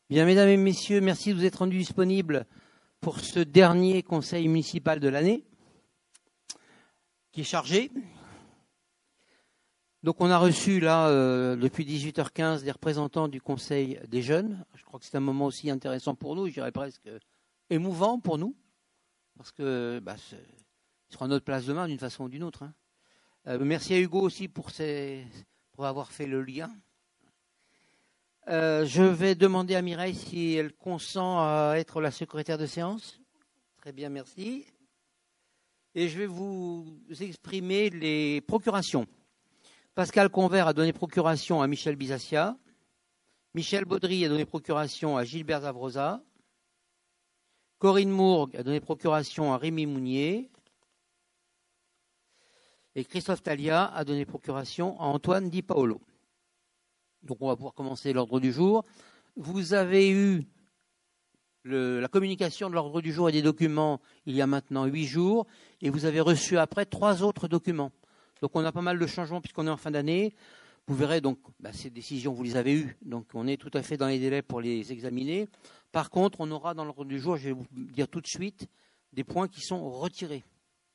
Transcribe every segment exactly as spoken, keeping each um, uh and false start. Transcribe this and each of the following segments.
Bien, mesdames et messieurs, merci de vous être rendus disponibles pour ce dernier conseil municipal de l'année, qui est chargé. Donc, on a reçu là, euh, depuis dix-huit heures quinze, des représentants du Conseil des jeunes. Je crois que c'est un moment aussi intéressant pour nous, je dirais presque émouvant pour nous, parce que bah, ce sera notre place demain d'une façon ou d'une autre. Hein. Euh, merci à Hugo aussi pour, ses, pour avoir fait le lien. Euh, je vais demander à Mireille si elle consent à être la secrétaire de séance. Très bien, merci. Et je vais vous exprimer les procurations. Pascal Convert a donné procuration à Michel Bisassia. Michel Baudry a donné procuration à Gilbert Zavrosa. Corinne Mourgue a donné procuration à Rémi Mounier. Et Christophe Talia a donné procuration à Antoine Di Paolo. Donc on va pouvoir commencer l'ordre du jour. Vous avez eu le, la communication de l'ordre du jour et des documents il y a maintenant huit jours. Et vous avez reçu après trois autres documents. Donc on a pas mal de changements puisqu'on est en fin d'année. Vous verrez donc, bah, ces décisions, vous les avez eues. Donc on est tout à fait dans les délais pour les examiner. Par contre, on aura dans l'ordre du jour, je vais vous dire tout de suite, des points qui sont retirés.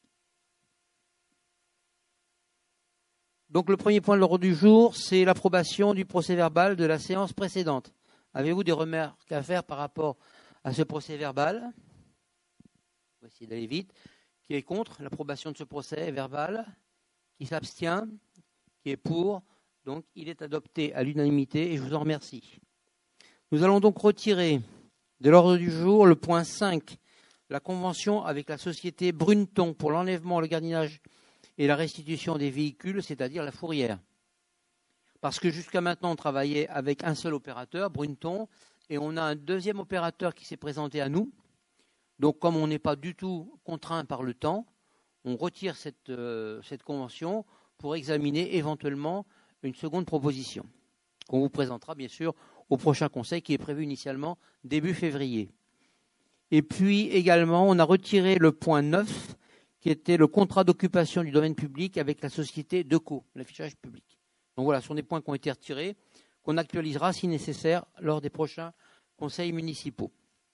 Donc le premier point de l'ordre du jour, c'est l'approbation du procès-verbal de la séance précédente. Avez-vous des remarques à faire par rapport à ce procès-verbal ? On va essayer d'aller vite. Qui est contre l'approbation de ce procès-verbal ? Qui s'abstient ? Qui est pour ? Donc il est adopté à l'unanimité et je vous en remercie. Nous allons donc retirer de l'ordre du jour le point cinq, la convention avec la société Bruneton pour l'enlèvement, le gardiennage et la restitution des véhicules, c'est-à-dire la fourrière. Parce que jusqu'à maintenant, on travaillait avec un seul opérateur, Bruneton, et on a un deuxième opérateur qui s'est présenté à nous. Donc, comme on n'est pas du tout contraint par le temps, on retire cette, euh, cette convention pour examiner éventuellement une seconde proposition, qu'on vous présentera bien sûr au prochain conseil qui est prévu initialement début février. Et puis également, on a retiré le point neuf, qui était le contrat d'occupation du domaine public avec la société Deco, l'affichage public. Donc voilà, ce sont des points qui ont été retirés, qu'on actualisera si nécessaire lors des prochains conseils municipaux.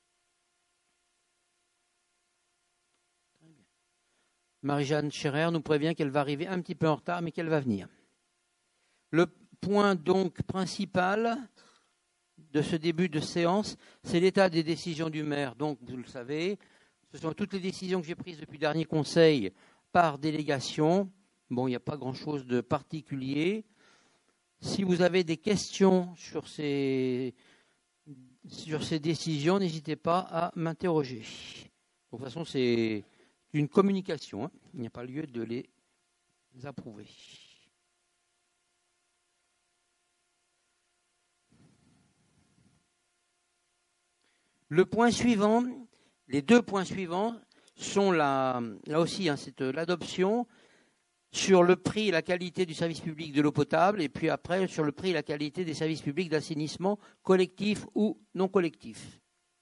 Marie-Jeanne Scherer nous prévient qu'elle va arriver un petit peu en retard, mais qu'elle va venir. Le point donc principal de ce début de séance, c'est l'état des décisions du maire. Donc, vous le savez, ce sont toutes les décisions que j'ai prises depuis le dernier conseil par délégation. Bon, il n'y a pas grand-chose de particulier. Si vous avez des questions sur ces, sur ces décisions, n'hésitez pas à m'interroger. De toute façon, c'est une communication. Hein. Il n'y a pas lieu de les approuver. Le point suivant, les deux points suivants sont là, là aussi, hein, c'est l'adoption sur le prix et la qualité du service public de l'eau potable, et puis après sur le prix et la qualité des services publics d'assainissement collectifs ou non collectifs.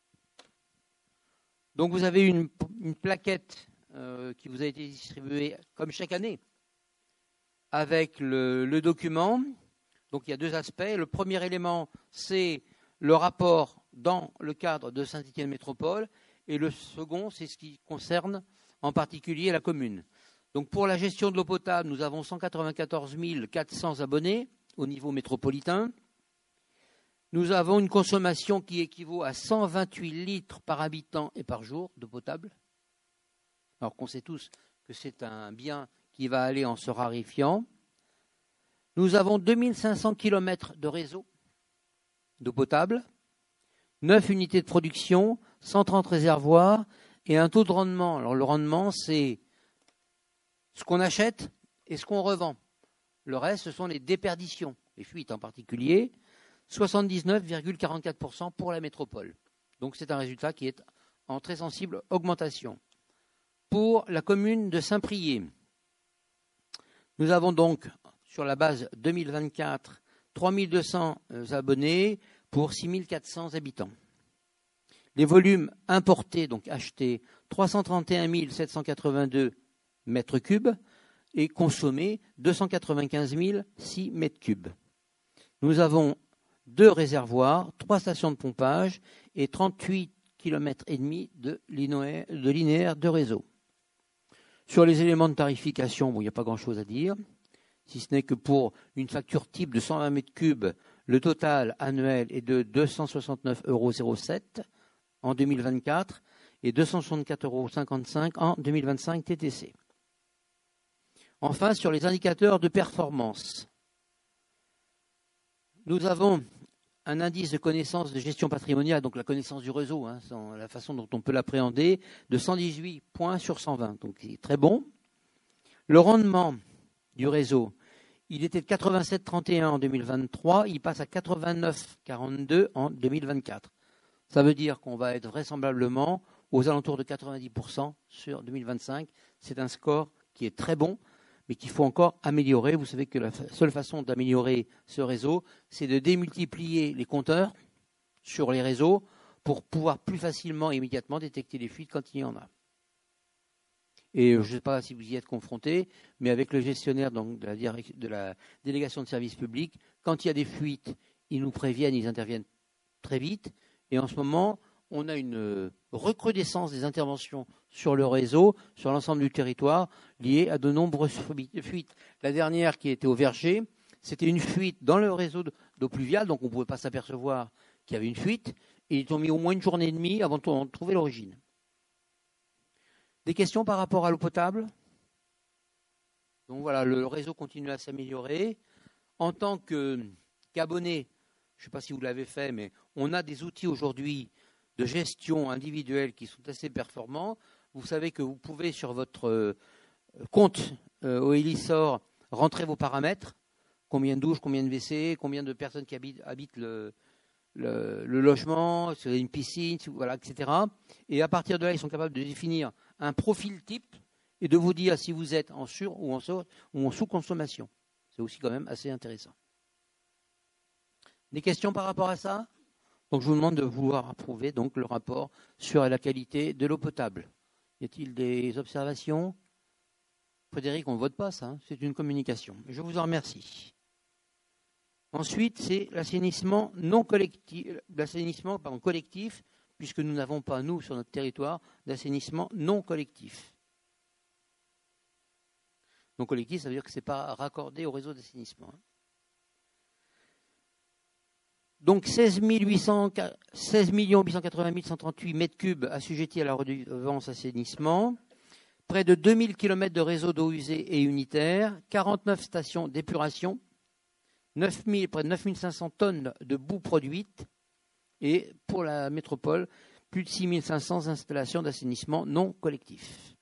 Donc vous avez une, une plaquette euh, qui vous a été distribuée comme chaque année avec le, le document. Donc il y a deux aspects. Le premier élément, c'est le rapport dans le cadre de Saint-Étienne Métropole, et le second, c'est ce qui concerne en particulier la commune. Donc pour la gestion de l'eau potable, nous avons cent quatre-vingt-quatorze mille quatre cents abonnés au niveau métropolitain. Nous avons une consommation qui équivaut à cent vingt-huit litres par habitant et par jour d'eau potable. Alors qu'on sait tous que c'est un bien qui va aller en se raréfiant. Nous avons deux mille cinq cents kilomètres de réseau d'eau potable, neuf unités de production, cent trente réservoirs et un taux de rendement. Alors le rendement, c'est ce qu'on achète et ce qu'on revend. Le reste, ce sont les déperditions, les fuites en particulier, soixante-dix-neuf virgule quarante-quatre pour cent pour la métropole. Donc c'est un résultat qui est en très sensible augmentation. Pour la commune de Saint-Priest, nous avons donc, sur la base deux mille vingt-quatre, trois mille deux cents abonnés pour six mille quatre cents habitants. Les volumes importés, donc achetés, trois cent trente et un mille sept cent quatre-vingt-deux mètres cubes et consommés deux cent quatre-vingt-quinze mille six mètres cubes. Nous avons deux réservoirs, trois stations de pompage et trente-huit kilomètres et demi de linéaire, de linéaire de réseau. Sur les éléments de tarification, bon, il n'y a pas grand-chose à dire, si ce n'est que pour une facture type de cent vingt mètres cubes, le total annuel est de deux cent soixante-neuf euros zéro sept en deux mille vingt-quatre et deux cent soixante-quatre euros cinquante-cinq en deux mille vingt-cinq T T C. Enfin, sur les indicateurs de performance, nous avons un indice de connaissance de gestion patrimoniale, donc la connaissance du réseau, hein, la façon dont on peut l'appréhender, de cent dix-huit points sur cent vingt, donc c'est très bon. Le rendement du réseau, il était de quatre-vingt-sept virgule trente et un en deux mille vingt-trois, il passe à quatre-vingt-neuf virgule quarante-deux en deux mille vingt-quatre. Ça veut dire qu'on va être vraisemblablement aux alentours de quatre-vingt-dix pour cent sur deux mille vingt-cinq. C'est un score qui est très bon, mais qu'il faut encore améliorer. Vous savez que la seule façon d'améliorer ce réseau, c'est de démultiplier les compteurs sur les réseaux pour pouvoir plus facilement et immédiatement détecter les fuites quand il y en a. Et je ne sais pas si vous y êtes confronté, mais avec le gestionnaire donc, de, la direct, de la délégation de services publics, quand il y a des fuites, ils nous préviennent, ils interviennent très vite. Et en ce moment, on a une recrudescence des interventions sur le réseau, sur l'ensemble du territoire, liées à de nombreuses fuites. La dernière qui était au Verger, c'était une fuite dans le réseau d'eau pluviale, donc on ne pouvait pas s'apercevoir qu'il y avait une fuite, et ils ont mis au moins une journée et demie avant de trouver l'origine. Des questions par rapport à l'eau potable? Donc voilà, le réseau continue à s'améliorer. En tant qu'abonné, je ne sais pas si vous l'avez fait, mais on a des outils aujourd'hui de gestion individuelle qui sont assez performants. Vous savez que vous pouvez sur votre euh, compte euh, au Elisor rentrer vos paramètres, combien de douches, combien de W C, combien de personnes qui habitent, habitent le, le, le logement, si vous avez une piscine, voilà, et cetera. Et à partir de là, ils sont capables de définir un profil type et de vous dire si vous êtes en sur ou en, sur, ou en sous-consommation. C'est aussi quand même assez intéressant. Des questions par rapport à ça? Donc je vous demande de vouloir approuver donc, le rapport sur la qualité de l'eau potable. Y a-t-il des observations? Frédéric, on ne vote pas ça, hein, c'est une communication. Je vous en remercie. Ensuite, c'est l'assainissement non collectif, l'assainissement pardon, collectif, puisque nous n'avons pas, nous, sur notre territoire, d'assainissement non collectif. Non collectif, ça veut dire que ce n'est pas raccordé au réseau d'assainissement. Hein. Donc seize millions huit cent quatre-vingt mille cent trente-huit mètres cubes assujettis à la redevance assainissement, près de deux mille kilomètres de réseau d'eau usée et unitaire, quarante-neuf stations d'épuration, neuf mille, près de neuf mille cinq cents tonnes de boue produite et pour la métropole, plus de six mille cinq cents installations d'assainissement non collectif.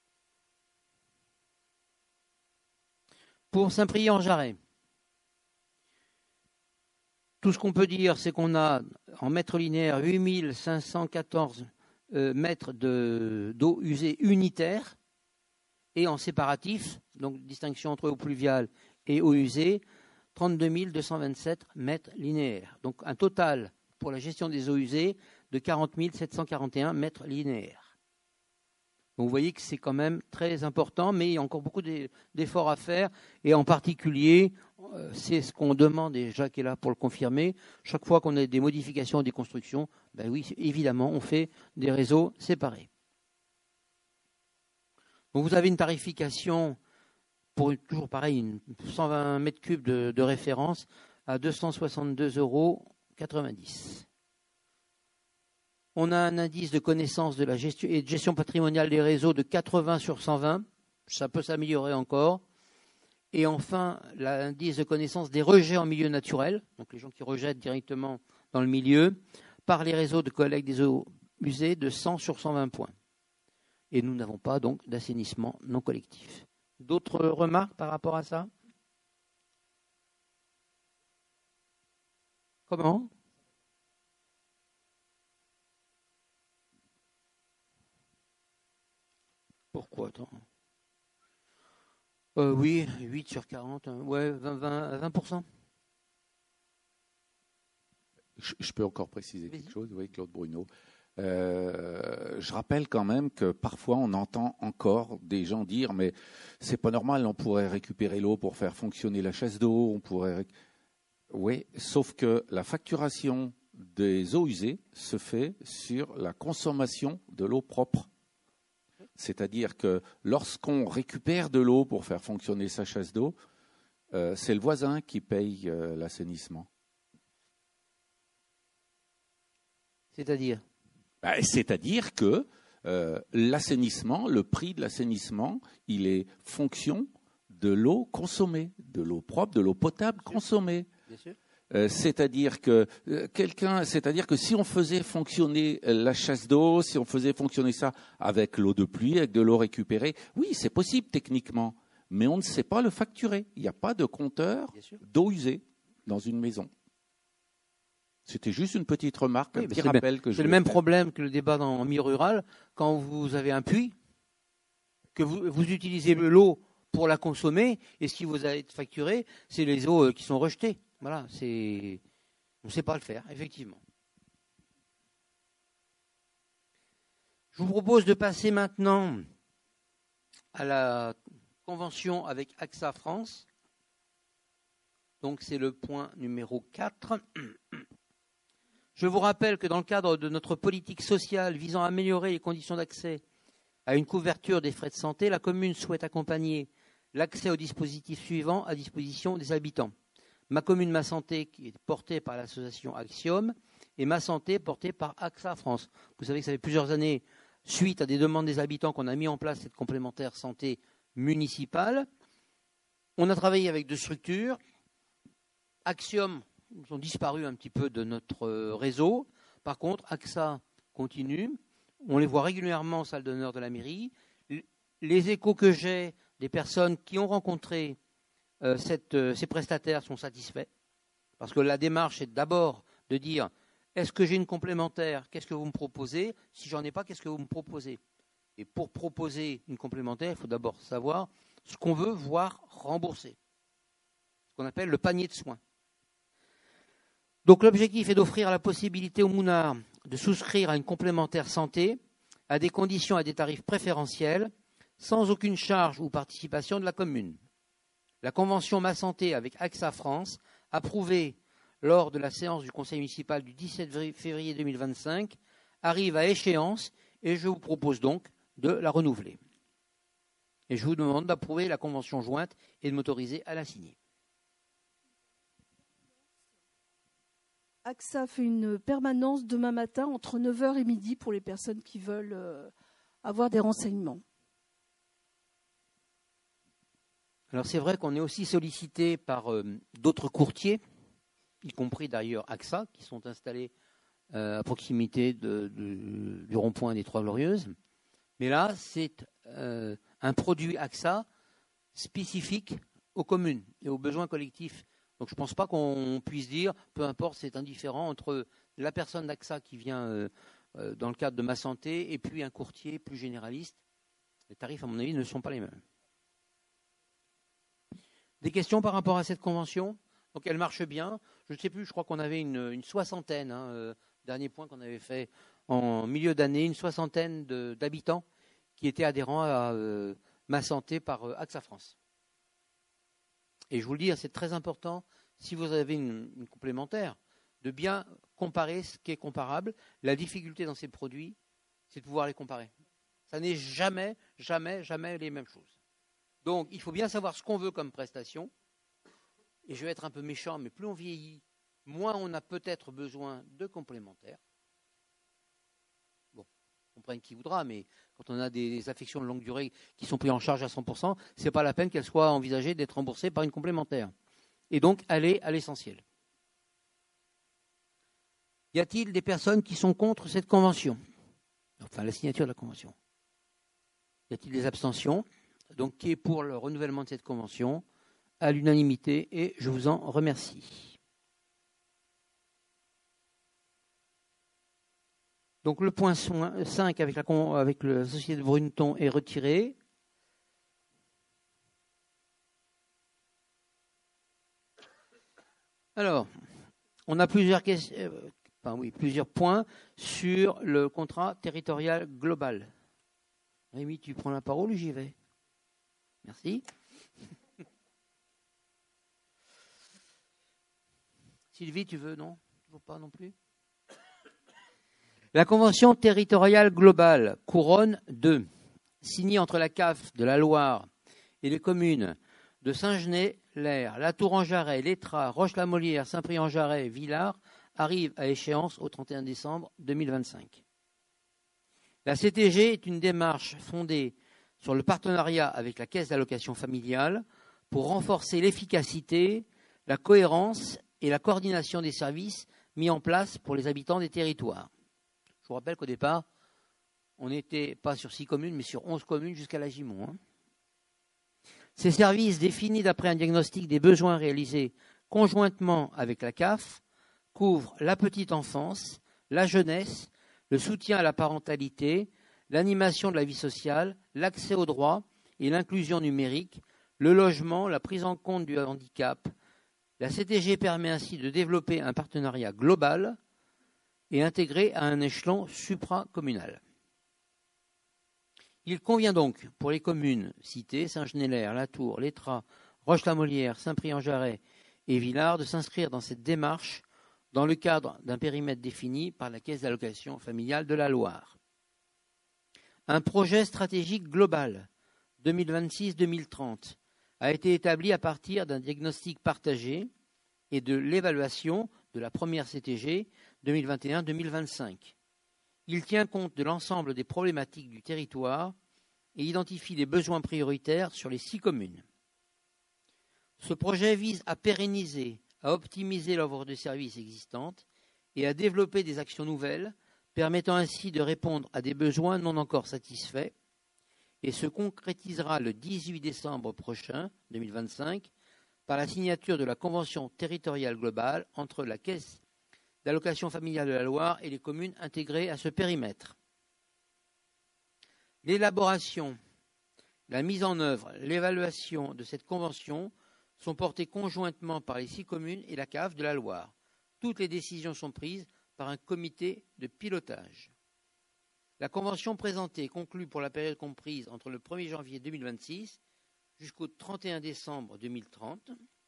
Pour Saint-Priest-en-Jarret, tout ce qu'on peut dire, c'est qu'on a en mètres linéaires huit mille cinq cent quatorze euh, mètres d'eau usée unitaire et en séparatif, donc distinction entre eau pluviale et eau usée, trente-deux mille deux cent vingt-sept mètres linéaires. Donc un total pour la gestion des eaux usées de quarante mille sept cent quarante et un mètres linéaires. Donc vous voyez que c'est quand même très important, mais il y a encore beaucoup d'efforts à faire, et en particulier, c'est ce qu'on demande, et Jacques est là pour le confirmer, chaque fois qu'on a des modifications ou des constructions, ben oui, évidemment, on fait des réseaux séparés. Donc vous avez une tarification pour toujours pareil, une cent vingt mètres cubes de, de référence à deux cent soixante-deux euros quatre-vingt-dix. On a un indice de connaissance de la gestion et de gestion patrimoniale des réseaux de quatre-vingts sur cent vingt. Ça peut s'améliorer encore. Et enfin, l'indice de connaissance des rejets en milieu naturel, donc les gens qui rejettent directement dans le milieu, par les réseaux de collecte des eaux usées de cent sur cent vingt points. Et nous n'avons pas donc d'assainissement non collectif. D'autres remarques par rapport à ça? Comment? Pourquoi attends. Euh, oui, huit sur quarante, hein. Ouais, vingt, vingt, vingt pour cent. Je, je peux encore préciser quelque chose, oui, Claude Bruno. Euh, je rappelle quand même que parfois on entend encore des gens dire mais c'est pas normal, on pourrait récupérer l'eau pour faire fonctionner la chasse d'eau, on pourrait. Oui, sauf que la facturation des eaux usées se fait sur la consommation de l'eau propre. C'est-à-dire que lorsqu'on récupère de l'eau pour faire fonctionner sa chasse d'eau, euh, c'est le voisin qui paye euh, l'assainissement. C'est-à-dire ben, C'est-à-dire que euh, l'assainissement, le prix de l'assainissement, il est fonction de l'eau consommée, de l'eau propre, de l'eau potable Bien consommée. Bien sûr. Euh, c'est-à-dire que euh, quelqu'un, c'est-à-dire que si on faisait fonctionner la chasse d'eau, si on faisait fonctionner ça avec l'eau de pluie, avec de l'eau récupérée, oui, c'est possible techniquement, mais on ne sait pas le facturer. Il n'y a pas de compteur d'eau usée dans une maison. C'était juste une petite remarque, oui, un petit rappel que je C'est le même faire. Problème que le débat dans, en milieu rural. Quand vous avez un puits, que vous, vous utilisez l'eau pour la consommer, et ce qui vous a été facturé, c'est les eaux qui sont rejetées. Voilà, c'est... on ne sait pas le faire, effectivement. Je vous propose de passer maintenant à la convention avec AXA France. Donc c'est le point numéro quatre. Je vous rappelle que dans le cadre de notre politique sociale visant à améliorer les conditions d'accès à une couverture des frais de santé, la commune souhaite accompagner l'accès aux dispositifs suivants à disposition des habitants. Ma commune, ma santé, qui est portée par l'association Axiom, et ma santé, portée par AXA France. Vous savez que ça fait plusieurs années, suite à des demandes des habitants, qu'on a mis en place cette complémentaire santé municipale. On a travaillé avec deux structures. Axiom, ils ont disparu un petit peu de notre réseau. Par contre, AXA continue. On les voit régulièrement en salle d'honneur de la mairie. Les échos que j'ai des personnes qui ont rencontré euh, cette, euh, ces prestataires sont satisfaits. Parce que la démarche est d'abord de dire est-ce que j'ai une complémentaire, qu'est-ce que vous me proposez? Si j'en ai pas, qu'est-ce que vous me proposez? Et pour proposer une complémentaire, il faut d'abord savoir ce qu'on veut voir rembourser. Ce qu'on appelle le panier de soins. Donc l'objectif est d'offrir la possibilité aux mounards de souscrire à une complémentaire santé à des conditions et des tarifs préférentiels sans aucune charge ou participation de la commune. La convention Ma Santé avec AXA France, approuvée lors de la séance du conseil municipal du dix-sept février deux mille vingt-cinq, arrive à échéance et je vous propose donc de la renouveler. Et je vous demande d'approuver la convention jointe et de m'autoriser à la signer. AXA fait une permanence demain matin entre neuf heures et midi pour les personnes qui veulent avoir des renseignements. Alors c'est vrai qu'on est aussi sollicité par euh, d'autres courtiers, y compris d'ailleurs AXA, qui sont installés euh, à proximité de, de, du rond-point des Trois-Glorieuses. Mais là, c'est euh, un produit AXA spécifique aux communes et aux besoins collectifs. Donc je ne pense pas qu'on puisse dire, peu importe, c'est indifférent entre la personne d'AXA qui vient euh, euh, dans le cadre de Ma Santé et puis un courtier plus généraliste. Les tarifs, à mon avis, ne sont pas les mêmes. Des questions par rapport à cette convention? Donc elle marche bien. Je ne sais plus, je crois qu'on avait une, une soixantaine, hein, euh, dernier point qu'on avait fait en milieu d'année, une soixantaine de, d'habitants qui étaient adhérents à euh, Ma Santé par euh, AXA France. Et je vous le dis, c'est très important, si vous avez une, une complémentaire, de bien comparer ce qui est comparable. La difficulté dans ces produits, c'est de pouvoir les comparer. Ça n'est jamais, jamais, jamais les mêmes choses. Donc, il faut bien savoir ce qu'on veut comme prestation. Et je vais être un peu méchant, mais plus on vieillit, moins on a peut-être besoin de complémentaires. Bon, on comprenne qui voudra, mais quand on a des affections de longue durée qui sont prises en charge à cent pour cent, ce n'est pas la peine qu'elles soient envisagées d'être remboursées par une complémentaire. Et donc, aller à l'essentiel. Y a-t-il des personnes qui sont contre cette convention? Enfin, la signature de la convention. Y a-t-il des abstentions? Donc, qui est pour le renouvellement de cette convention? À l'unanimité, et je vous en remercie. Donc, le point cinq avec la, avec la société de Bruneton est retiré. Alors, on a plusieurs, questions, euh, enfin, oui, plusieurs points sur le contrat territorial global. Rémi, tu prends la parole ou j'y vais? Merci. Sylvie, tu veux, non? Toujours pas non plus. La Convention territoriale globale, Couronne deux, signée entre la C A F de la Loire et les communes de Saint-Genès-l'Air, La Tour-en-Jarret, l'Étras, Roche-la-Molière, Saint-Prix-en-Jarret, Villars, arrive à échéance au trente et un décembre deux mille vingt-cinq. La C T G est une démarche fondée sur le partenariat avec la Caisse d'allocation familiale pour renforcer l'efficacité, la cohérence et la coordination des services mis en place pour les habitants des territoires. Je vous rappelle qu'au départ, on n'était pas sur six communes, mais sur onze communes jusqu'à la Gimont. Hein. Ces services, définis d'après un diagnostic des besoins réalisés conjointement avec la C A F, couvrent la petite enfance, la jeunesse, le soutien à la parentalité, l'animation de la vie sociale, l'accès aux droits et l'inclusion numérique, le logement, la prise en compte du handicap. La C T G permet ainsi de développer un partenariat global et intégré à un échelon supracommunal. Il convient donc pour les communes citées, Saint-Genès-l'Air, La Tour, l'Étras, Roche-la-Molière, Saint-Prix-en-Jarret et Villars, de s'inscrire dans cette démarche dans le cadre d'un périmètre défini par la Caisse d'allocation familiale de la Loire. Un projet stratégique global deux mille vingt-six à deux mille trente a été établi à partir d'un diagnostic partagé et de l'évaluation de la première C T G deux mille vingt et un à deux mille vingt-cinq. Il tient compte de l'ensemble des problématiques du territoire et identifie les besoins prioritaires sur les six communes. Ce projet vise à pérenniser, à optimiser l'offre de services existante et à développer des actions nouvelles, permettant ainsi de répondre à des besoins non encore satisfaits, et se concrétisera le dix-huit décembre prochain, deux mille vingt-cinq, par la signature de la Convention territoriale globale entre la Caisse d'allocation familiale de la Loire et les communes intégrées à ce périmètre. L'élaboration, la mise en œuvre, l'évaluation de cette convention sont portées conjointement par les six communes et la C A F de la Loire. Toutes les décisions sont prises par un comité de pilotage. La convention présentée conclut pour la période comprise entre le premier janvier deux mille vingt-six jusqu'au trente et un décembre deux mille trente.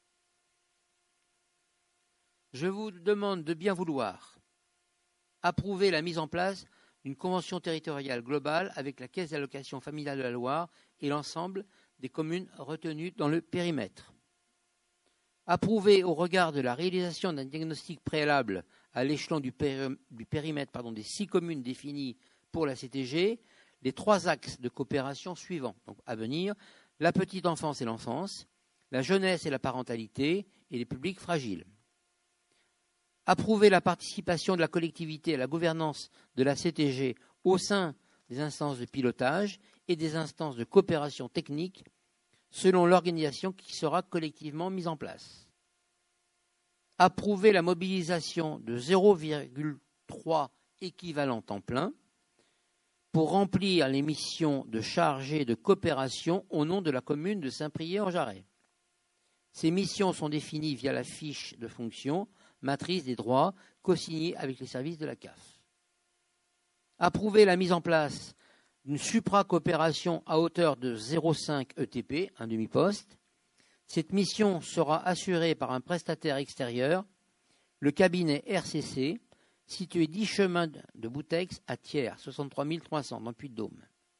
Je vous demande de bien vouloir approuver la mise en place d'une convention territoriale globale avec la Caisse d'allocation familiale de la Loire et l'ensemble des communes retenues dans le périmètre. Approuver au regard de la réalisation d'un diagnostic préalable à l'échelon du, péri du périmètre pardon, des six communes définies pour la C T G, les trois axes de coopération suivants, donc à venir, la petite enfance et l'enfance, la jeunesse et la parentalité et les publics fragiles. Approuver la participation de la collectivité à la gouvernance de la C T G au sein des instances de pilotage et des instances de coopération technique selon l'organisation qui sera collectivement mise en place. Approuver la mobilisation de zéro virgule trois équivalent temps plein pour remplir les missions de chargé de coopération au nom de la commune de Saint-Priest-en-Jarret. Ces missions sont définies via la fiche de fonction matrice des droits co-signée avec les services de la C A F. Approuver la mise en place d'une supra-coopération à hauteur de zéro virgule cinq E T P, un demi-poste. Cette mission sera assurée par un prestataire extérieur, le cabinet R C C, situé dix chemin de Boutex à Thiers, soixante-trois mille trois cents dans le Puy-de-Dôme.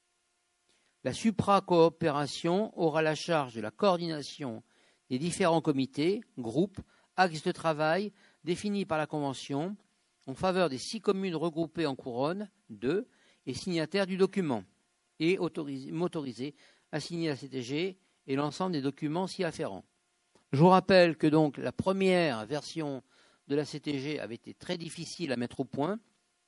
La supra-coopération aura la charge de la coordination des différents comités, groupes, axes de travail définis par la Convention en faveur des six communes regroupées en couronne, deux, et signataires du document, et m'autoriser à signer la C T G et l'ensemble des documents s'y afférents. Je vous rappelle que donc la première version de la C T G avait été très difficile à mettre au point.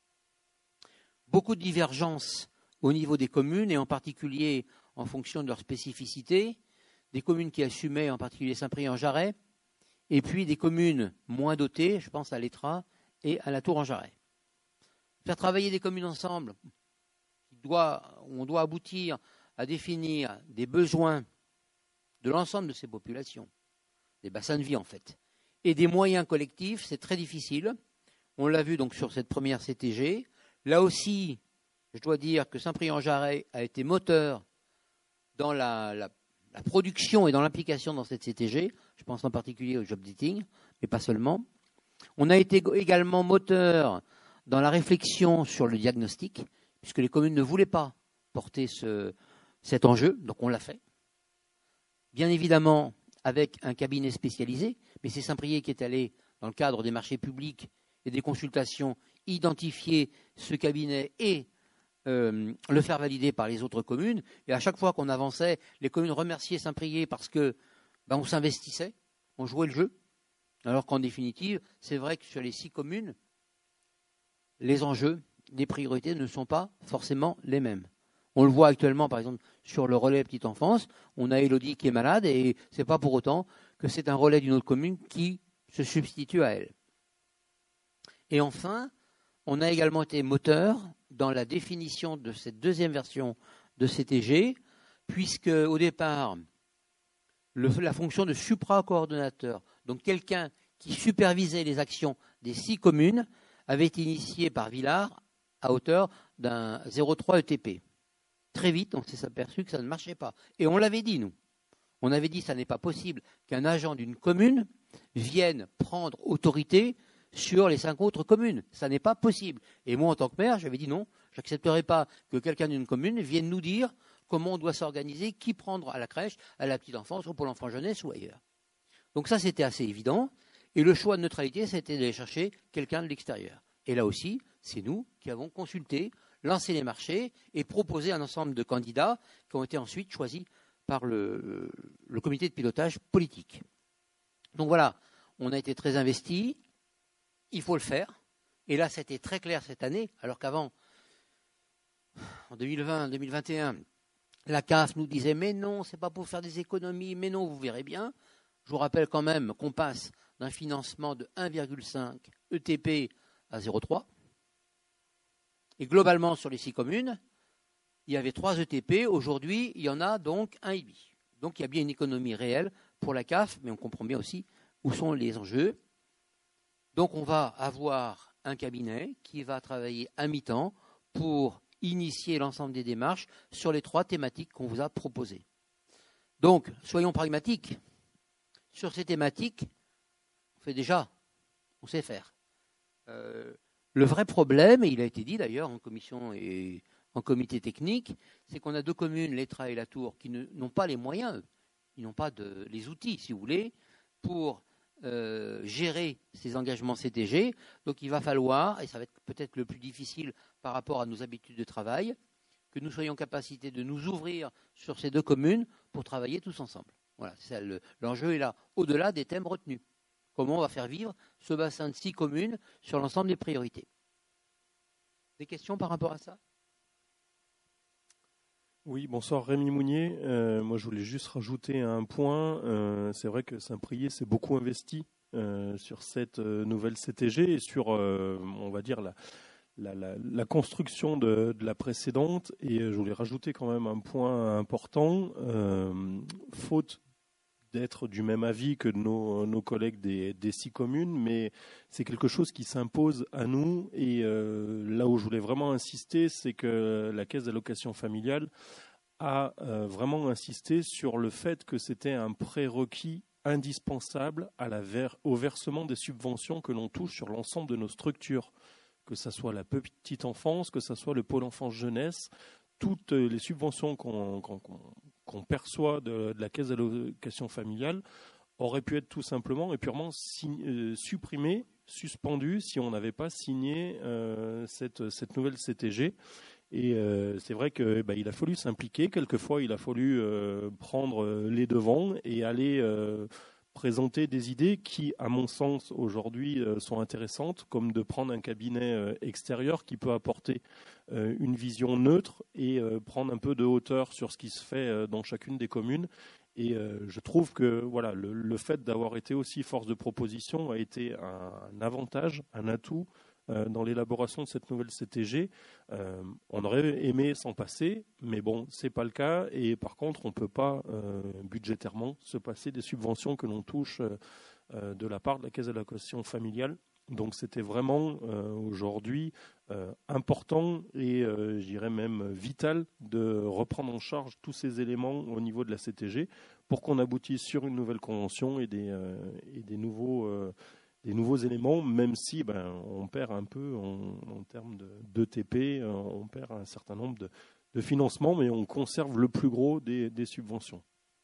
Beaucoup de divergences au niveau des communes, et en particulier en fonction de leur spécificité, des communes qui assumaient, en particulier Saint-Priest-en-Jarret, et puis des communes moins dotées, je pense à l'Étras et à la Tour-en-Jarret. Faire travailler des communes ensemble, doit, on doit aboutir à définir des besoins de l'ensemble de ces populations, des bassins de vie en fait, et des moyens collectifs, c'est très difficile. On l'a vu donc sur cette première C T G. Là aussi, je dois dire que Saint-Priest-en-Jarret a été moteur dans la, la, la production et dans l'implication dans cette C T G. Je pense en particulier au job dating, mais pas seulement. On a été également moteur dans la réflexion sur le diagnostic, puisque les communes ne voulaient pas porter ce, cet enjeu, donc on l'a fait. Bien évidemment, avec un cabinet spécialisé, mais c'est Saint-Priest qui est allé, dans le cadre des marchés publics et des consultations, identifier ce cabinet et euh, le faire valider par les autres communes. Et à chaque fois qu'on avançait, les communes remerciaient Saint-Priest parce que ben, on s'investissait, on jouait le jeu. Alors qu'en définitive, c'est vrai que sur les six communes, les enjeux, les priorités ne sont pas forcément les mêmes. On le voit actuellement, par exemple, sur le relais petite enfance. On a Élodie qui est malade et ce n'est pas pour autant que c'est un relais d'une autre commune qui se substitue à elle. Et enfin, on a également été moteur dans la définition de cette deuxième version de C T G, puisque au départ, le, la fonction de supra-coordonnateur, donc quelqu'un qui supervisait les actions des six communes, avait été initié par Villard à hauteur d'un zéro virgule trois E T P. Très vite, on s'est aperçu que ça ne marchait pas. Et on l'avait dit, nous. On avait dit que ça n'est pas possible qu'un agent d'une commune vienne prendre autorité sur les cinq autres communes. Ça n'est pas possible. Et moi, en tant que maire, j'avais dit non, je n'accepterai pas que quelqu'un d'une commune vienne nous dire comment on doit s'organiser, qui prendre à la crèche, à la petite enfance, au pôle enfant jeunesse ou ailleurs. Donc ça, c'était assez évident. Et le choix de neutralité, c'était d'aller chercher quelqu'un de l'extérieur. Et là aussi, c'est nous qui avons consulté, lancé les marchés et proposé un ensemble de candidats qui ont été ensuite choisis par le, le comité de pilotage politique. Donc voilà, on a été très investis, il faut le faire. Et là, c'était très clair cette année, alors qu'avant, en deux mille vingt, deux mille vingt et un, la C A F nous disait « mais non, c'est pas pour faire des économies, mais non, vous verrez bien ». Je vous rappelle quand même qu'on passe d'un financement de un virgule cinq E T P à zéro virgule trois. Et globalement, sur les six communes, il y avait trois E T P. Aujourd'hui, il y en a donc un virgule cinq. Donc, il y a bien une économie réelle pour la C A F, mais on comprend bien aussi où sont les enjeux. Donc, on va avoir un cabinet qui va travailler à mi-temps pour initier l'ensemble des démarches sur les trois thématiques qu'on vous a proposées. Donc, soyons pragmatiques. Sur ces thématiques, on fait déjà, on sait faire. Euh, le vrai problème, et il a été dit d'ailleurs en commission et en comité technique, c'est qu'on a deux communes, l'Étrat et la Tour, qui ne, n'ont pas les moyens, ils n'ont pas de, les outils, si vous voulez, pour euh, gérer ces engagements C T G. Donc il va falloir, et ça va être peut-être le plus difficile par rapport à nos habitudes de travail, que nous soyons en capacité de nous ouvrir sur ces deux communes pour travailler tous ensemble. Voilà, c'est ça, le, l'enjeu est là, au-delà des thèmes retenus. Comment on va faire vivre ce bassin de six communes sur l'ensemble des priorités. Des questions par rapport à ça ? Oui, bonsoir Rémi Mounier. Euh, moi, je voulais juste rajouter un point. Euh, c'est vrai que Saint-Priest s'est beaucoup investi euh, sur cette euh, nouvelle C T G et sur, euh, on va dire, la, la, la, la construction de, de la précédente. Et je voulais rajouter quand même un point important. Euh, faute d'être du même avis que nos, nos collègues des, des six communes, mais c'est quelque chose qui s'impose à nous. Et euh, là où je voulais vraiment insister, c'est que la Caisse d'allocation familiale a euh, vraiment insisté sur le fait que c'était un prérequis indispensable à la ver- au versement des subventions que l'on touche sur l'ensemble de nos structures, que ce soit la petite enfance, que ce soit le pôle enfance jeunesse, toutes les subventions qu'on, qu'on, qu'on qu'on perçoit de, de la caisse d'allocation familiale aurait pu être tout simplement et purement sign, euh, supprimée, suspendue si on n'avait pas signé euh, cette, cette nouvelle C T G. Et euh, c'est vrai qu'il bah, a fallu s'impliquer. Quelquefois, il a fallu euh, prendre les devants et aller euh, présenter des idées qui, à mon sens, aujourd'hui euh, sont intéressantes, comme de prendre un cabinet euh, extérieur qui peut apporter euh, une vision neutre et euh, prendre un peu de hauteur sur ce qui se fait euh, dans chacune des communes. Et euh, je trouve que voilà, le, le fait d'avoir été aussi force de proposition a été un, un avantage, un atout euh, dans l'élaboration de cette nouvelle C T G. Euh, on aurait aimé s'en passer, mais bon, c'est pas le cas. Et par contre, on peut pas euh, budgétairement se passer des subventions que l'on touche euh, de la part de la Caisse d'allocation familiale. Donc c'était vraiment euh, aujourd'hui euh, important et euh, je dirais même vital de reprendre en charge tous ces éléments au niveau de la C T G pour qu'on aboutisse sur une nouvelle convention et des, euh, et des nouveaux, euh, des nouveaux éléments, même si ben, on perd un peu en, en termes de, d'E T P, on perd un certain nombre de, de financements, mais on conserve le plus gros des, des subventions.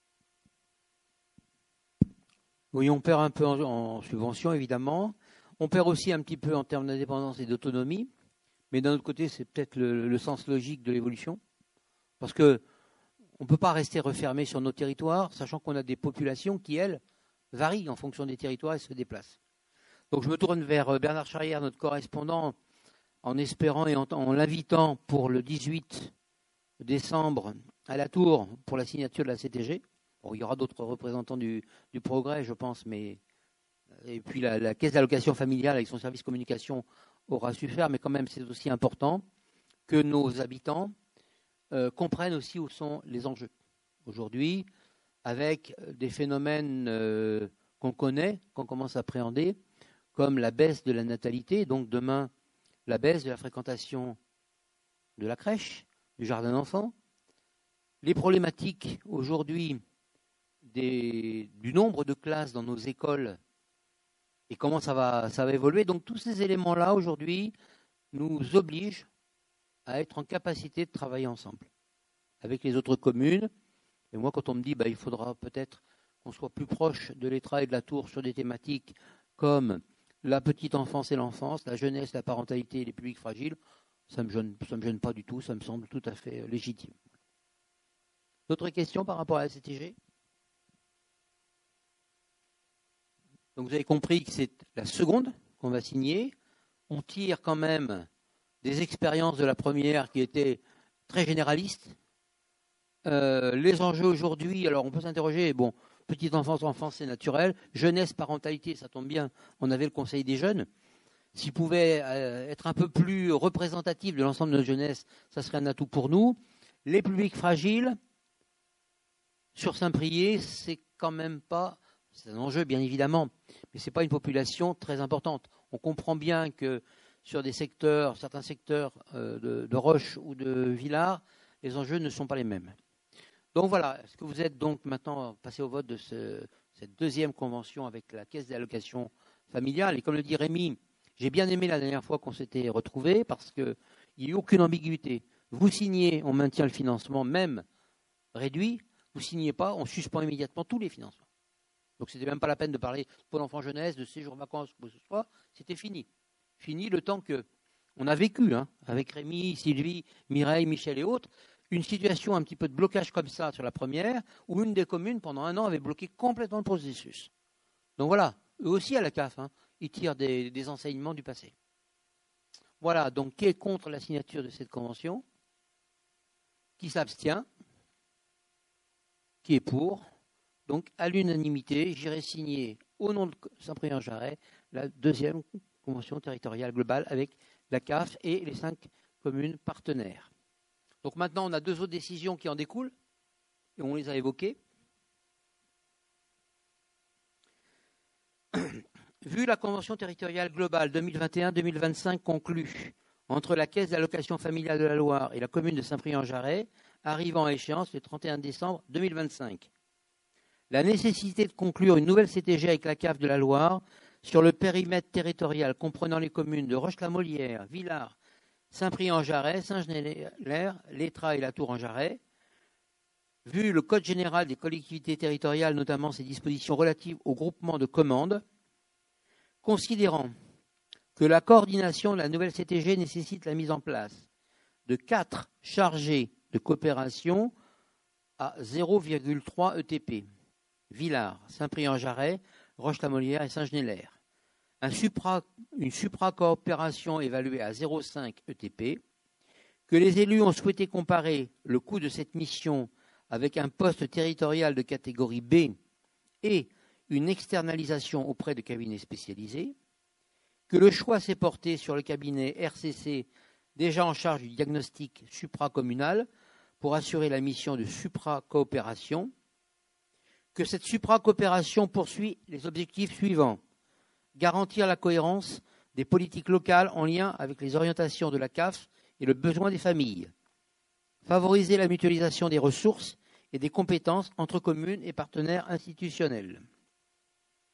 Oui, on perd un peu en, en subventions, évidemment. On perd aussi un petit peu en termes d'indépendance et d'autonomie. Mais d'un autre côté, c'est peut-être le, le sens logique de l'évolution. Parce qu'on ne peut pas rester refermé sur nos territoires, sachant qu'on a des populations qui, elles, varient en fonction des territoires et se déplacent. Donc je me tourne vers Bernard Charrière, notre correspondant, en espérant et en, en l'invitant pour le dix-huit décembre à la Tour pour la signature de la C T G. Bon, il y aura d'autres représentants du, du Progrès, je pense, mais et puis la, la caisse d'allocation familiale avec son service communication aura su faire, mais quand même c'est aussi important que nos habitants euh, comprennent aussi où sont les enjeux. Aujourd'hui, avec des phénomènes euh, qu'on connaît, qu'on commence à appréhender, comme la baisse de la natalité, donc demain la baisse de la fréquentation de la crèche, du jardin d'enfants, les problématiques aujourd'hui Des, du nombre de classes dans nos écoles et comment ça va, ça va évoluer. Donc tous ces éléments-là, aujourd'hui, nous obligent à être en capacité de travailler ensemble avec les autres communes. Et moi, quand on me dit bah, il faudra peut-être qu'on soit plus proche de l'E T R A et de la Tour sur des thématiques comme la petite enfance et l'enfance, la jeunesse, la parentalité et les publics fragiles, ça ne me gêne, ça me gêne pas du tout, ça me semble tout à fait légitime. D'autres questions par rapport à la C T G ? Donc vous avez compris que c'est la seconde qu'on va signer. On tire quand même des expériences de la première qui étaient très généralistes. Euh, les enjeux aujourd'hui, alors on peut s'interroger, bon, petite enfance, enfance c'est naturel, jeunesse, parentalité, ça tombe bien, on avait le conseil des jeunes. S'il pouvait euh, être un peu plus représentatif de l'ensemble de notre jeunesse, ça serait un atout pour nous. Les publics fragiles, sur Saint-Priest, c'est quand même pas... C'est un enjeu, bien évidemment, mais ce n'est pas une population très importante. On comprend bien que sur des secteurs, certains secteurs euh, de, de Roche ou de Villars, les enjeux ne sont pas les mêmes. Donc voilà, est-ce que vous êtes donc maintenant passé au vote de ce, cette deuxième convention avec la Caisse d'allocation familiale? Et comme le dit Rémi, j'ai bien aimé la dernière fois qu'on s'était retrouvés parce qu'il n'y a eu aucune ambiguïté. Vous signez, on maintient le financement, même réduit. Vous ne signez pas, on suspend immédiatement tous les financements. Donc, ce n'était même pas la peine de parler de Pôle enfant jeunesse, de séjour vacances, quoi que ce soit. C'était fini. Fini le temps qu'on a vécu, hein, avec Rémi, Sylvie, Mireille, Michel et autres, une situation un petit peu de blocage comme ça sur la première, où une des communes, pendant un an, avait bloqué complètement le processus. Donc voilà, eux aussi à la C A F, hein, ils tirent des, des enseignements du passé. Voilà, donc qui est contre la signature de cette convention? Qui s'abstient? Qui est pour? Donc, à l'unanimité, j'irai signer au nom de Saint-Priest-en-Jarret la deuxième convention territoriale globale avec la C A F et les cinq communes partenaires. Donc maintenant, on a deux autres décisions qui en découlent, et on les a évoquées. Vu la convention territoriale globale deux mille vingt et un deux mille vingt-cinq conclue entre la Caisse d'allocation familiale de la Loire et la commune de Saint-Priest-en-Jarret, arrivant à échéance le trente et un décembre deux mille vingt-cinq. La nécessité de conclure une nouvelle C T G avec la C A F de la Loire sur le périmètre territorial comprenant les communes de Roche-la-Molière, Villars, Saint-Priest-en-Jarret, Saint-Genélaire, l'E T R A et la Tour-en-Jarret. Vu le Code général des collectivités territoriales, notamment ses dispositions relatives au groupement de commandes, considérant que la coordination de la nouvelle C T G nécessite la mise en place de quatre chargés de coopération à zéro virgule trois E T P. Villars, Saint-Priest-en-Jarret, Roche-la-Molière et Saint-Genélaire. Un supra, une supra-coopération évaluée à zéro virgule cinq E T P, que les élus ont souhaité comparer le coût de cette mission avec un poste territorial de catégorie B et une externalisation auprès de cabinets spécialisés, que le choix s'est porté sur le cabinet R C C déjà en charge du diagnostic supracommunal pour assurer la mission de supra-coopération, que cette supra-coopération poursuit les objectifs suivants. Garantir la cohérence des politiques locales en lien avec les orientations de la C A F et le besoin des familles. Favoriser la mutualisation des ressources et des compétences entre communes et partenaires institutionnels.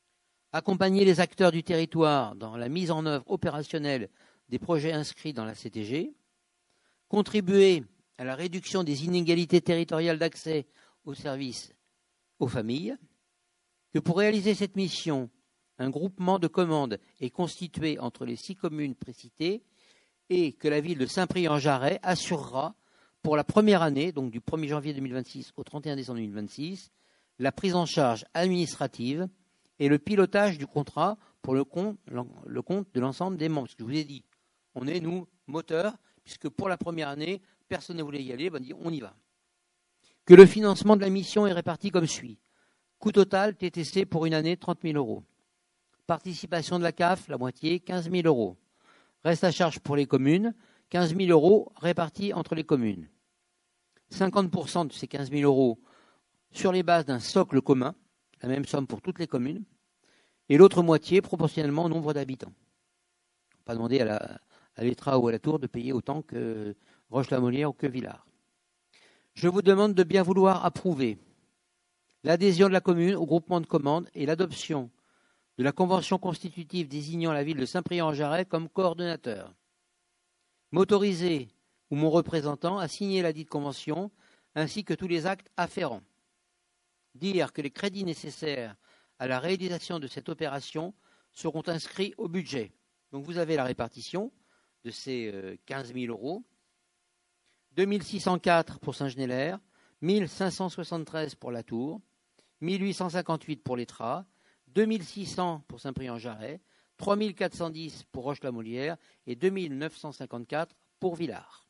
accompagner les acteurs du territoire dans la mise en œuvre opérationnelle des projets inscrits dans la C T G, contribuer à la réduction des inégalités territoriales d'accès aux services aux familles, que pour réaliser cette mission, un groupement de commandes est constitué entre les six communes précitées et que la ville de Saint-Prix-en-Jarret assurera pour la première année, donc du premier janvier deux mille vingt-six au trente et un décembre deux mille vingt-six, la prise en charge administrative et le pilotage du contrat pour le compte, le compte de l'ensemble des membres. Ce que je vous ai dit, on est, nous, moteurs, puisque pour la première année, personne ne voulait y aller, ben, on y va. Que le financement de la mission est réparti comme suit. Coût total, T T C pour une année, trente mille euros. Participation de la C A F, la moitié, quinze mille euros. Reste à charge pour les communes, quinze mille euros répartis entre les communes. cinquante pour cent de ces quinze mille euros sur les bases d'un socle commun, la même somme pour toutes les communes, et l'autre moitié proportionnellement au nombre d'habitants. On ne va pas demander à la, à l'Étra ou à la Tour de payer autant que Roche-la-Molière ou que Villars. Je vous demande de bien vouloir approuver l'adhésion de la commune au groupement de commandes et l'adoption de la convention constitutive désignant la ville de Saint-Prix-en-Jarret comme coordonnateur. M'autoriser ou mon représentant à signer la dite convention ainsi que tous les actes afférents. Dire que les crédits nécessaires à la réalisation de cette opération seront inscrits au budget. Donc vous avez la répartition de ces quinze mille euros. deux mille six cent quatre pour Saint-Genélaire, mille cinq cent soixante-treize pour la Tour, mille huit cent cinquante-huit pour l'Étra, deux mille six cents pour Saint-Prix-en-Jarret, trois mille quatre cent dix pour Roche-la-Molière et deux mille neuf cent cinquante-quatre pour Villars.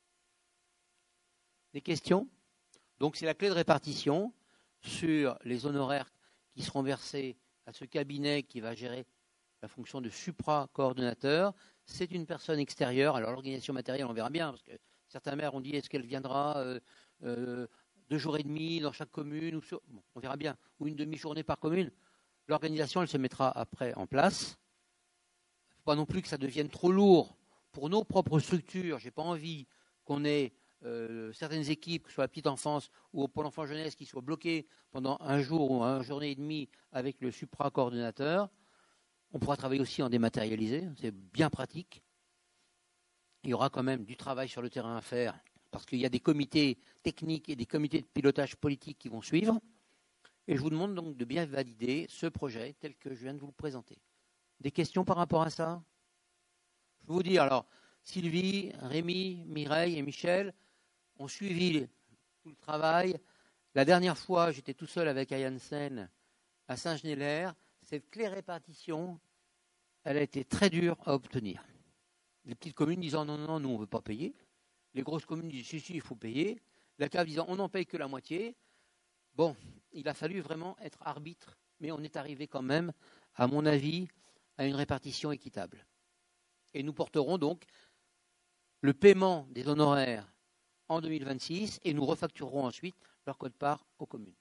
Des questions? Donc c'est la clé de répartition sur les honoraires qui seront versés à ce cabinet qui va gérer la fonction de supra-coordonnateur. C'est une personne extérieure. Alors l'organisation matérielle, on verra bien, parce que certains maires ont dit est-ce qu'elle viendra euh, euh, deux jours et demi dans chaque commune, ou sur... bon, on verra bien, ou une demi-journée par commune. L'organisation, elle se mettra après en place. Il ne faut pas non plus que ça devienne trop lourd pour nos propres structures. Je n'ai pas envie qu'on ait euh, certaines équipes, que ce soit la petite enfance ou au Pôle enfant jeunesse, qui soient bloquées pendant un jour ou une journée et demie avec le supra-coordonnateur. On pourra travailler aussi en dématérialisé, c'est bien pratique. Il y aura quand même du travail sur le terrain à faire, parce qu'il y a des comités techniques et des comités de pilotage politique qui vont suivre. Et je vous demande donc de bien valider ce projet tel que je viens de vous le présenter. Des questions par rapport à ça? Je vais vous dire, alors, Sylvie, Rémi, Mireille et Michel ont suivi tout le travail. La dernière fois, j'étais tout seul avec Ayane Sen à Saint-Genélaire. Cette clé répartition, elle a été très dure à obtenir. Les petites communes disant non, non, non, nous on ne veut pas payer. Les grosses communes disent si, si, il faut payer. La C A F disant on n'en paye que la moitié. Bon, il a fallu vraiment être arbitre, mais on est arrivé quand même, à mon avis, à une répartition équitable. Et nous porterons donc le paiement des honoraires en deux mille vingt-six et nous refacturerons ensuite leur quote-part aux communes.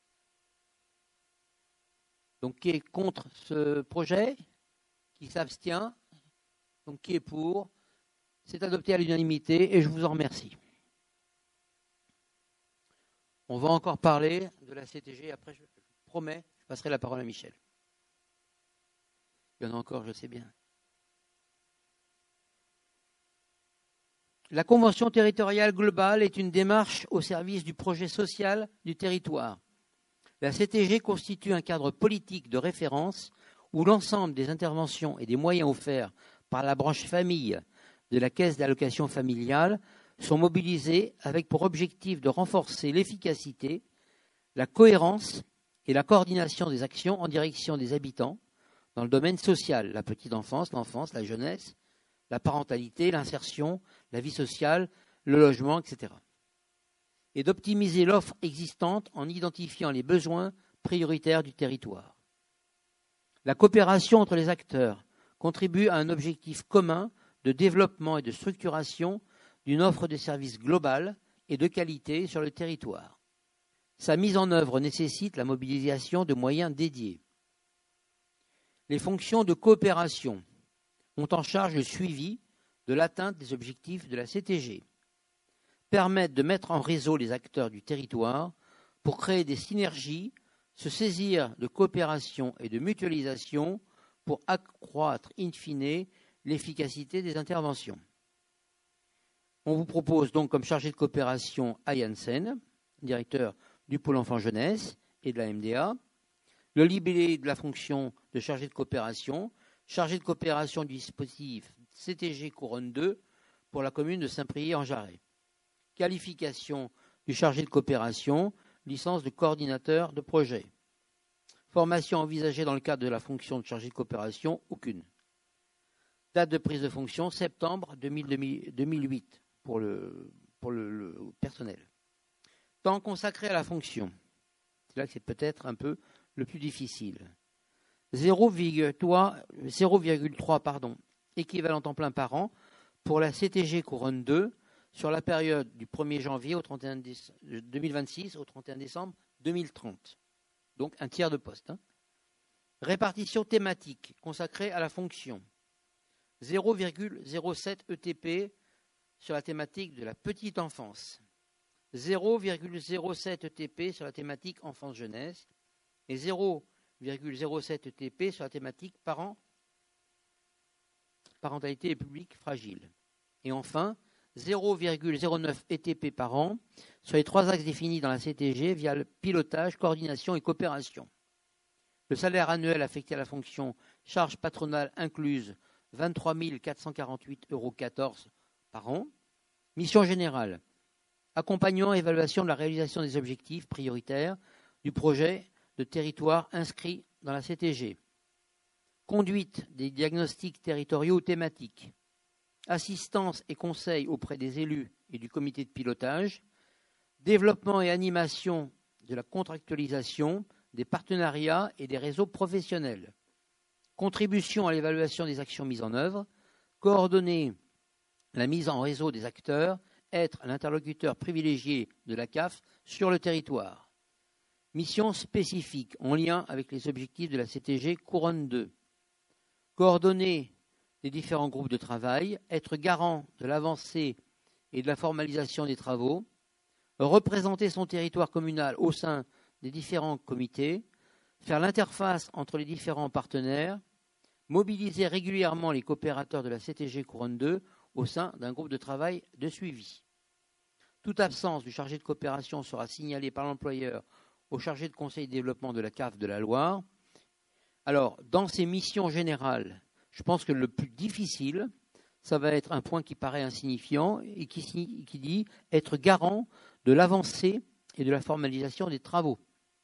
Donc, qui est contre ce projet? Qui s'abstient? Donc, qui est pour? C'est adopté à l'unanimité et je vous en remercie. On va encore parler de la C T G. Après, je promets, je passerai la parole à Michel. Il y en a encore, je sais bien. La Convention territoriale globale est une démarche au service du projet social du territoire. La C T G constitue un cadre politique de référence où l'ensemble des interventions et des moyens offerts par la branche famille de la Caisse d'allocation familiale sont mobilisés avec pour objectif de renforcer l'efficacité, la cohérence et la coordination des actions en direction des habitants dans le domaine social, la petite enfance, l'enfance, la jeunesse, la parentalité, l'insertion, la vie sociale, le logement, et cetera. Et d'optimiser l'offre existante en identifiant les besoins prioritaires du territoire. La coopération entre les acteurs contribue à un objectif commun de développement et de structuration d'une offre de services globale et de qualité sur le territoire. Sa mise en œuvre nécessite la mobilisation de moyens dédiés. Les fonctions de coopération ont en charge le suivi de l'atteinte des objectifs de la C T G, permettent de mettre en réseau les acteurs du territoire pour créer des synergies se saisir de coopération et de mutualisation pour accroître in fine l'efficacité des interventions. On vous propose donc comme chargé de coopération à Janssen, directeur du pôle enfant-jeunesse et de la M D A, le libellé de la fonction de chargé de coopération, chargé de coopération du dispositif C T G Couronne deux pour la commune de Saint-Priest-en-Jarret. Qualification du chargé de coopération, licence de coordinateur de projet. Formation envisagée dans le cadre de la fonction de chargé de coopération, aucune. Date de prise de fonction, septembre deux mille huit pour le, pour le, le personnel. Temps consacré à la fonction. C'est là que c'est peut-être un peu le plus difficile. zéro virgule trois pardon, équivalent temps plein par an pour la C T G Couronne deux sur la période du premier janvier au trente et un décembre deux mille vingt-six au trente et un décembre deux mille trente. Donc un tiers de poste. Hein. Répartition thématique consacrée à la fonction. zéro virgule zéro sept E T P sur la thématique de la petite enfance. zéro virgule zéro sept E T P sur la thématique enfance-jeunesse. Et zéro virgule zéro sept E T P sur la thématique parents, parentalité et public fragile. Et enfin, zéro virgule zéro neuf E T P par an sur les trois axes définis dans la C T G via le pilotage, coordination et coopération. Le salaire annuel affecté à la fonction charge patronale incluse vingt-trois mille quatre cent quarante-huit euros quatorze par an. Mission générale, accompagnement et évaluation de la réalisation des objectifs prioritaires du projet de territoire inscrit dans la C T G. Conduite des diagnostics territoriaux thématiques. Assistance et conseil auprès des élus et du comité de pilotage, développement et animation de la contractualisation, des partenariats et des réseaux professionnels, contribution à l'évaluation des actions mises en œuvre, coordonner la mise en réseau des acteurs, être l'interlocuteur privilégié de la C A F sur le territoire. Mission spécifique en lien avec les objectifs de la C T G Couronne deux. Coordonner les différents groupes de travail, être garant de l'avancée et de la formalisation des travaux, représenter son territoire communal au sein des différents comités, faire l'interface entre les différents partenaires, mobiliser régulièrement les coopérateurs de la C T G Couronne deux au sein d'un groupe de travail de suivi. Toute absence du chargé de coopération sera signalée par l'employeur au chargé de conseil et développement de la C A F de la Loire. Alors, dans ces missions générales, je pense que le plus difficile, ça va être un point qui paraît insignifiant et qui, qui dit être garant de l'avancée et de la formalisation des travaux.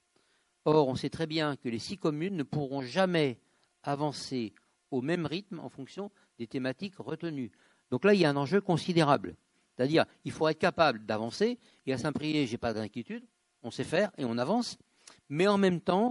Or, on sait très bien que les six communes ne pourront jamais avancer au même rythme en fonction des thématiques retenues. Donc là, il y a un enjeu considérable. C'est-à-dire, il faut être capable d'avancer, et à Saint-Priest, je n'ai pas d'inquiétude, on sait faire et on avance, mais en même temps,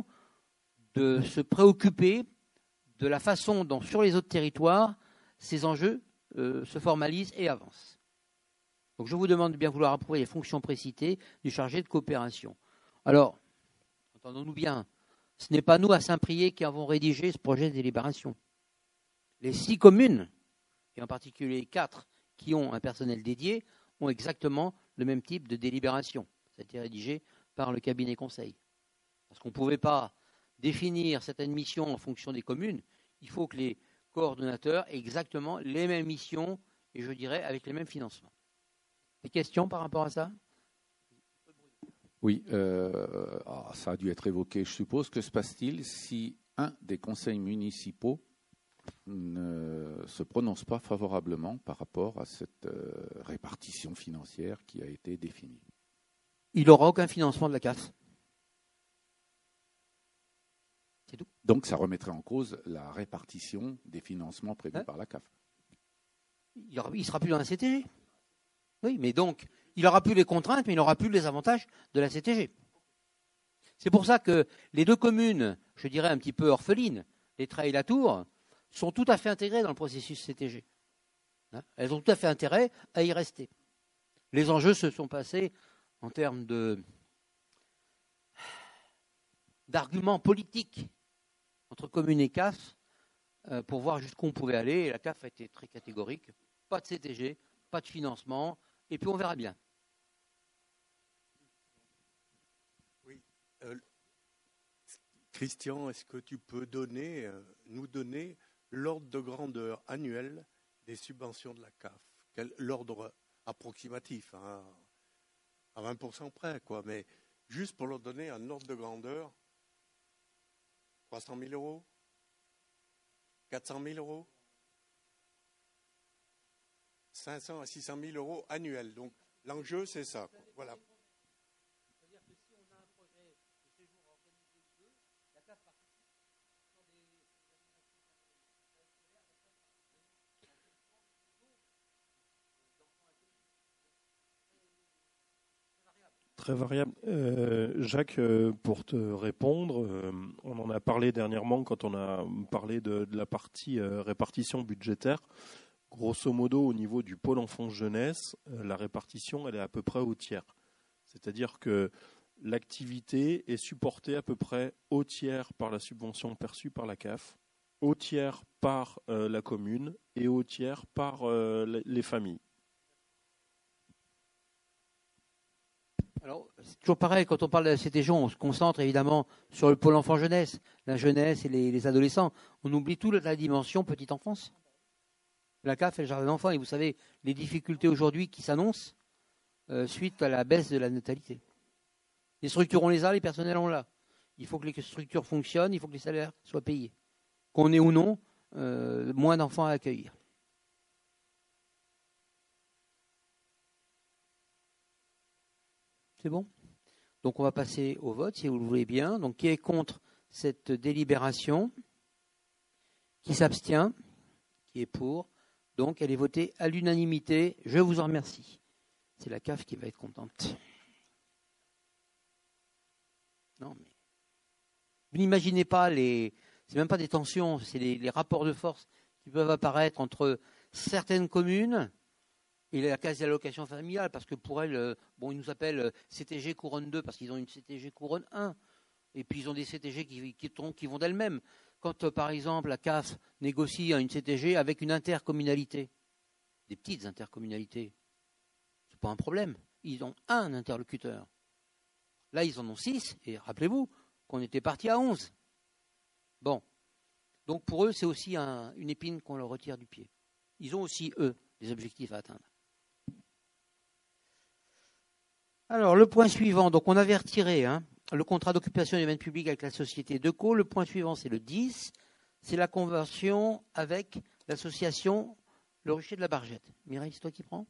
de se préoccuper de la façon dont, sur les autres territoires, ces enjeux euh, se formalisent et avancent. Donc je vous demande de bien vouloir approuver les fonctions précitées du chargé de coopération. Alors, entendons-nous bien, ce n'est pas nous à Saint-Priest qui avons rédigé ce projet de délibération. Les six communes, et en particulier les quatre qui ont un personnel dédié, ont exactement le même type de délibération. Ça a été rédigé par le cabinet conseil. Parce qu'on ne pouvait pas définir certaines missions en fonction des communes, il faut que les coordonnateurs aient exactement les mêmes missions et je dirais avec les mêmes financements. Des questions par rapport à ça ? Oui, euh, ah, ça a dû être évoqué. Je suppose que se passe-t-il si un des conseils municipaux ne se prononce pas favorablement par rapport à cette euh, répartition financière qui a été définie ? Il n'aura aucun financement de la C A F. C'est tout. Donc ça remettrait en cause la répartition des financements prévus hein par la C A F. Il ne sera plus dans la C T G. Oui, mais donc, il n'aura plus les contraintes, mais il n'aura plus les avantages de la C T G. C'est pour ça que les deux communes, je dirais un petit peu orphelines, les Trailles et la Tour, sont tout à fait intégrées dans le processus C T G. Hein, elles ont tout à fait intérêt à y rester. Les enjeux se sont passés en termes de d'arguments politiques entre communes et C A F euh, pour voir jusqu'où on pouvait aller. Et la C A F a été très catégorique. Pas de C T G, pas de financement, et puis on verra bien. Oui. Euh, Christian, est-ce que tu peux donner, euh, nous donner l'ordre de grandeur annuel des subventions de la C A F? Quel, l'ordre approximatif, hein, à vingt pour cent près, quoi, mais juste pour leur donner un ordre de grandeur, trois cent mille euros, quatre cent mille euros, cinq cents à six cent mille euros annuels. Donc l'enjeu, c'est ça. Voilà. C'est-à-dire que si on a un projet de séjour organisé ou deux, la C A F participe sur des Très variable. Euh, Jacques, euh, pour te répondre, euh, on en a parlé dernièrement quand on a parlé de, de la partie euh, répartition budgétaire. Grosso modo, au niveau du pôle enfance-jeunesse, euh, la répartition, elle est à peu près au tiers. C'est-à-dire que l'activité est supportée à peu près au tiers par la subvention perçue par la C A F, au tiers par euh, la commune et au tiers par euh, les familles. Alors, c'est toujours pareil, quand on parle de la C T G, on se concentre évidemment sur le pôle enfant-jeunesse, la jeunesse et les, les adolescents. On oublie toute la dimension petite enfance. La C A F et le jardin d'enfants, et vous savez, les difficultés aujourd'hui qui s'annoncent euh, suite à la baisse de la natalité. Les structures, on les a, les personnels, on l'a. Il faut que les structures fonctionnent, il faut que les salaires soient payés. Qu'on ait ou non euh, moins d'enfants à accueillir. C'est bon? Donc on va passer au vote, si vous le voulez bien. Donc qui est contre cette délibération? Qui s'abstient? Qui est pour? Donc elle est votée à l'unanimité. Je vous en remercie. C'est la C A F qui va être contente. Non, mais vous n'imaginez pas les. C'est même pas des tensions, c'est les, les rapports de force qui peuvent apparaître entre certaines communes et la case d'allocation familiale, parce que pour elles, bon, ils nous appellent C T G couronne deux parce qu'ils ont une C T G couronne un, et puis ils ont des C T G qui, qui, qui vont d'elles-mêmes. Quand, euh, par exemple, la C A F négocie une C T G avec une intercommunalité, des petites intercommunalités, c'est pas un problème. Ils ont un interlocuteur. Là, ils en ont six, et rappelez-vous qu'on était parti à onze. Bon. Donc pour eux, c'est aussi un, une épine qu'on leur retire du pied. Ils ont aussi, eux, des objectifs à atteindre. Alors, le point suivant, donc on avait retiré hein, le contrat d'occupation des domaines publics avec la société Deco. Le point suivant, c'est le dix, c'est la convention avec l'association Le Rucher de la Bargette. Mireille, c'est toi qui prends?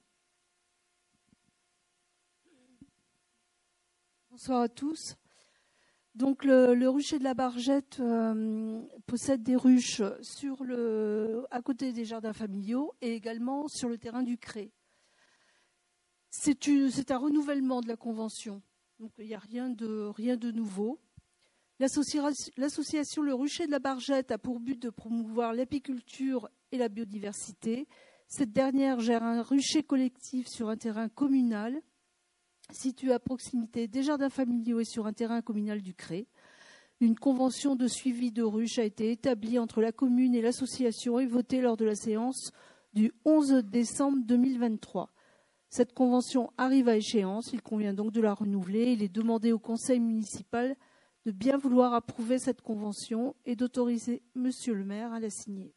Bonsoir à tous. Donc le, le Rucher de la Bargette euh, possède des ruches sur le, à côté des jardins familiaux et également sur le terrain du Cré. C'est, une, c'est un renouvellement de la convention, donc il n'y a rien de, rien de nouveau. L'association, l'association Le Rucher de la Bargette a pour but de promouvoir l'apiculture et la biodiversité. Cette dernière gère un rucher collectif sur un terrain communal situé à proximité des jardins familiaux et sur un terrain communal du Cré. Une convention de suivi de ruches a été établie entre la commune et l'association et votée lors de la séance du onze décembre deux mille vingt-trois. Cette convention arrive à échéance, il convient donc de la renouveler. Il est demandé au conseil municipal de bien vouloir approuver cette convention et d'autoriser monsieur le maire à la signer.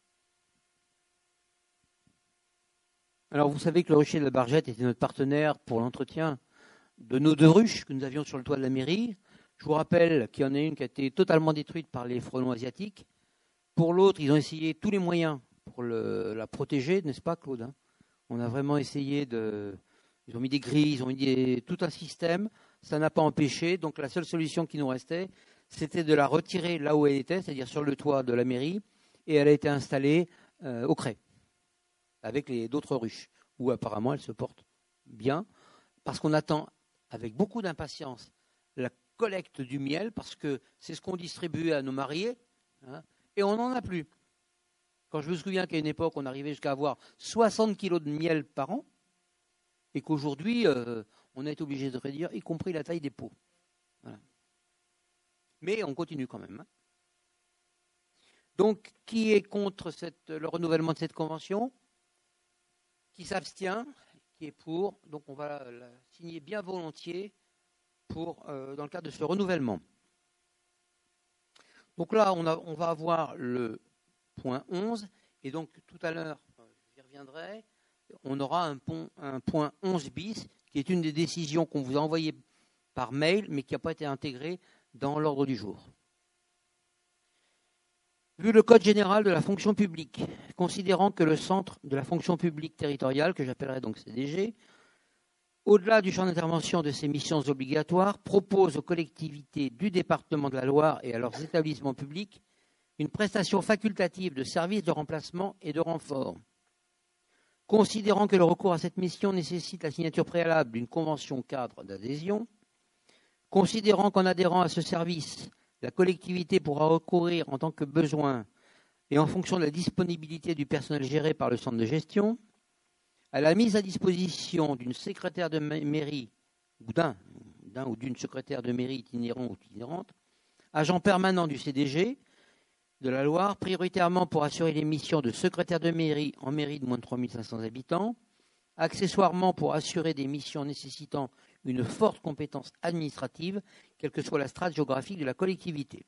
Alors vous savez que le Rucher de la Bargette était notre partenaire pour l'entretien de nos deux ruches que nous avions sur le toit de la mairie. Je vous rappelle qu'il y en a une qui a été totalement détruite par les frelons asiatiques. Pour l'autre, ils ont essayé tous les moyens pour le, la protéger, n'est-ce pas, Claude, hein? On a vraiment essayé de... Ils ont mis des grilles, ils ont mis des, tout un système. Ça n'a pas empêché. Donc la seule solution qui nous restait, c'était de la retirer là où elle était, c'est-à-dire sur le toit de la mairie. Et elle a été installée euh, au Cré, avec les, d'autres ruches, où apparemment elle se porte bien. Parce qu'on attend avec beaucoup d'impatience la collecte du miel, parce que c'est ce qu'on distribuait à nos mariés, hein, et on n'en a plus. Quand je me souviens qu'à une époque, on arrivait jusqu'à avoir soixante kilos de miel par an, et qu'aujourd'hui, euh, on a été obligé de réduire, y compris la taille des pots. Voilà. Mais on continue quand même. Hein. Donc, qui est contre cette, le renouvellement de cette convention? Qui s'abstient? Qui est pour? Donc, on va la, la signer bien volontiers pour, euh, dans le cadre de ce renouvellement. Donc là, on, a, on va avoir le point onze, et donc tout à l'heure, j'y reviendrai, on aura un, pont, un point onze bis, qui est une des décisions qu'on vous a envoyées par mail, mais qui n'a pas été intégrée dans l'ordre du jour. Vu le Code général de la fonction publique, considérant que le centre de la fonction publique territoriale, que j'appellerai donc C D G, au-delà du champ d'intervention de ses missions obligatoires, propose aux collectivités du département de la Loire et à leurs établissements publics une prestation facultative de services de remplacement et de renfort. Considérant que le recours à cette mission nécessite la signature préalable d'une convention cadre d'adhésion, considérant qu'en adhérant à ce service, la collectivité pourra recourir en tant que besoin et en fonction de la disponibilité du personnel géré par le centre de gestion, à la mise à disposition d'une secrétaire de mairie ou d'un, d'un ou d'une secrétaire de mairie itinérant ou itinérante, agent permanent du C D G de la Loire, prioritairement pour assurer les missions de secrétaire de mairie en mairie de moins de trois mille cinq cents habitants, accessoirement pour assurer des missions nécessitant une forte compétence administrative, quelle que soit la strate géographique de la collectivité.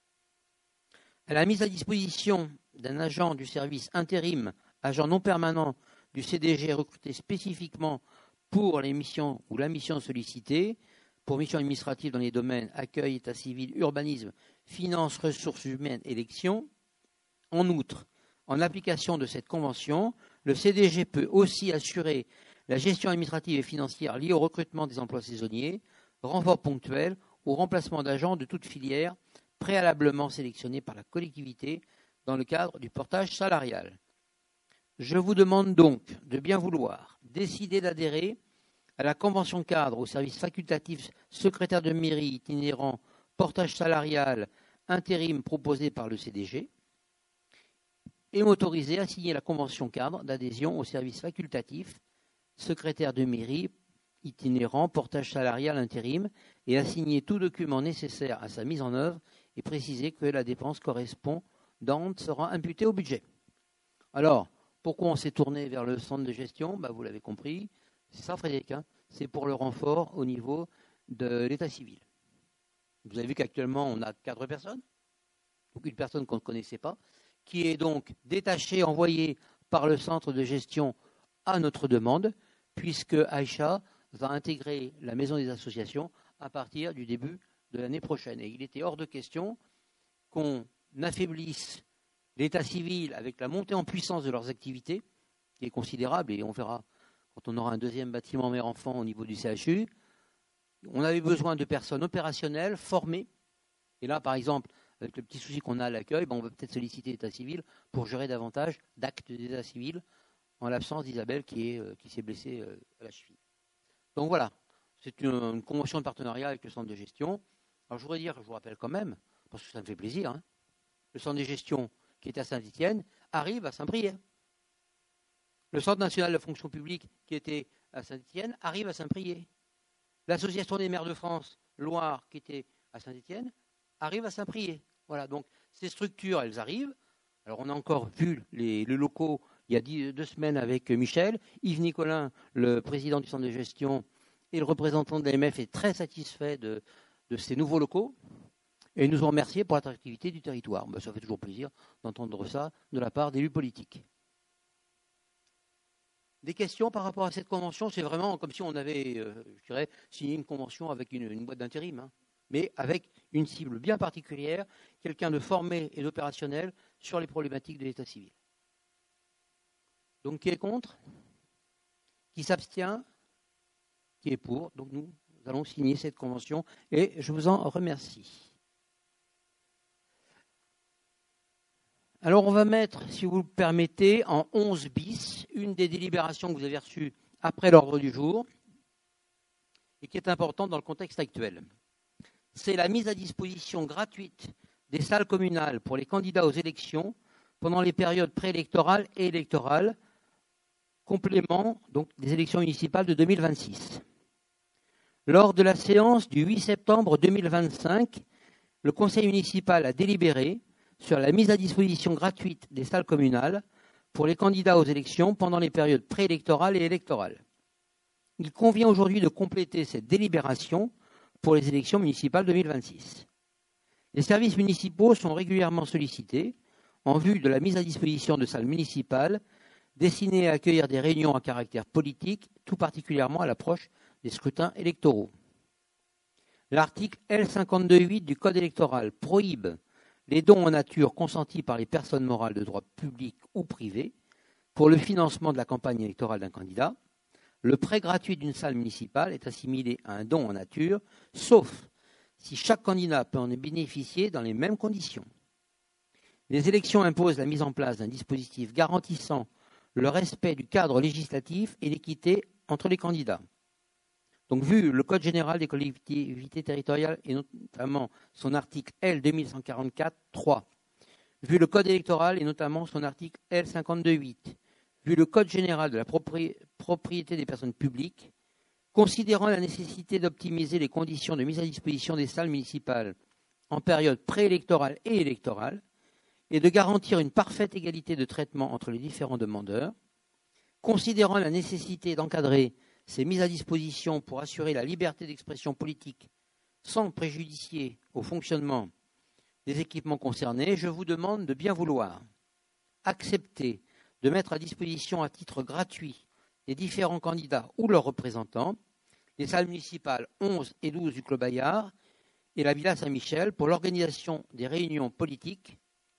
À la mise à disposition d'un agent du service intérim, agent non permanent du C D G recruté spécifiquement pour les missions ou la mission sollicitée, pour missions administratives dans les domaines accueil, état civil, urbanisme, finances, ressources humaines, élections. En outre, en application de cette convention, le C D G peut aussi assurer la gestion administrative et financière liée au recrutement des emplois saisonniers, renfort ponctuel ou remplacement d'agents de toute filière préalablement sélectionnés par la collectivité dans le cadre du portage salarial. Je vous demande donc de bien vouloir décider d'adhérer à la convention cadre au service facultatif secrétaire de mairie itinérant portage salarial intérim proposé par le C D G et m'autoriser à signer la convention cadre d'adhésion au service facultatif secrétaire de mairie itinérant portage salarial intérim et à signer tout document nécessaire à sa mise en œuvre et préciser que la dépense correspondante sera imputée au budget. Alors, pourquoi on s'est tourné vers le centre de gestion? Bah, vous l'avez compris, c'est ça Frédéric, hein, c'est pour le renfort au niveau de l'état civil. Vous avez vu qu'actuellement on a quatre personnes, donc une personne qu'on ne connaissait pas, qui est donc détachée, envoyée par le centre de gestion à notre demande, puisque Aïcha va intégrer la maison des associations à partir du début de l'année prochaine. Et il était hors de question qu'on affaiblisse l'état civil avec la montée en puissance de leurs activités, qui est considérable, et on verra quand on aura un deuxième bâtiment mère-enfant au niveau du C H U. On avait besoin de personnes opérationnelles, formées. Et là, par exemple, avec le petit souci qu'on a à l'accueil, ben on va peut-être solliciter l'état civil pour gérer davantage d'actes d'état civil en l'absence d'Isabelle qui, est, euh, qui s'est blessée euh, à la cheville. Donc voilà, c'est une, une convention de partenariat avec le centre de gestion. Alors je voudrais dire, je vous rappelle quand même, parce que ça me fait plaisir, hein, le centre de gestion qui était à Saint-Étienne arrive à Saint-Brieuc. Le Centre national de la fonction publique qui était à Saint-Étienne arrive à Saint-Brieuc. L'Association des maires de France, Loire, qui était à Saint-Étienne, arrive à Saint-Brieuc. Voilà, donc ces structures, elles arrivent. Alors on a encore vu les, les locaux il y a dix, deux semaines avec Michel. Yves Nicolin, le président du centre de gestion et le représentant de l'A M F est très satisfait de, de ces nouveaux locaux. Et ils nous ont remerciés pour l'attractivité du territoire. Ben, ça fait toujours plaisir d'entendre ça de la part d'élus politiques. Des questions par rapport à cette convention? C'est vraiment comme si on avait, euh, je dirais, signé une convention avec une, une boîte d'intérim, hein, mais avec une cible bien particulière, quelqu'un de formé et d'opérationnel sur les problématiques de l'état civil. Donc, qui est contre? Qui s'abstient? Qui est pour? Donc, nous allons signer cette convention et je vous en remercie. Alors, on va mettre, si vous le permettez, en onze bis, une des délibérations que vous avez reçues après l'ordre du jour et qui est importante dans le contexte actuel. C'est la mise à disposition gratuite des salles communales pour les candidats aux élections pendant les périodes préélectorales et électorales, complément donc des élections municipales de deux mille vingt-six. Lors de la séance du huit septembre deux mille vingt-cinq, le conseil municipal a délibéré sur la mise à disposition gratuite des salles communales pour les candidats aux élections pendant les périodes préélectorales et électorales. Il convient aujourd'hui de compléter cette délibération pour les élections municipales deux mille vingt-six. Les services municipaux sont régulièrement sollicités en vue de la mise à disposition de salles municipales destinées à accueillir des réunions à caractère politique, tout particulièrement à l'approche des scrutins électoraux. L'article L cinquante-deux point huit du Code électoral prohibe les dons en nature consentis par les personnes morales de droit public ou privé pour le financement de la campagne électorale d'un candidat. Le prêt gratuit d'une salle municipale est assimilé à un don en nature, sauf si chaque candidat peut en bénéficier dans les mêmes conditions. Les élections imposent la mise en place d'un dispositif garantissant le respect du cadre législatif et l'équité entre les candidats. Donc, vu le Code général des collectivités territoriales et notamment son article L deux mille cent quarante-quatre trois, vu le Code électoral et notamment son article L cinquante-deux point huit, vu le Code général de la propri- propriété des personnes publiques, considérant la nécessité d'optimiser les conditions de mise à disposition des salles municipales en période préélectorale et électorale, et de garantir une parfaite égalité de traitement entre les différents demandeurs, considérant la nécessité d'encadrer ces mises à disposition pour assurer la liberté d'expression politique sans préjudicier au fonctionnement des équipements concernés, je vous demande de bien vouloir accepter de mettre à disposition à titre gratuit des différents candidats ou leurs représentants les salles municipales onze et douze du Clos Bayard et la Villa Saint-Michel pour l'organisation des réunions politiques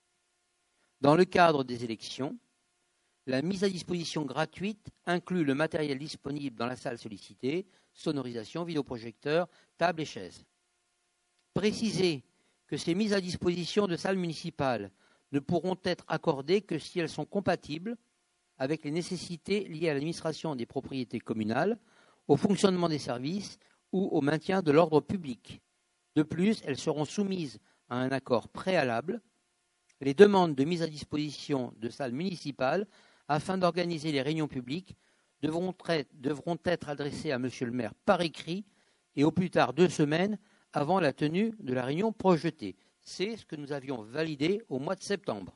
dans le cadre des élections. La mise à disposition gratuite inclut le matériel disponible dans la salle sollicitée, sonorisation, vidéoprojecteur, table et chaises. Préciser que ces mises à disposition de salles municipales ne pourront être accordées que si elles sont compatibles avec les nécessités liées à l'administration des propriétés communales, au fonctionnement des services ou au maintien de l'ordre public. De plus, elles seront soumises à un accord préalable. Les demandes de mise à disposition de salles municipales afin d'organiser les réunions publiques devront, tra- devront être adressées à Monsieur le maire par écrit et au plus tard deux semaines avant la tenue de la réunion projetée. C'est ce que nous avions validé au mois de septembre.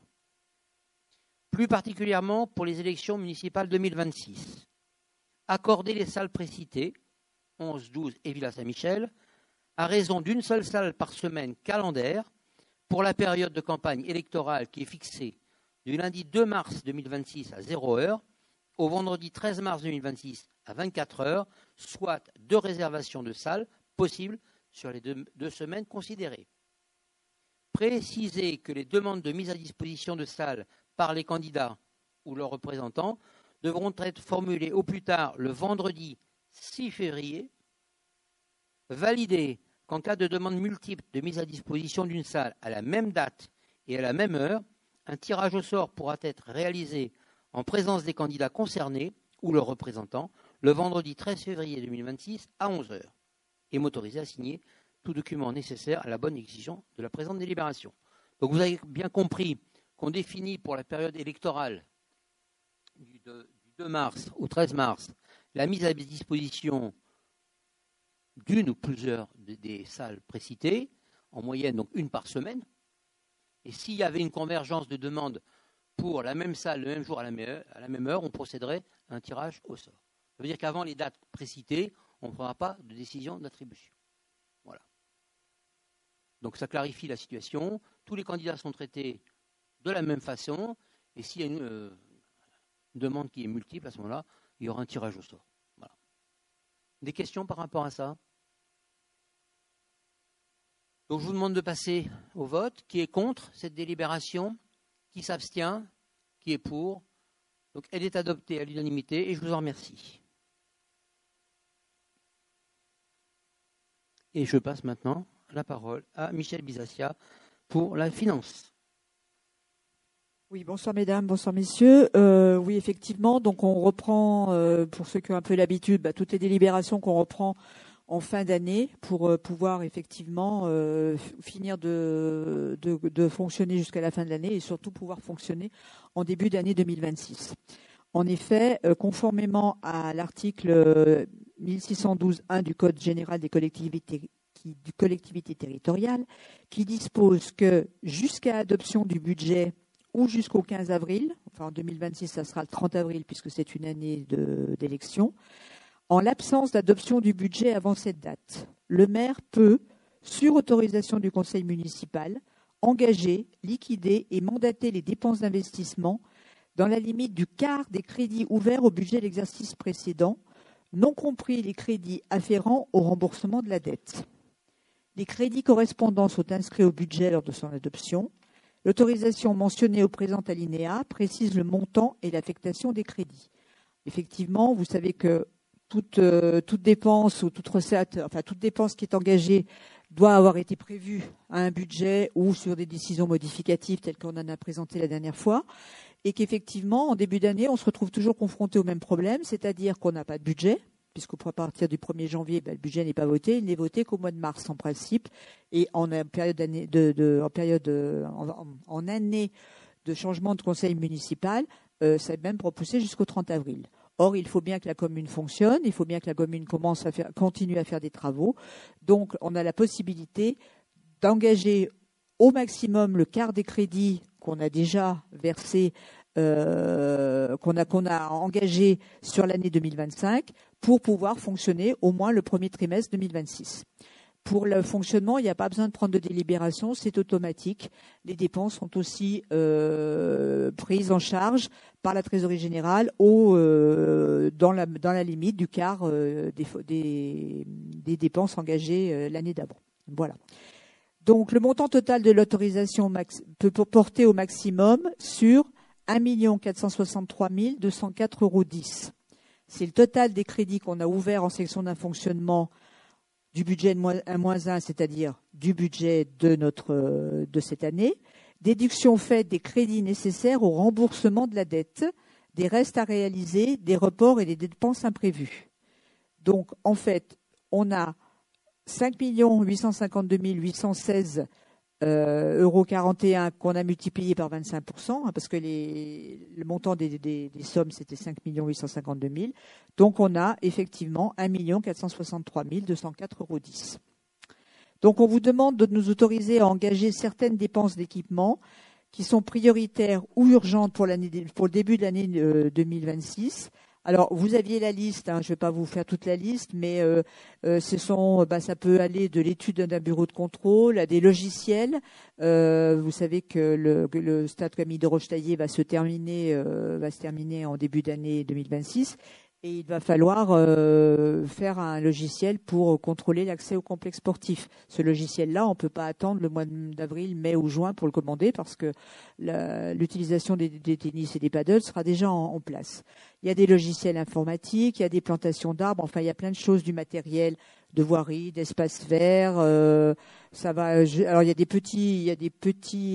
Plus particulièrement pour les élections municipales deux mille vingt-six. Accorder les salles précitées, onze, douze et Villa Saint-Michel, à raison d'une seule salle par semaine calendaire pour la période de campagne électorale qui est fixée du lundi deux mars deux mille vingt-six à zéro heure au vendredi treize mars deux mille vingt-six à vingt-quatre heures, soit deux réservations de salles possibles sur les deux, deux semaines considérées. Préciser que les demandes de mise à disposition de salles par les candidats ou leurs représentants devront être formulées au plus tard le vendredi six février, valider qu'en cas de demande multiple de mise à disposition d'une salle à la même date et à la même heure, un tirage au sort pourra être réalisé en présence des candidats concernés ou leurs représentants le vendredi treize février deux mille vingt-six à onze heures et m'autoriser à signer tout document nécessaire à la bonne exécution de la présente délibération. Donc vous avez bien compris qu'on définit pour la période électorale du deux mars au treize mars la mise à disposition d'une ou plusieurs des salles précitées, en moyenne donc une par semaine. Et s'il y avait une convergence de demandes pour la même salle le même jour à la même heure, à la même heure on procéderait à un tirage au sort. Ça veut dire qu'avant les dates précitées, on ne prendra pas de décision d'attribution. Voilà. Donc ça clarifie la situation. Tous les candidats sont traités de la même façon. Et s'il y a une, euh, une demande qui est multiple, à ce moment-là, il y aura un tirage au sort. Voilà. Des questions par rapport à ça ? Donc je vous demande de passer au vote. Qui est contre cette délibération ? Qui s'abstient ? Qui est pour ? Donc elle est adoptée à l'unanimité et je vous en remercie. Et je passe maintenant la parole à Michel Bisassia pour la finance. Oui, bonsoir mesdames, bonsoir messieurs. Euh, oui, effectivement, donc on reprend, euh, pour ceux qui ont un peu l'habitude, bah, toutes les délibérations qu'on reprend en fin d'année pour euh, pouvoir effectivement euh, finir de, de, de fonctionner jusqu'à la fin de l'année et surtout pouvoir fonctionner en début d'année deux mille vingt-six. En effet, euh, conformément à l'article mille six cent douze point un du Code général des collectivités, qui, du collectivité territoriale, qui dispose que jusqu'à adoption du budget ou jusqu'au quinze avril, enfin en deux mille vingt-six, ça sera le trente avril puisque c'est une année de, d'élection, en l'absence d'adoption du budget avant cette date, le maire peut, sur autorisation du conseil municipal, engager, liquider et mandater les dépenses d'investissement dans la limite du quart des crédits ouverts au budget de l'exercice précédent, non compris les crédits afférents au remboursement de la dette. Les crédits correspondants sont inscrits au budget lors de son adoption. L'autorisation mentionnée au présent alinéa précise le montant et l'affectation des crédits. Effectivement, vous savez que toute, euh, toute dépense ou toute recette, enfin toute dépense qui est engagée doit avoir été prévue à un budget ou sur des décisions modificatives telles qu'on en a présenté la dernière fois, et qu'effectivement, en début d'année, on se retrouve toujours confronté au même problème, c'est-à-dire qu'on n'a pas de budget, puisqu'à partir du premier janvier, ben, le budget n'est pas voté, il n'est voté qu'au mois de mars en principe, et en période, d'année, de, de, en, période en, en année de changement de conseil municipal, euh, ça est même repoussé jusqu'au trente avril. Or, il faut bien que la commune fonctionne, il faut bien que la commune commence à faire, continue à faire des travaux. Donc, on a la possibilité d'engager au maximum le quart des crédits qu'on a déjà versés, euh, qu'on a, qu'on a engagés sur l'année deux mille vingt-cinq pour pouvoir fonctionner au moins le premier trimestre deux mille vingt-six. Pour le fonctionnement, il n'y a pas besoin de prendre de délibération, c'est automatique. Les dépenses sont aussi euh, prises en charge par la trésorerie générale au, euh, dans, la, dans la limite du quart euh, des, des, des dépenses engagées euh, l'année d'avant. Voilà. Donc, le montant total de l'autorisation max, peut porter au maximum sur un million quatre cent soixante-trois mille deux cent quatre euros dix. C'est le total des crédits qu'on a ouverts en section d'un fonctionnement du budget un moins un, c'est-à-dire du budget de, notre, de cette année, déduction faite des crédits nécessaires au remboursement de la dette, des restes à réaliser, des reports et des dépenses imprévues. Donc, en fait, on a cinq millions huit cent cinquante-deux mille huit cent seize euh, euros quarante et un qu'on a multiplié par vingt-cinq pour cent, hein, parce que les, le montant des, des, des sommes, c'était cinq millions huit cent cinquante-deux mille. Donc, on a effectivement un million quatre cent soixante-trois mille deux cent quatre euros dix. Donc, on vous demande de nous autoriser à engager certaines dépenses d'équipement qui sont prioritaires ou urgentes pour, l'année, pour le début de l'année euh, deux mille vingt-six. Alors, vous aviez la liste, hein, je ne vais pas vous faire toute la liste, mais euh, euh, ce sont, bah, ça peut aller de l'étude d'un bureau de contrôle à des logiciels. Euh, vous savez que le, le stade Camille de Rochetaillé va se terminer, euh, va se terminer en début d'année deux mille vingt-six. Et il va falloir euh, faire un logiciel pour contrôler l'accès au complexe sportif. Ce logiciel-là, on ne peut pas attendre le mois d'avril, mai ou juin pour le commander parce que la, l'utilisation des, des tennis et des paddles sera déjà en, en place. Il y a des logiciels informatiques, il y a des plantations d'arbres, enfin il y a plein de choses, du matériel de voirie, d'espaces verts. Euh, ça va. Je, alors il y a des petits, il y a des petits,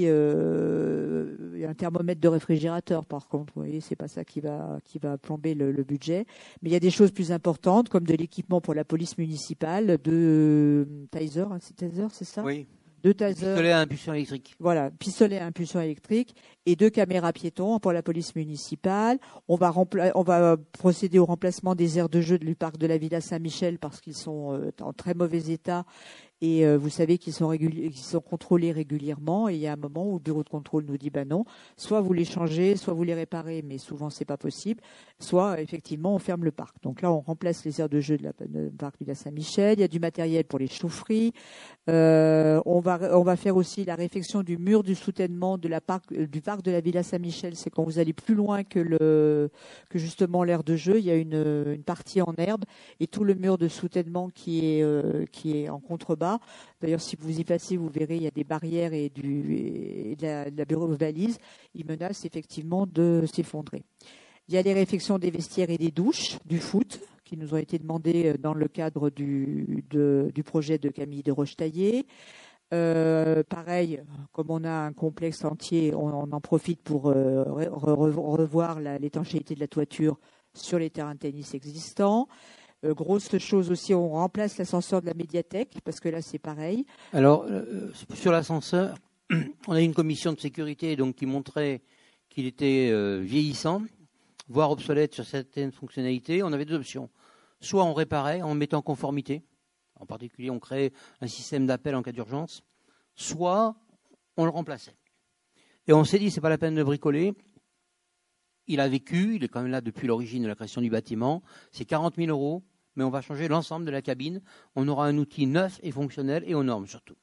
euh, il y a un thermomètre de réfrigérateur par contre. Vous voyez, c'est pas ça qui va qui va plomber le, le budget. Mais il y a des choses plus importantes comme de l'équipement pour la police municipale, de euh, taser, hein, c'est taser, c'est ça? Oui. Deux tasers. Pistolet à impulsion électrique. Voilà, pistolet à impulsion électrique et deux caméras piétons pour la police municipale. On va, rempla- on va procéder au remplacement des aires de jeu du parc de la Villa Saint-Michel parce qu'ils sont euh, en très mauvais état. Et euh, vous savez qu'ils sont, réguli- qu'ils sont contrôlés régulièrement. Et il y a un moment où le bureau de contrôle nous dit bah non, soit vous les changez, soit vous les réparez, mais souvent c'est pas possible. Soit effectivement on ferme le parc. Donc là on remplace les aires de jeu de la de parc Villa Saint-Michel. Il y a du matériel pour les chaufferies. Euh, on va on va faire aussi la réfection du mur du soutènement de la parc du parc de la Villa Saint-Michel. C'est quand vous allez plus loin que le que justement l'aire de jeu. Il y a une une partie en herbe et tout le mur de soutènement qui est euh, qui est en contrebas. D'ailleurs, si vous y passez, vous verrez, il y a des barrières et, du, et de la, de la bureau valise. Ils menacent effectivement de s'effondrer. Il y a les réfections des vestiaires et des douches, du foot, qui nous ont été demandées dans le cadre du, de, du projet de Camille de Rochetaillé. Euh, pareil, comme on a un complexe entier, on, on en profite pour euh, re, re, revoir la, l'étanchéité de la toiture sur les terrains de tennis existants. Euh, grosse chose aussi, on remplace l'ascenseur de la médiathèque, parce que là, c'est pareil. Alors, euh, sur l'ascenseur, on a une commission de sécurité donc, qui montrait qu'il était euh, vieillissant, voire obsolète sur certaines fonctionnalités. On avait deux options. Soit on réparait en mettant en conformité, en particulier on créait un système d'appel en cas d'urgence, soit on le remplaçait. Et on s'est dit, c'est pas la peine de bricoler. Il a vécu, il est quand même là depuis l'origine de la création du bâtiment. C'est quarante mille euros mais on va changer l'ensemble de la cabine. On aura un outil neuf et fonctionnel et aux normes surtout.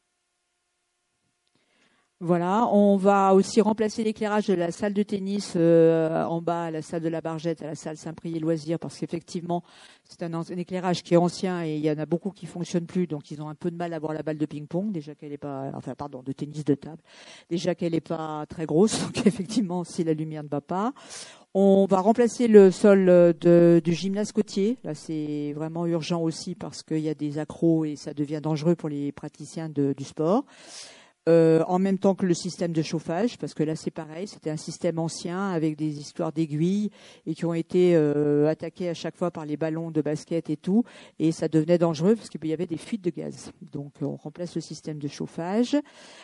Voilà, on va aussi remplacer l'éclairage de la salle de tennis euh, en bas à la salle de la Bargette, à la salle Saint-Priest Loisirs, parce qu'effectivement, c'est un, un éclairage qui est ancien et il y en a beaucoup qui fonctionnent plus, donc ils ont un peu de mal à voir la balle de ping-pong, déjà qu'elle est pas, enfin pardon, de tennis de table, déjà qu'elle est pas très grosse, donc effectivement, si la lumière ne va pas. On va remplacer le sol de, du gymnase côtier. Là, c'est vraiment urgent aussi parce qu'il y a des accros et ça devient dangereux pour les praticiens de, du sport. Euh, en même temps que le système de chauffage, parce que là c'est pareil, c'était un système ancien avec des histoires d'aiguilles et qui ont été euh, attaquées à chaque fois par les ballons de basket et tout, et ça devenait dangereux parce qu'il y avait des fuites de gaz. Donc on remplace le système de chauffage.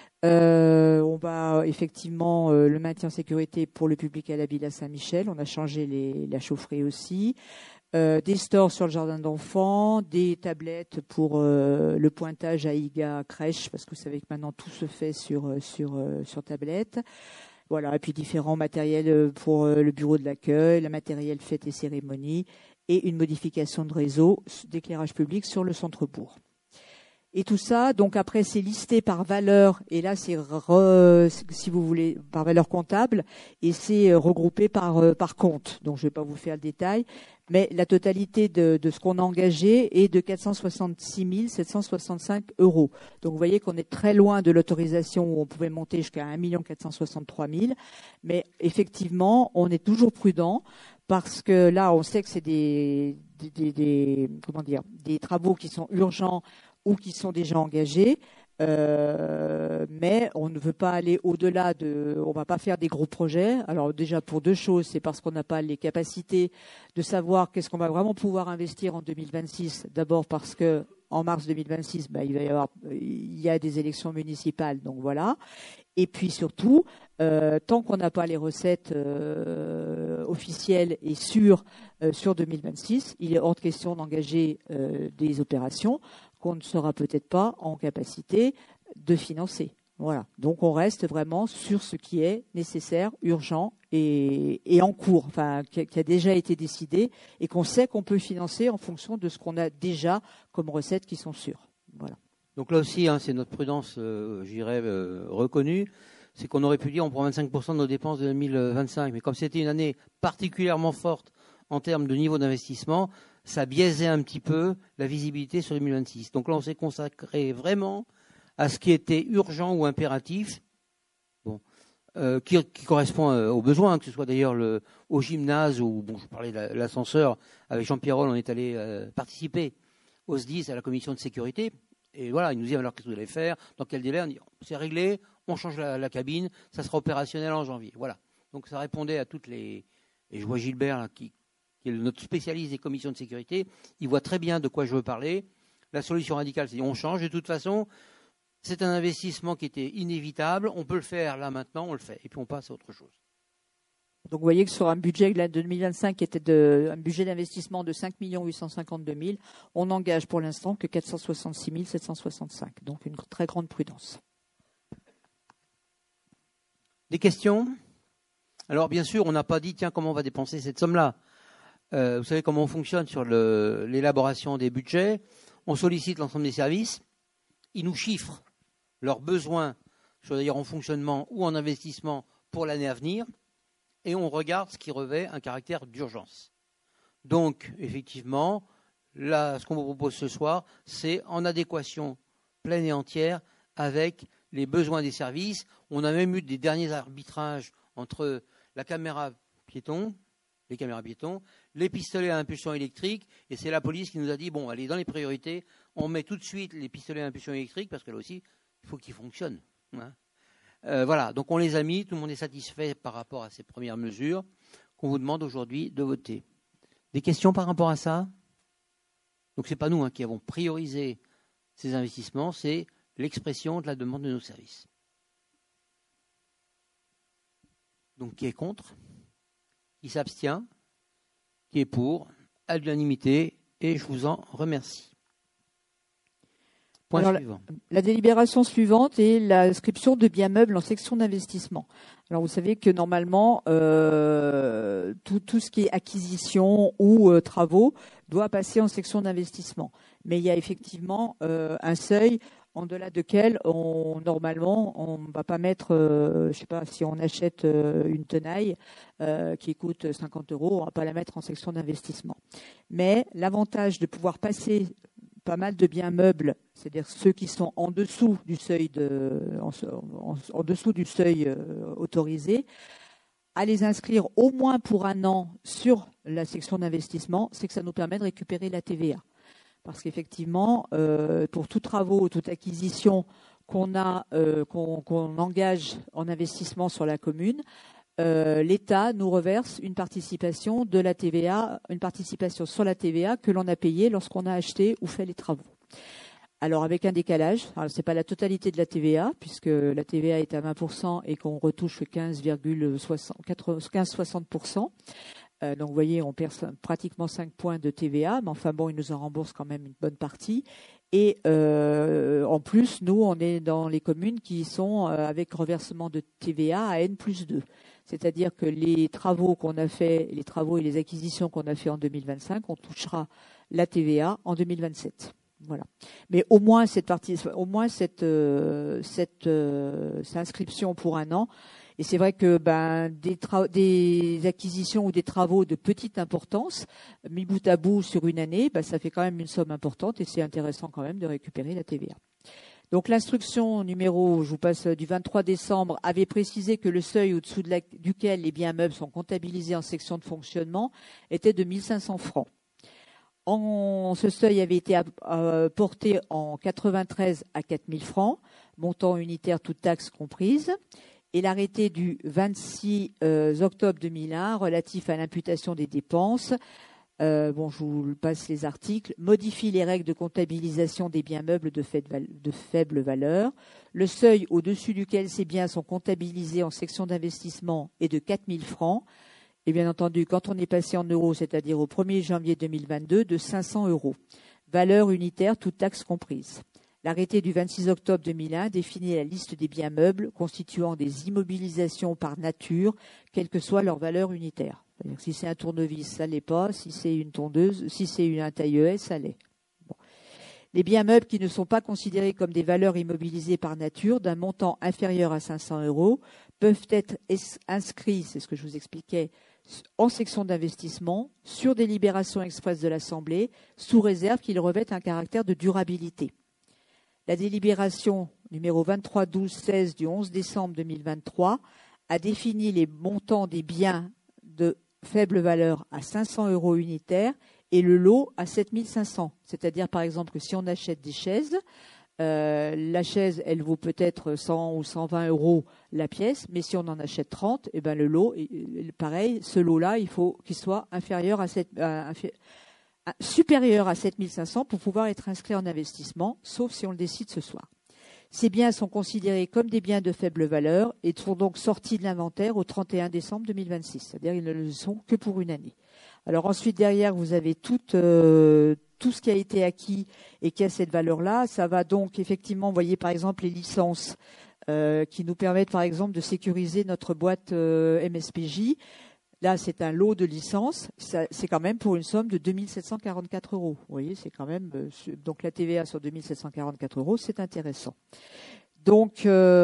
Euh, on va effectivement euh, le maintien en sécurité pour le public à la Villa Saint-Michel. On a changé les, la chaufferie aussi. Euh, des stores sur le jardin d'enfants, des tablettes pour euh, le pointage à I G A crèche, parce que vous savez que maintenant tout se fait sur sur euh, sur tablette. Voilà, et puis différents matériels pour euh, le bureau de l'accueil, le matériel fêtes et cérémonies, et une modification de réseau d'éclairage public sur le centre-bourg. Et tout ça, donc après, c'est listé par valeur, et là, c'est, re, si vous voulez, par valeur comptable, et c'est regroupé par, par compte. Donc, je ne vais pas vous faire le détail, mais la totalité de, de ce qu'on a engagé est de quatre cent soixante-six mille sept cent soixante-cinq euros. Donc, vous voyez qu'on est très loin de l'autorisation où on pouvait monter jusqu'à un million quatre cent soixante-trois mille. Mais effectivement, on est toujours prudent parce que là, on sait que c'est des, des, des, des comment dire, des travaux qui sont urgents ou qui sont déjà engagés, euh, mais on ne veut pas aller au-delà de, on va pas faire des gros projets. Alors déjà pour deux choses, c'est parce qu'on n'a pas les capacités de savoir qu'est-ce qu'on va vraiment pouvoir investir en deux mille vingt-six. D'abord parce que en mars deux mille vingt-six, bah, il va y avoir, il y a des élections municipales, donc voilà. Et puis surtout, euh, tant qu'on n'a pas les recettes euh, officielles et sûres euh, sur deux mille vingt-six, il est hors de question d'engager euh, des opérations qu'on ne sera peut-être pas en capacité de financer. Voilà. Donc on reste vraiment sur ce qui est nécessaire, urgent et, et en cours, enfin qui a, qui a déjà été décidé et qu'on sait qu'on peut financer en fonction de ce qu'on a déjà comme recettes qui sont sûres. Voilà. Donc là aussi, hein, c'est notre prudence, euh, je dirais, euh, reconnue. C'est qu'on aurait pu dire on prend vingt-cinq pour cent de nos dépenses de deux mille vingt-cinq, mais comme c'était une année particulièrement forte en termes de niveau d'investissement, ça biaisait un petit peu la visibilité sur deux mille vingt-six. Donc là, on s'est consacré vraiment à ce qui était urgent ou impératif, bon, euh, qui, qui correspond euh, aux besoins, que ce soit d'ailleurs le, au gymnase ou, bon, je parlais de l'ascenseur, avec Jean-Pierre Roll, on est allé euh, participer au S D I S, à la commission de sécurité. Et voilà, il nous dit alors qu'est-ce que vous allez faire, dans quel délai, on dit c'est réglé, on change la, la cabine, ça sera opérationnel en janvier. Voilà. Donc ça répondait à toutes les. Et je vois Gilbert là, qui, qui est notre spécialiste des commissions de sécurité, il voit très bien de quoi je veux parler. La solution radicale, c'est on change. De toute façon, c'est un investissement qui était inévitable. On peut le faire là maintenant, on le fait. Et puis on passe à autre chose. Donc vous voyez que sur un budget de deux mille vingt-cinq qui était de, un budget d'investissement de cinq millions huit cent cinquante-deux mille, on n'engage pour l'instant que quatre cent soixante-six mille sept cent soixante-cinq. Donc une très grande prudence. Des questions ? Alors bien sûr, on n'a pas dit tiens comment on va dépenser cette somme-là. Euh, vous savez comment on fonctionne sur le, l'élaboration des budgets. On sollicite l'ensemble des services. Ils nous chiffrent leurs besoins, soit d'ailleurs en fonctionnement ou en investissement pour l'année à venir. Et on regarde ce qui revêt un caractère d'urgence. Donc, effectivement, là, ce qu'on vous propose ce soir, c'est en adéquation pleine et entière avec les besoins des services. On a même eu des derniers arbitrages entre la caméra piéton, les caméras piétons, les pistolets à impulsion électrique, et c'est la police qui nous a dit, bon, allez, dans les priorités, on met tout de suite les pistolets à impulsion électrique, parce que là aussi, il faut qu'ils fonctionnent. Hein. Euh, voilà, donc on les a mis, tout le monde est satisfait par rapport à ces premières mesures qu'on vous demande aujourd'hui de voter. Des questions par rapport à ça ? Donc ce n'est pas nous hein, qui avons priorisé ces investissements, c'est l'expression de la demande de nos services. Donc qui est contre ? Qui s'abstient ? Qui est pour ? À l'unanimité, et je vous en remercie. Point Alors, suivant. La, la délibération suivante est l'inscription de biens meubles en section d'investissement. Alors vous savez que normalement, euh, tout, tout ce qui est acquisition ou euh, travaux doit passer en section d'investissement. Mais il y a effectivement euh, un seuil en delà duquel on, normalement on ne va pas mettre, euh, je sais pas, si on achète euh, une tenaille euh, qui coûte cinquante euros, on ne va pas la mettre en section d'investissement. Mais l'avantage de pouvoir passer pas mal de biens meubles, c'est-à-dire ceux qui sont en dessous du seuil de, en, en, en dessous du seuil euh, autorisé, à les inscrire au moins pour un an sur la section d'investissement, c'est que ça nous permet de récupérer la T V A. Parce qu'effectivement, euh, pour tout travaux ou toute acquisition qu'on a, euh, qu'on, qu'on engage en investissement sur la commune, euh, l'État nous reverse une participation de la T V A, une participation sur la T V A que l'on a payée lorsqu'on a acheté ou fait les travaux. Alors avec un décalage, alors c'est pas la totalité de la T V A puisque la T V A est à vingt pour cent et qu'on retouche quinze virgule soixante pour cent. Euh, donc vous voyez, on perd pratiquement cinq points de T V A, mais enfin bon, ils nous en remboursent quand même une bonne partie. Et euh, en plus, nous, on est dans les communes qui sont euh, avec reversement de T V A à N plus deux. C'est-à-dire que les travaux qu'on a fait, les travaux et les acquisitions qu'on a fait en deux mille vingt-cinq, on touchera la T V A en deux mille vingt-sept. Voilà. Mais au moins cette partie, au moins cette euh, cette, euh, cette inscription pour un an. Et c'est vrai que ben des, tra- des acquisitions ou des travaux de petite importance, mis bout à bout sur une année, ben, ça fait quand même une somme importante et c'est intéressant quand même de récupérer la T V A. Donc l'instruction numéro, je vous passe du vingt-trois décembre, avait précisé que le seuil au-dessous de la, duquel les biens meubles sont comptabilisés en section de fonctionnement était de mille cinq cents francs. En, ce seuil avait été euh, porté en quatre-vingt-treize à quatre mille francs, montant unitaire toute taxe comprise. Et l'arrêté du vingt-six euh, octobre deux mille un relatif à l'imputation des dépenses, euh, bon, je vous passe les articles, modifie les règles de comptabilisation des biens meubles de, de faible valeur. Le seuil au-dessus duquel ces biens sont comptabilisés en section d'investissement est de quatre mille francs. Et bien entendu, quand on est passé en euros, c'est-à-dire au premier janvier deux mille vingt-deux, de cinq cents euros. Valeur unitaire, toute taxe comprise. L'arrêté du vingt-six octobre deux mille un définit la liste des biens meubles constituant des immobilisations par nature, quelle que soit leur valeur unitaire. C'est-à-dire que si c'est un tournevis, ça l'est pas. Si c'est une tondeuse, si c'est une, un taille-haie, ça l'est. Bon. Les biens meubles qui ne sont pas considérés comme des valeurs immobilisées par nature d'un montant inférieur à cinq cents euros peuvent être inscrits, c'est ce que je vous expliquais, en section d'investissement, sur délibération express de l'Assemblée, sous réserve qu'ils revêtent un caractère de durabilité. La délibération numéro vingt-trois douze seize du onze décembre deux mille vingt-trois a défini les montants des biens de faible valeur à cinq cents euros unitaires et le lot à sept mille cinq cents. C'est-à-dire, par exemple, que si on achète des chaises, euh, la chaise, elle vaut peut-être cent ou cent vingt euros la pièce, mais si on en achète trente, eh ben le lot, pareil, ce lot-là, il faut qu'il soit inférieur à cette... À, supérieur à sept mille cinq cents pour pouvoir être inscrit en investissement, sauf si on le décide ce soir. Ces biens sont considérés comme des biens de faible valeur et sont donc sortis de l'inventaire au trente et un décembre deux mille vingt-six, c'est-à-dire qu'ils ne le sont que pour une année. Alors ensuite, derrière, vous avez tout, euh, tout ce qui a été acquis et qui a cette valeur-là. Ça va donc effectivement, vous voyez par exemple les licences euh, qui nous permettent par exemple de sécuriser notre boîte euh, M S P J. Là, c'est un lot de licences. Ça, c'est quand même pour une somme de deux mille sept cent quarante-quatre euros. Vous voyez, c'est quand même euh, donc la T V A sur deux mille sept cent quarante-quatre euros, c'est intéressant. Donc,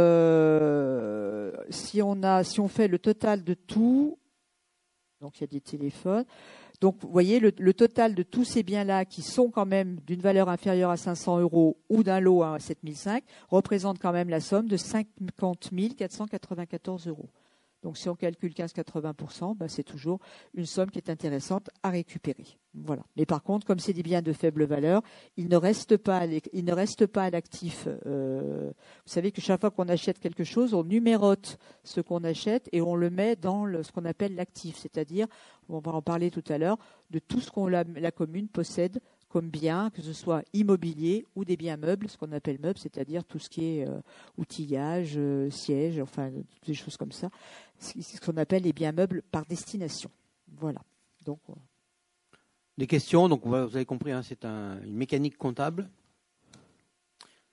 euh, si on a, si on fait le total de tout, donc il y a des téléphones. Donc, vous voyez, le, le total de tous ces biens-là qui sont quand même d'une valeur inférieure à cinq cents euros ou d'un lot à sept mille cinq représente quand même la somme de cinquante mille quatre cent quatre-vingt-quatorze euros. Donc, si on calcule quinze virgule quatre-vingts pour cent, ben, c'est toujours une somme qui est intéressante à récupérer. Voilà. Mais par contre, comme c'est des biens de faible valeur, il ne reste pas, il ne reste pas à l'actif. Euh, vous savez que chaque fois qu'on achète quelque chose, on numérote ce qu'on achète et on le met dans le, ce qu'on appelle l'actif, c'est-à-dire, on va en parler tout à l'heure, de tout ce qu'on la, la commune possède comme biens, que ce soit immobilier ou des biens meubles, ce qu'on appelle meubles, c'est-à-dire tout ce qui est euh, outillage, euh, siège, enfin, toutes des choses comme ça. C'est ce qu'on appelle les biens meubles par destination. Voilà. Donc, euh... Des questions, donc vous avez compris, hein, c'est un, une mécanique comptable.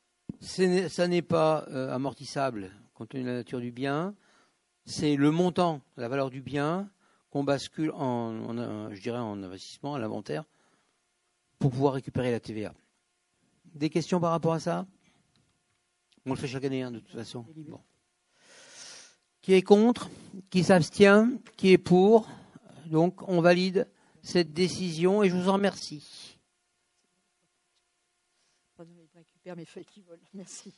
C'est- ça n'est pas euh, amortissable compte tenu de la nature du bien. C'est le montant, la valeur du bien qu'on bascule en, en, en- je dirais en investissement, à l'inventaire, pour pouvoir récupérer la T V A. Des questions par rapport à ça? On le fait chaque année, hein, de toute façon. Bon. Qui est contre? Qui s'abstient? Qui est pour? Donc, on valide cette décision et je vous en remercie. Pardon, je récupère mes feuilles qui volent. Merci.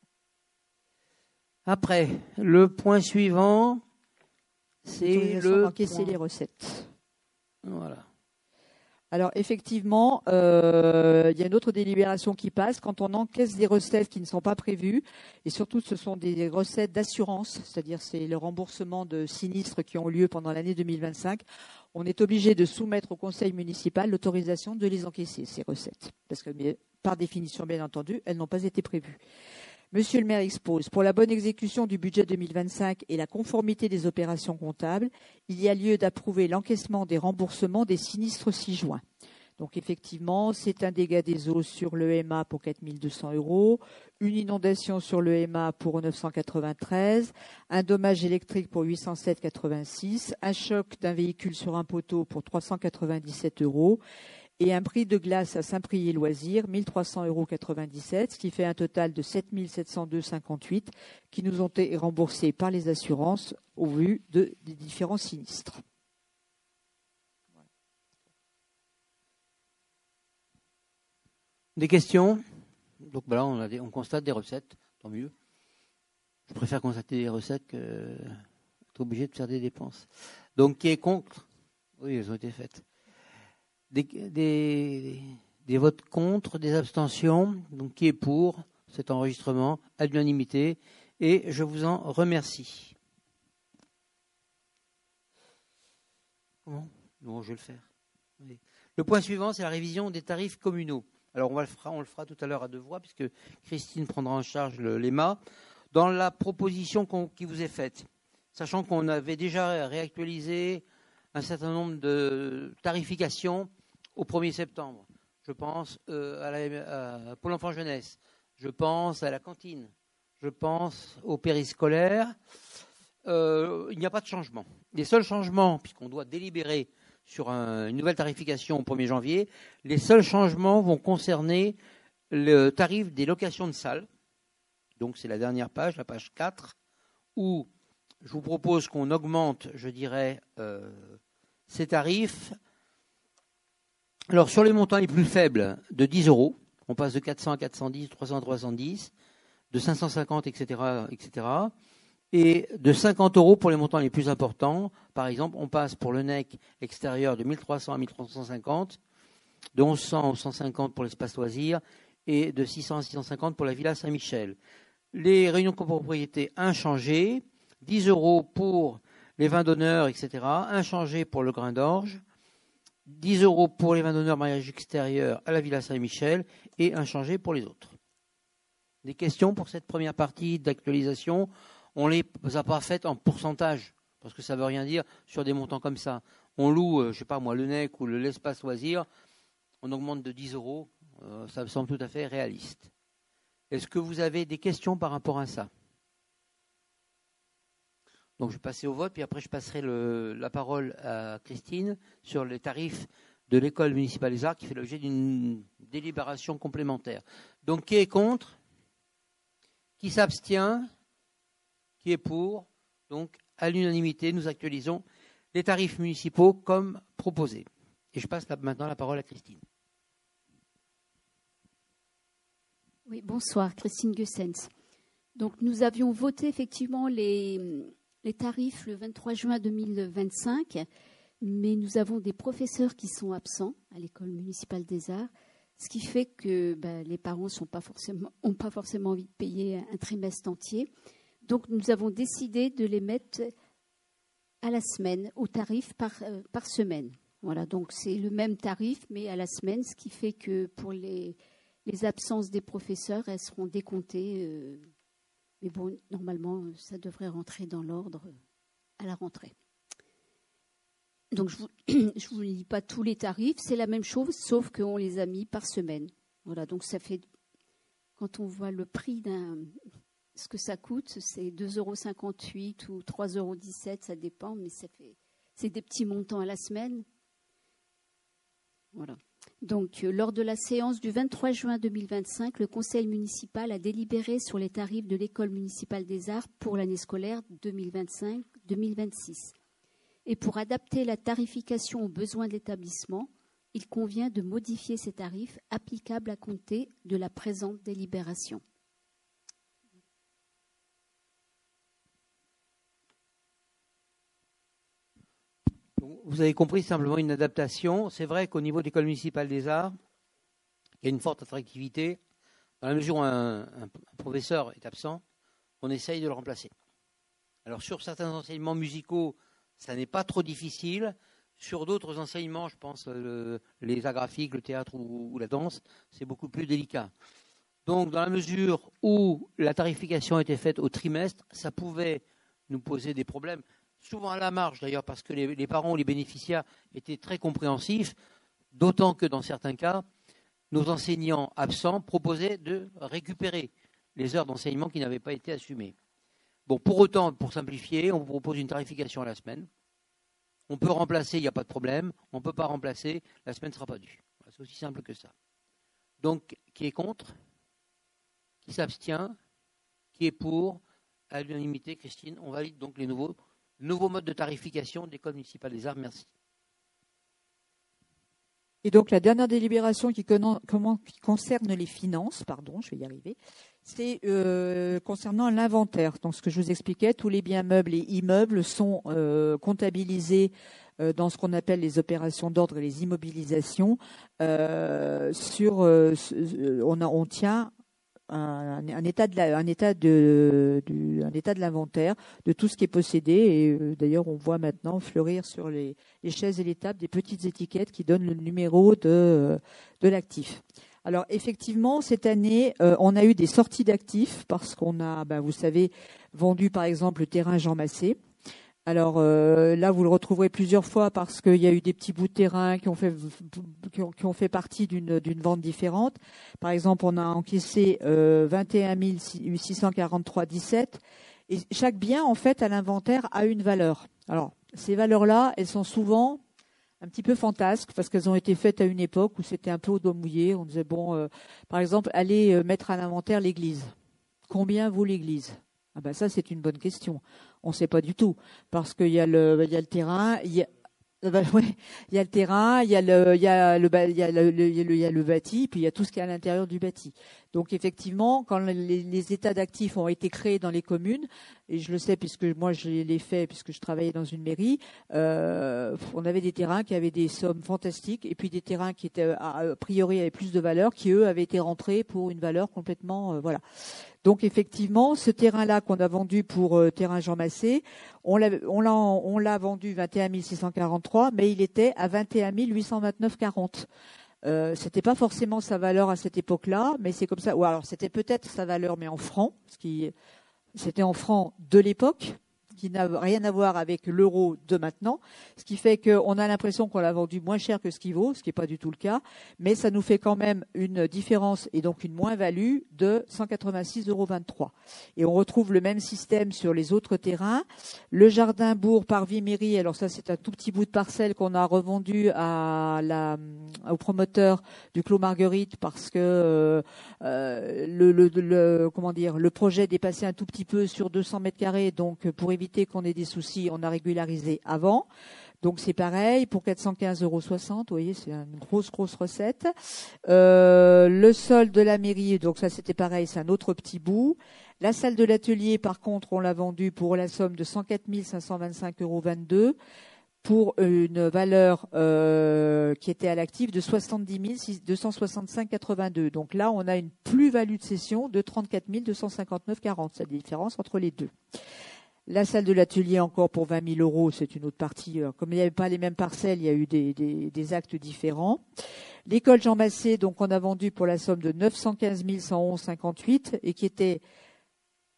Après, le point suivant, c'est Autorisation le d'encaisser point- les recettes. Voilà. Alors effectivement, euh, il y a une autre délibération qui passe quand on encaisse des recettes qui ne sont pas prévues, et surtout ce sont des recettes d'assurance, c'est-à-dire c'est le remboursement de sinistres qui ont lieu pendant l'année deux mille vingt-cinq. On est obligé de soumettre au conseil municipal l'autorisation de les encaisser, ces recettes, parce que mais, par définition, bien entendu, elles n'ont pas été prévues. Monsieur le maire expose, pour la bonne exécution du budget deux mille vingt-cinq et la conformité des opérations comptables, il y a lieu d'approuver l'encaissement des remboursements des sinistres ci-joints. Donc effectivement, c'est un dégât des eaux sur le M A pour quatre mille deux cents euros, une inondation sur le M A pour neuf cent quatre-vingt-treize, un dommage électrique pour huit cent sept virgule quatre-vingt-six, un choc d'un véhicule sur un poteau pour trois cent quatre-vingt-dix-sept euros, et un prix de glace à Saint-Priest-Loisirs, mille trois cents euros quatre-vingt-dix-sept, ce qui fait un total de sept mille sept cent deux virgule cinquante-huit qui nous ont été remboursés par les assurances au vu de, des différents sinistres. Des questions? Donc ben là, on, a des, on constate des recettes, tant mieux. Je préfère constater des recettes que être obligé de faire des dépenses. Donc, qui est contre? Oui, elles ont été faites. Des, des, des votes contre, des abstentions. Donc, qui est pour cet enregistrement à l'unanimité? Et je vous en remercie. Comment? Non, je vais le faire. Oui. Le point suivant, c'est la révision des tarifs communaux. Alors, on, va le fera, on le fera tout à l'heure à deux voix, puisque Christine prendra en charge le, l'E M A. Dans la proposition qu'on, qui vous est faite, sachant qu'on avait déjà réactualisé un certain nombre de tarifications au premier septembre. Je pense euh, à, la, à Pôle Enfant Jeunesse, je pense à la cantine, je pense au périscolaire. Euh, il n'y a pas de changement. Les seuls changements, puisqu'on doit délibérer sur un, une nouvelle tarification au premier janvier, les seuls changements vont concerner le tarif des locations de salles. Donc c'est la dernière page, la page quatre, où je vous propose qu'on augmente, je dirais, euh, ces tarifs. Alors sur les montants les plus faibles, de dix euros, on passe de quatre cents à quatre cent dix, trois cents à trois cent dix, de cinq cent cinquante, et cetera, et cetera. Et de cinquante euros pour les montants les plus importants. Par exemple, on passe pour le N E C extérieur de mille trois cents à mille trois cent cinquante, de onze cents à cent cinquante pour l'espace loisir et de six cents à six cent cinquante pour la Villa Saint-Michel. Les réunions de copropriété inchangées, dix euros pour les vins d'honneur, et cetera, inchangés pour le grain d'orge, dix euros pour les vins d'honneur mariage extérieur à la Villa Saint-Michel et inchangés pour les autres. Des questions pour cette première partie d'actualisation? On ne les a pas faites en pourcentage, parce que ça ne veut rien dire sur des montants comme ça. On loue, je ne sais pas moi, le N E C ou l'espace loisir, on augmente de dix euros, euh, ça me semble tout à fait réaliste. Est-ce que vous avez des questions par rapport à ça? Donc je vais passer au vote, puis après je passerai le, la parole à Christine sur les tarifs de l'école municipale des arts qui fait l'objet d'une délibération complémentaire. Donc qui est contre? Qui s'abstient? Qui est pour? Donc à l'unanimité, nous actualisons les tarifs municipaux comme proposé. Et je passe là, maintenant la parole à Christine. Oui, bonsoir, Christine Gussens. Donc nous avions voté effectivement les, les tarifs le vingt-trois juin deux mille vingt-cinq, mais nous avons des professeurs qui sont absents à l'école municipale des arts, ce qui fait que ben, les parents n'ont pas forcément, ont pas forcément envie de payer un trimestre entier. Donc nous avons décidé de les mettre à la semaine, au tarif par, euh, par semaine. Voilà, donc c'est le même tarif, mais à la semaine, ce qui fait que pour les, les absences des professeurs, elles seront décomptées. Euh, mais bon, normalement, ça devrait rentrer dans l'ordre à la rentrée. Donc je ne vous lis pas tous les tarifs, c'est la même chose, sauf qu'on les a mis par semaine. Voilà, donc ça fait quand on voit le prix d'un, ce que ça coûte, c'est deux euros cinquante-huit ou trois euros dix-sept, ça dépend, mais ça fait, c'est des petits montants à la semaine. Voilà. Donc, euh, lors de la séance du vingt-trois juin deux mille vingt-cinq, le conseil municipal a délibéré sur les tarifs de l'école municipale des arts pour l'année scolaire deux mille vingt-cinq deux mille vingt-six. Et pour adapter la tarification aux besoins de l'établissement, il convient de modifier ces tarifs applicables à compter de la présente délibération. Vous avez compris, simplement une adaptation. C'est vrai qu'au niveau de l'école municipale des arts, il y a une forte attractivité. Dans la mesure où un, un, un professeur est absent, on essaye de le remplacer. Alors sur certains enseignements musicaux, ça n'est pas trop difficile. Sur d'autres enseignements, je pense le, les arts graphiques, le théâtre ou, ou la danse, c'est beaucoup plus délicat. Donc dans la mesure où la tarification était faite au trimestre, ça pouvait nous poser des problèmes. Souvent à la marge d'ailleurs, parce que les, les parents ou les bénéficiaires étaient très compréhensifs, d'autant que dans certains cas, nos enseignants absents proposaient de récupérer les heures d'enseignement qui n'avaient pas été assumées. Bon, pour autant, pour simplifier, on vous propose une tarification à la semaine. On peut remplacer, il n'y a pas de problème. On ne peut pas remplacer, la semaine ne sera pas due. C'est aussi simple que ça. Donc, qui est contre? Qui s'abstient? Qui est pour? À l'unanimité, Christine, on valide donc les nouveaux Nouveau mode de tarification de l'école municipale des arts. Merci. Et donc la dernière délibération qui, con, comment, qui concerne les finances, pardon, je vais y arriver, c'est euh, concernant l'inventaire. Donc ce que je vous expliquais, tous les biens meubles et immeubles sont euh, comptabilisés euh, dans ce qu'on appelle les opérations d'ordre et les immobilisations. Euh, sur, euh, on, a, on tient Un, un état de la, un état de, du, un état de l'inventaire de tout ce qui est possédé et euh, d'ailleurs on voit maintenant fleurir sur les, les chaises et les tables des petites étiquettes qui donnent le numéro de, de l'actif. Alors effectivement cette année euh, on a eu des sorties d'actifs parce qu'on a, ben, vous savez, vendu par exemple le terrain Jean Massé. Alors euh, là, vous le retrouverez plusieurs fois parce qu'il y a eu des petits bouts de terrain qui ont fait qui ont, qui ont fait partie d'une d'une vente différente. Par exemple, on a encaissé euh, vingt et un mille six cent quarante-trois virgule dix-sept et chaque bien en fait à l'inventaire a une valeur. Alors ces valeurs-là, elles sont souvent un petit peu fantasques parce qu'elles ont été faites à une époque où c'était un peu au doigt mouillé. On disait bon, euh, par exemple, allez euh, mettre à l'inventaire l'église. Combien vaut l'église? Ah ben ça c'est une bonne question. On ne sait pas du tout parce qu'il y a le, il y a le terrain, il y a, ouais, il y a le terrain, il y a le, il y a le, il y a le, il y a le bâti, puis il y a tout ce qui est à l'intérieur du bâti. Donc effectivement, quand les, les états d'actifs ont été créés dans les communes, et je le sais puisque moi je l'ai fait puisque je travaillais dans une mairie, euh, on avait des terrains qui avaient des sommes fantastiques et puis des terrains qui étaient a priori avaient plus de valeur, qui eux avaient été rentrés pour une valeur complètement, euh, voilà. Donc effectivement, ce terrain-là qu'on a vendu pour euh, terrain Jean Massé, on l'a, on l'a, on l'a vendu vingt et un mille six cent quarante-trois, mais il était à vingt et un mille huit cent vingt-neuf virgule quarante. Euh, c'était pas forcément sa valeur à cette époque-là, mais c'est comme ça. Ou alors c'était peut-être sa valeur, mais en francs, ce qui c'était en francs de l'époque, qui n'a rien à voir avec l'euro de maintenant, ce qui fait qu'on a l'impression qu'on l'a vendu moins cher que ce qu'il vaut, ce qui n'est pas du tout le cas, mais ça nous fait quand même une différence et donc une moins-value de cent quatre-vingt-six euros vingt-trois. Et on retrouve le même système sur les autres terrains. Le jardin bourg Parvis-Mairie, alors ça c'est un tout petit bout de parcelle qu'on a revendu à la, au promoteur du Clos Marguerite parce que euh, le, le, le, comment dire, le projet dépassait un tout petit peu sur deux cents mètres carrés, donc pour éviter qu'on ait des soucis, on a régularisé avant. Donc c'est pareil pour quatre cent quinze euros soixante. Vous voyez, c'est une grosse grosse recette. Euh, le sol de la mairie, donc ça c'était pareil, c'est un autre petit bout. La salle de l'atelier, par contre, on l'a vendue pour la somme de cent quatre mille cinq cent vingt-cinq euros vingt-deux pour une valeur euh, qui était à l'actif de soixante-dix mille deux cent soixante-cinq virgule quatre-vingt-deux. Donc là, on a une plus-value de cession de trente-quatre mille deux cent cinquante-neuf virgule quarante. C'est la différence entre les deux. La salle de l'atelier encore pour vingt mille euros, c'est une autre partie. Comme il n'y avait pas les mêmes parcelles, il y a eu des, des, des actes différents. L'école Jean Massé, donc on a vendu pour la somme de neuf cent quinze mille cent onze virgule cinquante-huit et qui était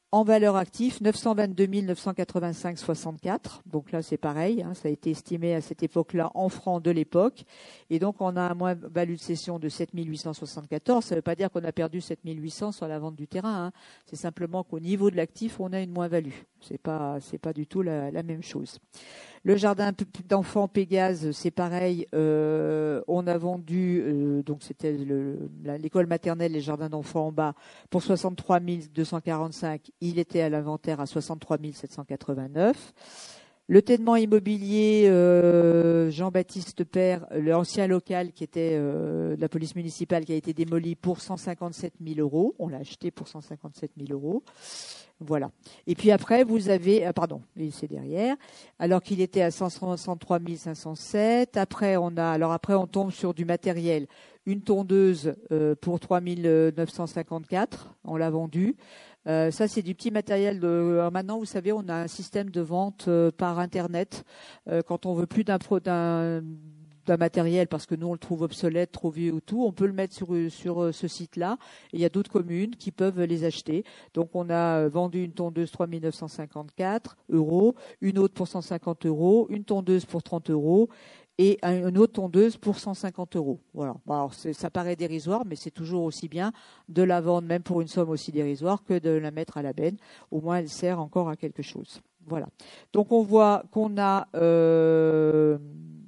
En valeur active, neuf cent vingt-deux mille neuf cent quatre-vingt-cinq virgule soixante-quatre. Donc là, c'est pareil. Hein, ça a été estimé à cette époque-là en francs de l'époque. Et donc, on a un moins-value de cession de sept mille huit cent soixante-quatorze. Ça ne veut pas dire qu'on a perdu sept mille huit cents sur la vente du terrain. Hein. C'est simplement qu'au niveau de l'actif, on a une moins-value. C'est pas, c'est pas du tout la, la même chose. Le jardin d'enfants Pégase, c'est pareil. Euh, on a vendu, euh, donc c'était le, la, l'école maternelle, les jardins d'enfants en bas, pour soixante-trois mille deux cent quarante-cinq. Il était à l'inventaire à soixante-trois mille sept cent quatre-vingt-neuf. Le ténement immobilier, euh, Jean-Baptiste Père, l'ancien local qui était euh, de la police municipale, qui a été démoli pour cent cinquante-sept mille euros. On l'a acheté pour cent cinquante-sept mille euros. Voilà. Et puis après, vous avez, ah pardon, c'est derrière, alors qu'il était à cent soixante-trois mille cinq cent sept. Après, on a, alors après, on tombe sur du matériel. Une tondeuse euh, pour trois mille neuf cent cinquante-quatre. On l'a vendue. Euh, ça, c'est du petit matériel. De, alors maintenant, vous savez, on a un système de vente euh, par Internet. Euh, quand on veut plus d'un, pro, d'un d'un matériel parce que nous on le trouve obsolète, trop vieux ou tout, on peut le mettre sur sur ce site-là. Et il y a d'autres communes qui peuvent les acheter. Donc on a vendu une tondeuse trois mille neuf cent cinquante-quatre euros, une autre pour cent cinquante euros, une tondeuse pour trente euros et une autre tondeuse pour cent cinquante euros. Voilà. Bon, alors c'est, ça paraît dérisoire, mais c'est toujours aussi bien de la vendre même pour une somme aussi dérisoire que de la mettre à la benne. Au moins elle sert encore à quelque chose. Voilà. Donc on voit qu'on a euh,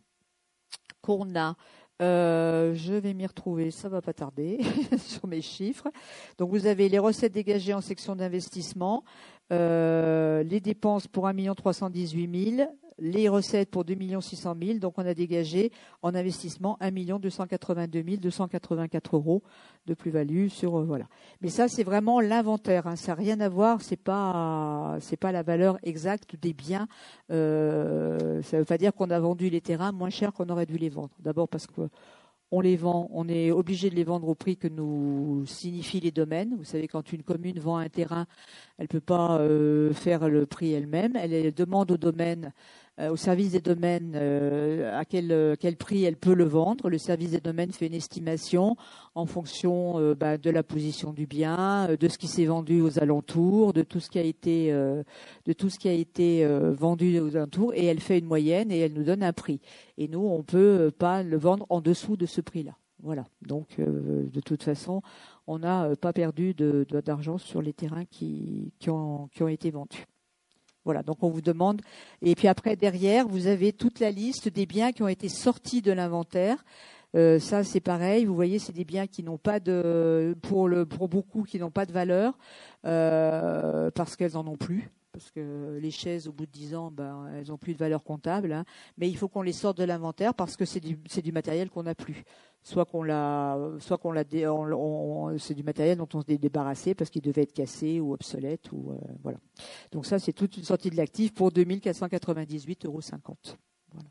qu'on a, euh, je vais m'y retrouver, ça va pas tarder, sur mes chiffres. Donc vous avez les recettes dégagées en section d'investissement, euh, les dépenses pour un million trois cent dix-huit mille, les recettes pour deux millions six cent mille. Donc on a dégagé en investissement un million deux cent quatre-vingt-deux mille deux cent quatre-vingt-quatre euros de plus-value sur euh, voilà. Mais ça c'est vraiment l'inventaire, hein, ça n'a rien à voir, c'est pas c'est pas la valeur exacte des biens. Euh, ça ne veut pas dire qu'on a vendu les terrains moins cher qu'on aurait dû les vendre. D'abord parce que on les vend, on est obligé de les vendre au prix que nous signifient les domaines. Vous savez, quand une commune vend un terrain, elle peut pas euh, faire le prix elle-même. Elle, elle demande au domaine, euh, au service des domaines, euh, à quel, euh, quel prix elle peut le vendre. Le service des domaines fait une estimation en fonction euh, bah, de la position du bien, euh, de ce qui s'est vendu aux alentours, de tout ce qui a été, euh, de tout ce qui a été euh, vendu aux alentours, et elle fait une moyenne et elle nous donne un prix. Et nous, on peut pas le vendre en dessous de ce prix-là. Voilà. Donc, euh, de toute façon, on n'a pas perdu de, de, d'argent sur les terrains qui, qui, ont, qui ont été vendus. Voilà. Donc, on vous demande. Et puis après, derrière, vous avez toute la liste des biens qui ont été sortis de l'inventaire. Euh, ça, c'est pareil. Vous voyez, c'est des biens qui n'ont pas de, pour le, pour beaucoup, qui n'ont pas de valeur euh, parce qu'elles en ont plus. Parce que les chaises, au bout de dix ans, ben, elles n'ont plus de valeur comptable. Hein. Mais il faut qu'on les sorte de l'inventaire parce que c'est du, c'est du matériel qu'on n'a plus. Soit qu'on l'a, soit qu'on l'a, dé, on, on, c'est du matériel dont on s'est débarrassé parce qu'il devait être cassé ou obsolète ou euh, voilà. Donc ça, c'est toute une sortie de l'actif pour deux mille quatre cent quatre-vingt-dix-huit euros cinquante. Voilà.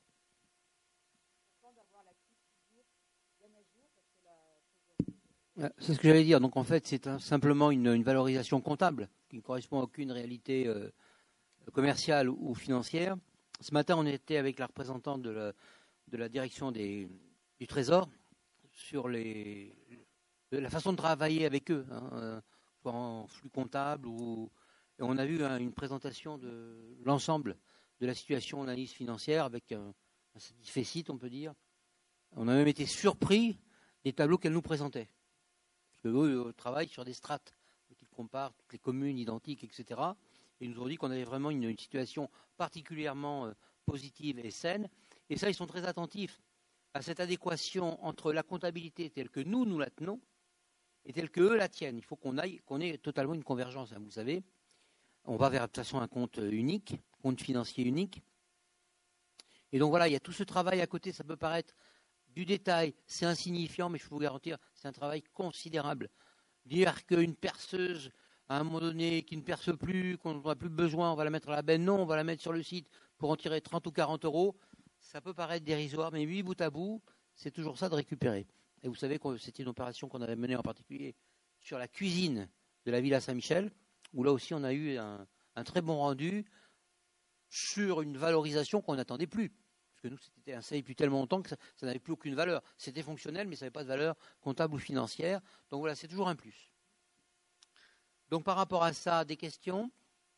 C'est ce que j'allais dire. Donc en fait, c'est un, simplement une, une valorisation comptable qui ne correspond à aucune réalité euh, commerciale ou financière. Ce matin, on était avec la représentante de la, de la direction des, du Trésor sur les, la façon de travailler avec eux, hein, soit en flux comptable ou et on a vu hein, une présentation de l'ensemble de la situation d'analyse financière avec un, un satisfait, on peut dire. On a même été surpris des tableaux qu'elle nous présentait. Parce qu'eux travaillent sur des strates. Donc ils comparent toutes les communes identiques, et cetera. Et ils nous ont dit qu'on avait vraiment une, une situation particulièrement euh, positive et saine. Et ça, ils sont très attentifs à cette adéquation entre la comptabilité telle que nous, nous la tenons, et telle qu'eux la tiennent. Il faut qu'on aille, qu'on ait totalement une convergence, hein, vous savez. On va vers de toute façon un compte unique, compte financier unique. Et donc voilà, il y a tout ce travail à côté, ça peut paraître du détail, c'est insignifiant, mais je peux vous garantir, c'est un travail considérable. Dire qu'une perceuse, à un moment donné, qui ne perce plus, qu'on n'a plus besoin, on va la mettre à la benne, non, on va la mettre sur le site pour en tirer trente ou quarante euros, ça peut paraître dérisoire, mais oui, bout à bout, c'est toujours ça de récupérer. Et vous savez que c'était une opération qu'on avait menée en particulier sur la cuisine de la Villa Saint-Michel, où là aussi on a eu un, un très bon rendu sur une valorisation qu'on n'attendait plus. Parce que nous, c'était installé depuis tellement longtemps que ça, ça n'avait plus aucune valeur. C'était fonctionnel, mais ça n'avait pas de valeur comptable ou financière. Donc voilà, c'est toujours un plus. Donc par rapport à ça, des questions?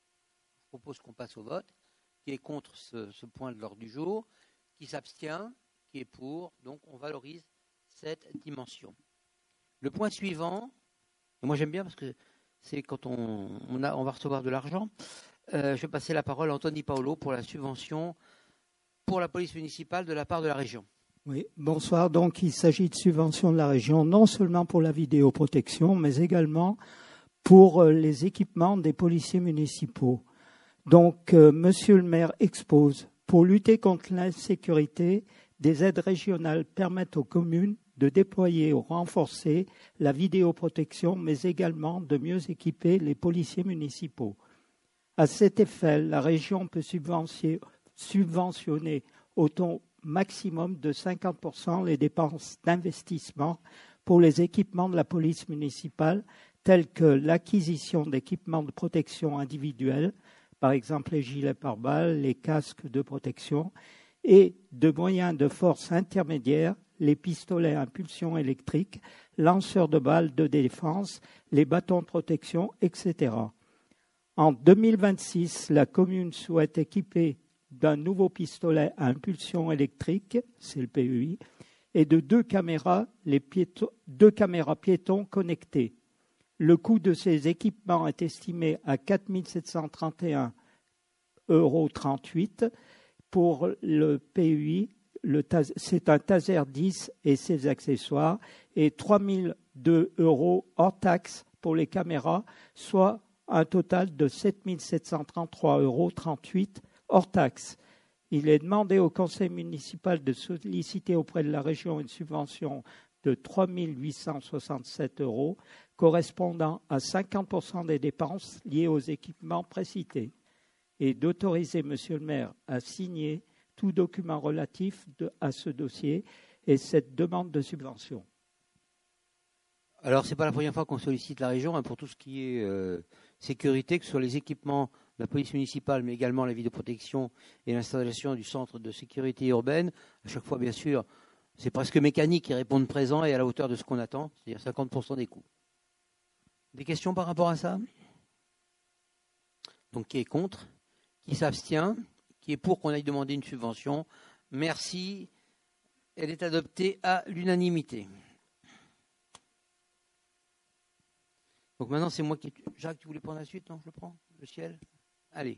Je propose qu'on passe au vote. Qui est contre ce, ce point de l'ordre du jour? Qui s'abstient? Qui est pour? Donc on valorise cette dimension. Le point suivant, et moi j'aime bien parce que c'est quand on, on, a, on va recevoir de l'argent. Euh, je vais passer la parole à Anthony Paolo pour la subvention pour la police municipale de la part de la région. Oui, bonsoir. Donc, il s'agit de subventions de la région, non seulement pour la vidéoprotection, mais également pour les équipements des policiers municipaux. Donc, euh, Monsieur le maire expose, pour lutter contre l'insécurité, des aides régionales permettent aux communes de déployer ou renforcer la vidéoprotection, mais également de mieux équiper les policiers municipaux. À cet effet, la région peut subventionner, subventionner au taux maximum de cinquante pour cent les dépenses d'investissement pour les équipements de la police municipale, tels que l'acquisition d'équipements de protection individuelle, par exemple les gilets pare-balles, les casques de protection, et de moyens de force intermédiaires, les pistolets à impulsion électrique, lanceurs de balles de défense, les bâtons de protection, et cetera. En deux mille vingt-six, la commune souhaite équiper d'un nouveau pistolet à impulsion électrique, c'est le P E I, et de deux caméras, les piétons, deux caméras piétons connectées. Le coût de ces équipements est estimé à quatre mille sept cent trente et un euros trente-huit. Pour le P E I, le, c'est un Taser dix et ses accessoires, et trois mille deux euros hors taxe pour les caméras, soit un total de sept mille sept cent trente-trois euros trente-huit hors taxe. Il est demandé au conseil municipal de solliciter auprès de la région une subvention de trois mille huit cent soixante-sept euros, correspondant à cinquante pour cent des dépenses liées aux équipements précités, et d'autoriser Monsieur le maire à signer tout document relatif de, à ce dossier et cette demande de subvention. Alors, ce n'est pas la première fois qu'on sollicite la région hein, pour tout ce qui est euh, sécurité, que ce soit les équipements de la police municipale, mais également la vidéoprotection et l'installation du centre de sécurité urbaine. À chaque fois, bien sûr, c'est presque mécanique, ils répondent présent et à la hauteur de ce qu'on attend, c'est-à-dire cinquante pour cent des coûts. Des questions par rapport à ça? Donc, qui est contre? Qui s'abstient? Qui est pour qu'on aille demander une subvention? Merci. Elle est adoptée à l'unanimité. Donc maintenant, c'est moi qui... Jacques, tu voulais prendre la suite? Non, je le prends. Le ciel. Allez.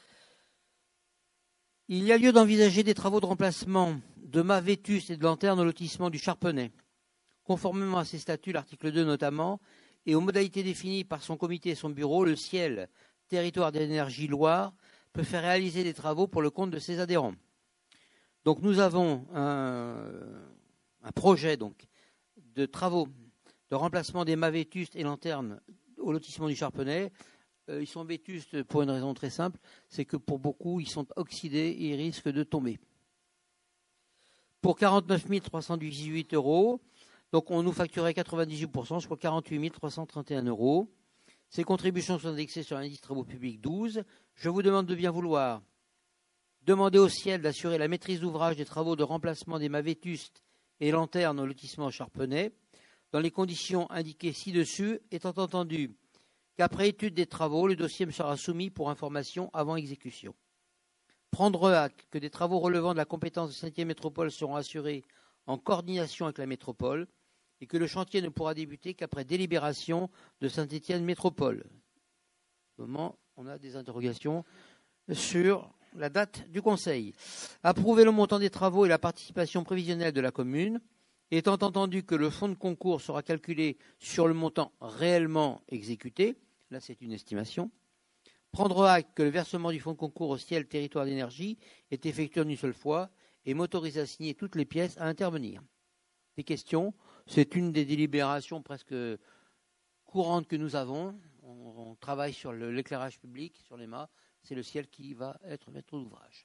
Il y a lieu d'envisager des travaux de remplacement de mâts vétustes et de lanternes au lotissement du Charpenay. Conformément à ses statuts, l'article deux notamment, et aux modalités définies par son comité et son bureau, le ciel, territoire d'énergie Loire, peut faire réaliser des travaux pour le compte de ses adhérents. Donc nous avons un, un projet donc, de travaux de remplacement des mâts vétustes et lanternes au lotissement du Charpenay. Euh, ils sont vétustes pour une raison très simple, c'est que pour beaucoup, ils sont oxydés et ils risquent de tomber. Pour quarante-neuf mille trois cent dix-huit euros, donc on nous facturait quatre-vingt-dix-huit pour cent, soit quarante-huit mille trois cent trente et un euros. Ces contributions sont indexées sur l'indice travaux publics douze. Je vous demande de bien vouloir demander au ciel d'assurer la maîtrise d'ouvrage des travaux de remplacement des mâts vétustes et lanternes au lotissement Charpenay, dans les conditions indiquées ci-dessus, étant entendu qu'après étude des travaux, le dossier me sera soumis pour information avant exécution. Prendre acte que des travaux relevant de la compétence de Saint-Étienne Métropole seront assurés en coordination avec la métropole et que le chantier ne pourra débuter qu'après délibération de Saint-Étienne Métropole. Au moment, on a des interrogations sur la date du Conseil. Approuver le montant des travaux et la participation prévisionnelle de la commune, étant entendu que le fonds de concours sera calculé sur le montant réellement exécuté, là c'est une estimation, prendre acte que le versement du fonds de concours au ciel territoire d'énergie est effectué en une seule fois et m'autoriser à signer toutes les pièces à intervenir. Des questions? C'est une des délibérations presque courantes que nous avons. On, on travaille sur le, l'éclairage public, sur les mâts. C'est le ciel qui va être maître d'ouvrage.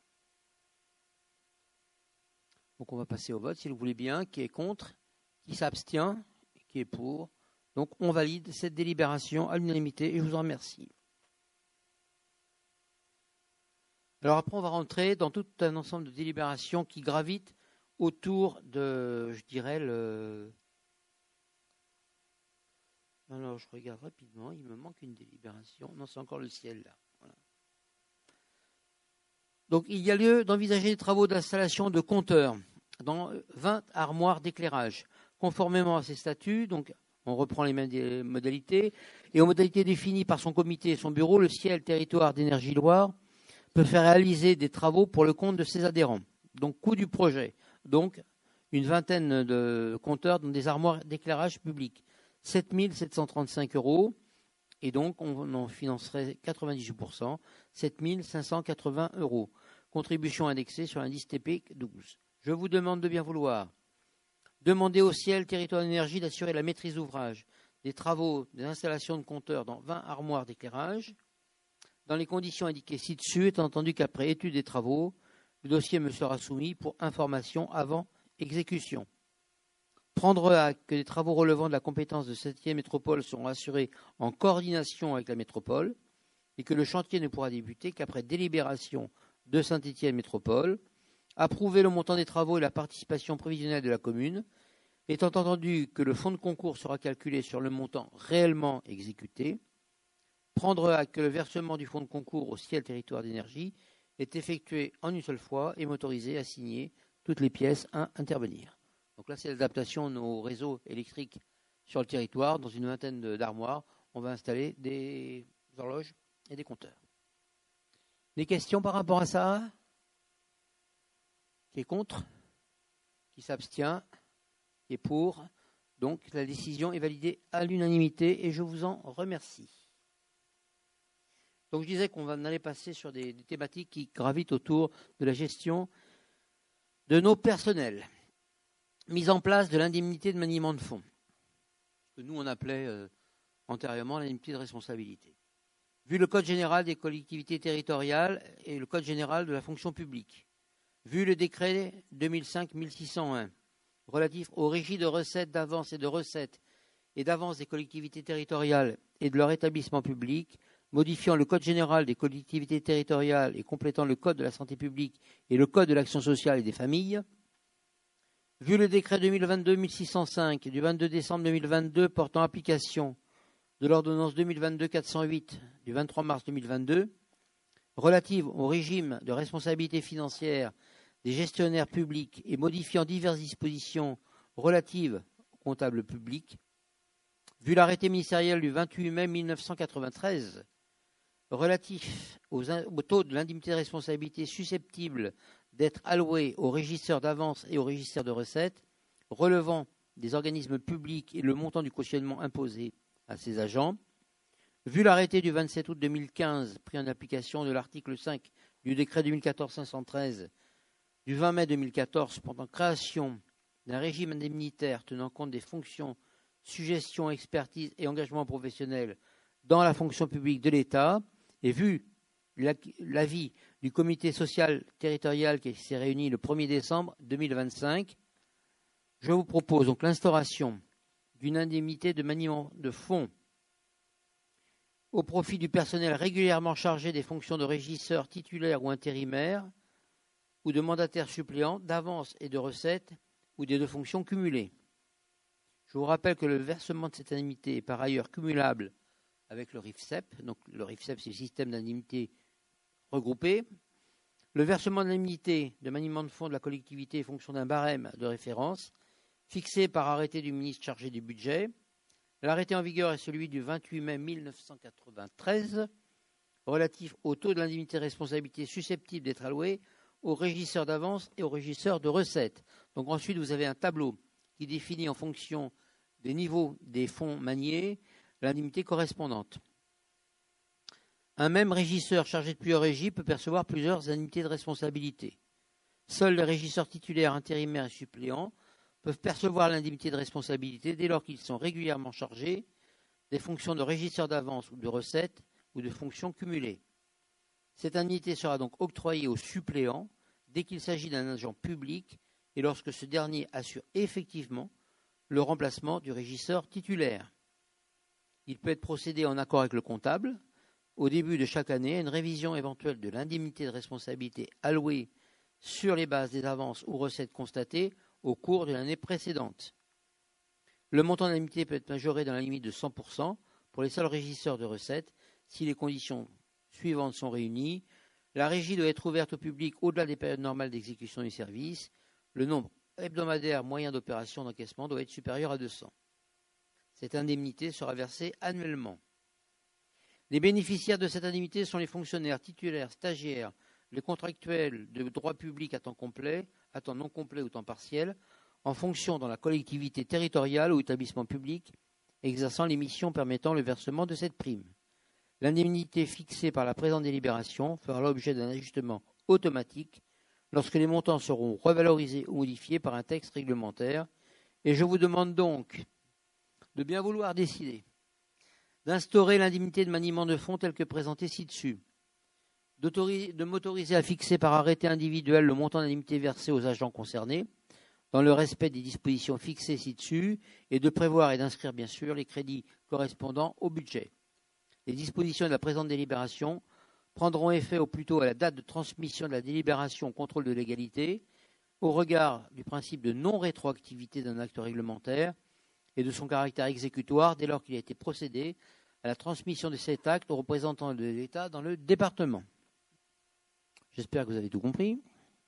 Donc on va passer au vote, si vous voulez bien. Qui est contre? Qui s'abstient? Qui est pour? Donc on valide cette délibération à l'unanimité et je vous en remercie. Alors après on va rentrer dans tout un ensemble de délibérations qui gravitent autour de, je dirais, le... Alors Alors, je regarde rapidement. Il me manque une délibération. Non, c'est encore le ciel, là. Voilà. Donc, il y a lieu d'envisager des travaux d'installation de compteurs dans vingt armoires d'éclairage. Conformément à ces statuts, donc, on reprend les mêmes modalités, et aux modalités définies par son comité et son bureau, le Ciel Territoire d'Énergie Loire peut faire réaliser des travaux pour le compte de ses adhérents. Donc, coût du projet. Donc, une vingtaine de compteurs dans des armoires d'éclairage public. sept mille sept cent trente-cinq euros. Et donc, on en financerait quatre-vingt-dix-huit pour cent, sept mille cinq cent quatre-vingts euros. Contribution indexée sur l'indice T P douze. Je vous demande de bien vouloir demander au Ciel Territoire d'énergie d'assurer la maîtrise d'ouvrage des travaux des installations de compteurs dans vingt armoires d'éclairage, dans les conditions indiquées ci-dessus, étant entendu qu'après étude des travaux, le dossier me sera soumis pour information avant exécution. Prendre acte que les travaux relevant de la compétence de septième métropole seront assurés en coordination avec la métropole et que le chantier ne pourra débuter qu'après délibération de Saint-Étienne Métropole. Approuver le montant des travaux et la participation prévisionnelle de la commune, étant entendu que le fonds de concours sera calculé sur le montant réellement exécuté. Prendre acte que le versement du fonds de concours au Ciel Territoire d'énergie est effectué en une seule fois et m'autoriser à signer toutes les pièces à intervenir. Donc là, c'est l'adaptation de nos réseaux électriques sur le territoire. Dans une vingtaine d'armoires, on va installer des horloges et des compteurs. Des questions par rapport à ça ? Qui est contre? Qui s'abstient? Qui est pour? Donc la décision est validée à l'unanimité et je vous en remercie. Donc je disais qu'on allait passer sur des, des thématiques qui gravitent autour de la gestion de nos personnels. Mise en place de l'indemnité de maniement de fonds, que nous on appelait euh, antérieurement l'indemnité de responsabilité. Vu le Code général des collectivités territoriales et le Code général de la fonction publique, vu le décret deux mille cinq mille six cent un relatif aux régies de recettes, d'avances et de recettes et d'avances des collectivités territoriales et de leur établissement public, modifiant le Code général des collectivités territoriales et complétant le Code de la santé publique et le Code de l'action sociale et des familles, vu le décret deux mille vingt-deux mille six cent cinq du vingt-deux décembre deux mille vingt-deux portant application de l'ordonnance deux mille vingt-deux quatre cent huit du vingt-trois mars deux mille vingt-deux, relative au régime de responsabilité financière des gestionnaires publics et modifiant diverses dispositions relatives aux comptables publics, vu l'arrêté ministériel du vingt-huit mai mille neuf cent quatre-vingt-treize relatif aux, au taux de l'indemnité de responsabilité susceptible d'être alloué aux régisseurs d'avances et aux régisseurs de recettes, relevant des organismes publics et le montant du cautionnement imposé à ces agents, vu l'arrêté du vingt-sept août deux mille quinze pris en application de l'article cinq du décret deux mille quatorze cinq cent treize du vingt mai deux mille quatorze portant création d'un régime indemnitaire tenant compte des fonctions, suggestions, expertise et engagement professionnel dans la fonction publique de l'État, et vu l'avis du comité social territorial qui s'est réuni le premier décembre deux mille vingt-cinq, je vous propose donc l'instauration d'une indemnité de maniement de fonds au profit du personnel régulièrement chargé des fonctions de régisseur titulaire ou intérimaire ou de mandataire suppléant d'avances et de recettes ou des deux fonctions cumulées. Je vous rappelle que le versement de cette indemnité est par ailleurs cumulable avec le R I F S E P. Donc le R I F S E P, c'est le système d'indemnité regroupé. Le versement de l'indemnité de maniement de fonds de la collectivité est fonction d'un barème de référence fixé par arrêté du ministre chargé du budget. L'arrêté en vigueur est celui du vingt-huit mai mille neuf cent quatre-vingt-treize relatif au taux de l'indemnité de responsabilité susceptible d'être alloué aux régisseurs d'avance et aux régisseurs de recettes. Donc ensuite, vous avez un tableau qui définit en fonction des niveaux des fonds maniés l'indemnité correspondante. Un même régisseur chargé de plusieurs régies peut percevoir plusieurs indemnités de responsabilité. Seuls les régisseurs titulaires, intérimaires et suppléants peuvent percevoir l'indemnité de responsabilité dès lors qu'ils sont régulièrement chargés des fonctions de régisseur d'avance ou de recettes ou de fonctions cumulées. Cette indemnité sera donc octroyée aux suppléants dès qu'il s'agit d'un agent public et lorsque ce dernier assure effectivement le remplacement du régisseur titulaire. Il peut être procédé en accord avec le comptable au début de chaque année à une révision éventuelle de l'indemnité de responsabilité allouée sur les bases des avances ou recettes constatées au cours de l'année précédente. Le montant de l'indemnité peut être majoré dans la limite de cent pour cent pour les seuls régisseurs de recettes, si les conditions suivantes sont réunies. La régie doit être ouverte au public au-delà des périodes normales d'exécution du service. Le nombre hebdomadaire moyen d'opération d'encaissement doit être supérieur à deux cents. Cette indemnité sera versée annuellement. Les bénéficiaires de cette indemnité sont les fonctionnaires titulaires, stagiaires, les contractuels de droit public à temps complet, à temps non complet ou temps partiel, en fonction dans la collectivité territoriale ou établissement public exerçant les missions permettant le versement de cette prime. L'indemnité fixée par la présente délibération fera l'objet d'un ajustement automatique lorsque les montants seront revalorisés ou modifiés par un texte réglementaire. Et je vous demande donc de bien vouloir décider d'instaurer l'indemnité de maniement de fonds telle que présentée ci-dessus, de m'autoriser à fixer par arrêté individuel le montant d'indemnité versé aux agents concernés, dans le respect des dispositions fixées ci-dessus, et de prévoir et d'inscrire bien sûr les crédits correspondant au budget. Les dispositions de la présente délibération prendront effet au plus tôt à la date de transmission de la délibération au contrôle de légalité, au regard du principe de non-rétroactivité d'un acte réglementaire et de son caractère exécutoire dès lors qu'il a été procédé à la transmission de cet acte aux représentants de l'État dans le département. J'espère que vous avez tout compris.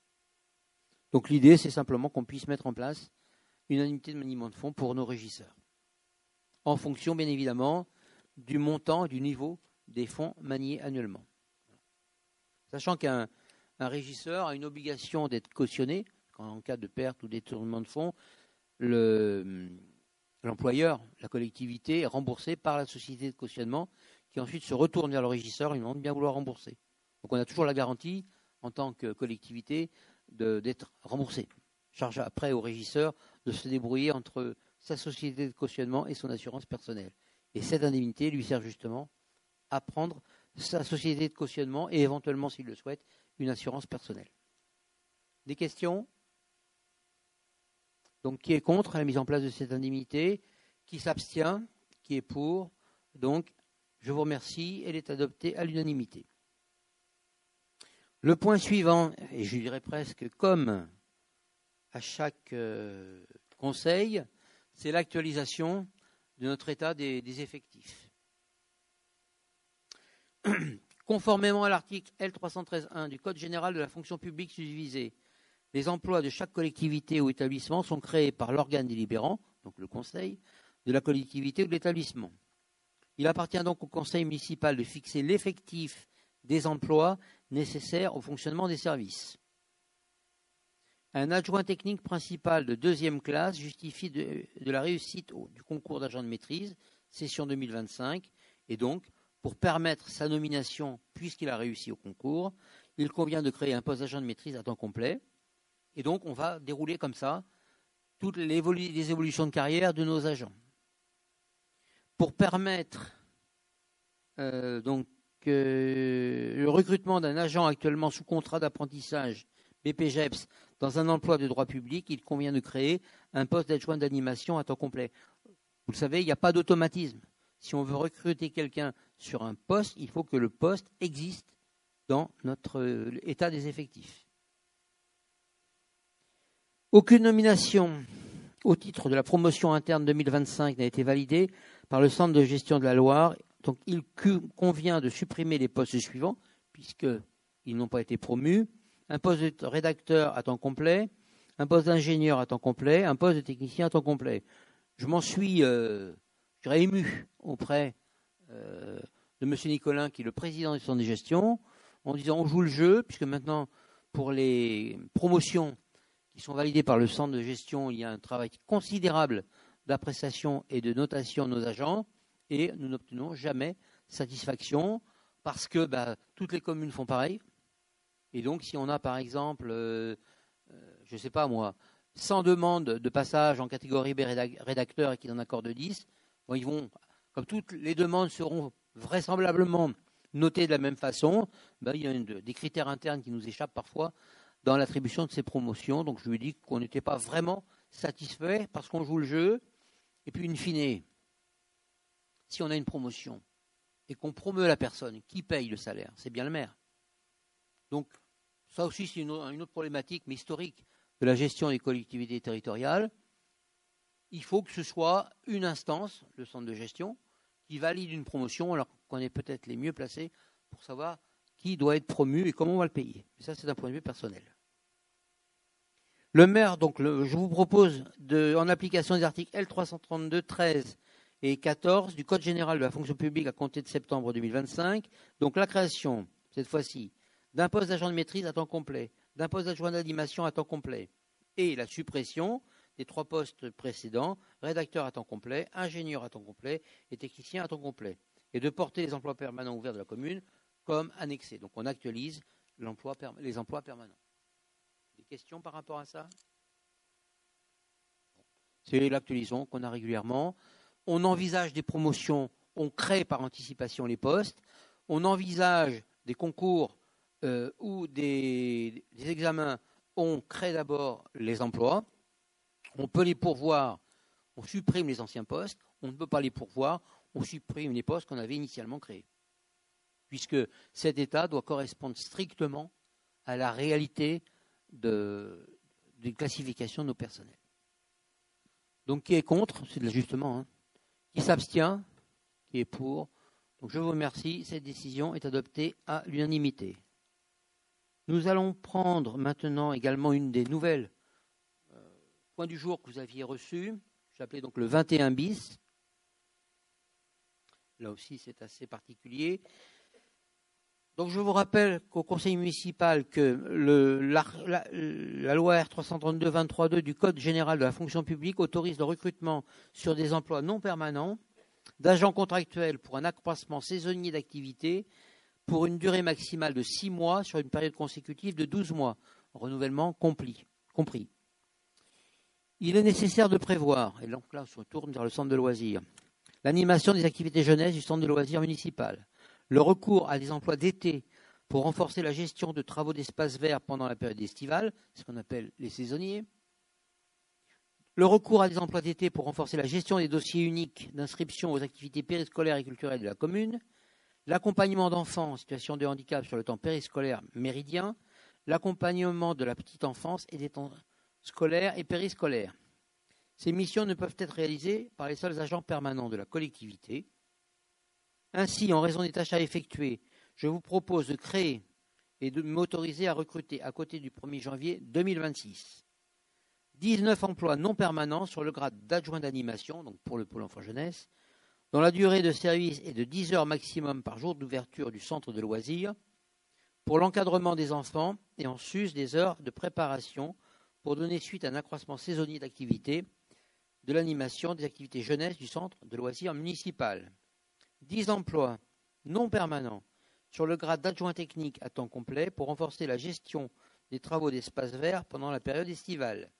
Donc l'idée, c'est simplement qu'on puisse mettre en place une indemnité de maniement de fonds pour nos régisseurs, en fonction, bien évidemment, du montant et du niveau des fonds maniés annuellement. Sachant qu'un un régisseur a une obligation d'être cautionné, quand en cas de perte ou détournement de fonds, le, l'employeur, la collectivité, est remboursé par la société de cautionnement, qui ensuite se retourne vers le régisseur et lui demande de bien vouloir rembourser. Donc on a toujours la garantie, en tant que collectivité, de, d'être remboursé. Charge après au régisseur de se débrouiller entre sa société de cautionnement et son assurance personnelle. Et cette indemnité lui sert justement à prendre sa société de cautionnement et éventuellement, s'il le souhaite, une assurance personnelle. Des questions ? Donc, qui est contre la mise en place de cette indemnité ? Qui s'abstient ? Qui est pour ? Donc, je vous remercie. Elle est adoptée à l'unanimité. Le point suivant, et je dirais presque comme à chaque euh, conseil, c'est l'actualisation de notre état des, des effectifs. Conformément à l'article L trois cent treize point un du Code général de la fonction publique subdivisée, les emplois de chaque collectivité ou établissement sont créés par l'organe délibérant, donc le conseil, de la collectivité ou de l'établissement. Il appartient donc au conseil municipal de fixer l'effectif des emplois nécessaires au fonctionnement des services. Un adjoint technique principal de deuxième classe justifie de, de la réussite au, du concours d'agent de maîtrise, session deux mille vingt-cinq, et donc, pour permettre sa nomination, puisqu'il a réussi au concours, il convient de créer un poste d'agent de maîtrise à temps complet. Et donc, on va dérouler comme ça toutes les, évolu- les évolutions de carrière de nos agents. Pour permettre euh, donc, euh, le recrutement d'un agent actuellement sous contrat d'apprentissage B P G E P S dans un emploi de droit public, il convient de créer un poste d'adjoint d'animation à temps complet. Vous le savez, il n'y a pas d'automatisme. Si on veut recruter quelqu'un sur un poste, il faut que le poste existe dans notre euh, état des effectifs. Aucune nomination au titre de la promotion interne deux mille vingt-cinq n'a été validée par le Centre de gestion de la Loire. Donc, il convient de supprimer les postes suivants, puisqu'ils n'ont pas été promus. Un poste de rédacteur à temps complet, un poste d'ingénieur à temps complet, un poste de technicien à temps complet. Je m'en suis euh, je dirais, ému auprès euh, de M. Nicolin, qui est le président du centre de gestion, en disant on joue le jeu, puisque maintenant, pour les promotions qui sont validées par le centre de gestion, il y a un travail considérable d'appréciation et de notation de nos agents, et nous n'obtenons jamais satisfaction, parce que bah, toutes les communes font pareil. Et donc, si on a, par exemple, euh, euh, je ne sais pas moi, cent demandes de passage en catégorie B rédacteur et qu'ils en accordent dix, bon, ils vont, comme toutes les demandes seront vraisemblablement notées de la même façon, ben, il y a une, des critères internes qui nous échappent parfois dans l'attribution de ces promotions. Donc, je lui dis qu'on n'était pas vraiment satisfait parce qu'on joue le jeu. Et puis, in fine, si on a une promotion et qu'on promeut la personne, qui paye le salaire ? C'est bien le maire. Donc, ça aussi, c'est une, une autre problématique, mais historique, de la gestion des collectivités territoriales. Il faut que ce soit une instance, le centre de gestion, qui valide une promotion alors qu'on est peut-être les mieux placés pour savoir qui doit être promu et comment on va le payer. Et ça, c'est d'un point de vue personnel. Le maire, donc, le, je vous propose, de, en application des articles L trois cent trente-deux, treize et quatorze du Code général de la fonction publique à compter de septembre deux mille vingt-cinq, donc la création, cette fois-ci, d'un poste d'agent de maîtrise à temps complet, d'un poste d'adjoint d'animation à temps complet, et la suppression des trois postes précédents, rédacteur à temps complet, ingénieur à temps complet et technicien à temps complet, et de porter les emplois permanents ouverts de la commune comme annexés. Donc on actualise l'emploi, les emplois permanents. Des questions par rapport à ça? C'est l'actualisation qu'on a régulièrement. On envisage des promotions, on crée par anticipation les postes, on envisage des concours euh, ou des, des examens, on crée d'abord les emplois, on peut les pourvoir, on supprime les anciens postes, on ne peut pas les pourvoir, on supprime les postes qu'on avait initialement créés. Puisque cet état doit correspondre strictement à la réalité de, de classification de nos personnels. Donc qui est contre? C'est de l'ajustement. Hein. Qui s'abstient? Qui est pour? Donc je vous remercie. Cette décision est adoptée à l'unanimité. Nous allons prendre maintenant également une des nouvelles euh, points du jour que vous aviez reçus. J'appelais donc le vingt et un bis. Là aussi, c'est assez particulier. Donc je vous rappelle qu'au conseil municipal que le, la, la, la loi R trois cent trente-deux vingt-trois deux du Code général de la fonction publique autorise le recrutement sur des emplois non permanents d'agents contractuels pour un accroissement saisonnier d'activité pour une durée maximale de six mois sur une période consécutive de douze mois, renouvellement compris. compris. Il est nécessaire de prévoir, et donc là on se tourne vers le centre de loisirs, l'animation des activités jeunesse du centre de loisirs municipal, le recours à des emplois d'été pour renforcer la gestion de travaux d'espaces verts pendant la période estivale, ce qu'on appelle les saisonniers, le recours à des emplois d'été pour renforcer la gestion des dossiers uniques d'inscription aux activités périscolaires et culturelles de la commune, l'accompagnement d'enfants en situation de handicap sur le temps périscolaire méridien, l'accompagnement de la petite enfance et des temps scolaires et périscolaires. Ces missions ne peuvent être réalisées par les seuls agents permanents de la collectivité. Ainsi, en raison des tâches à effectuer, je vous propose de créer et de m'autoriser à recruter à côté du premier janvier deux mille vingt-six dix-neuf emplois non permanents sur le grade d'adjoint d'animation, donc pour le pôle enfant-jeunesse, dont la durée de service est de dix heures maximum par jour d'ouverture du centre de loisirs, pour l'encadrement des enfants et en sus des heures de préparation pour donner suite à un accroissement saisonnier d'activité de l'animation des activités jeunesse du centre de loisirs municipal. dix emplois non permanents sur le grade d'adjoint technique à temps complet pour renforcer la gestion des travaux d'espaces verts pendant la période estivale.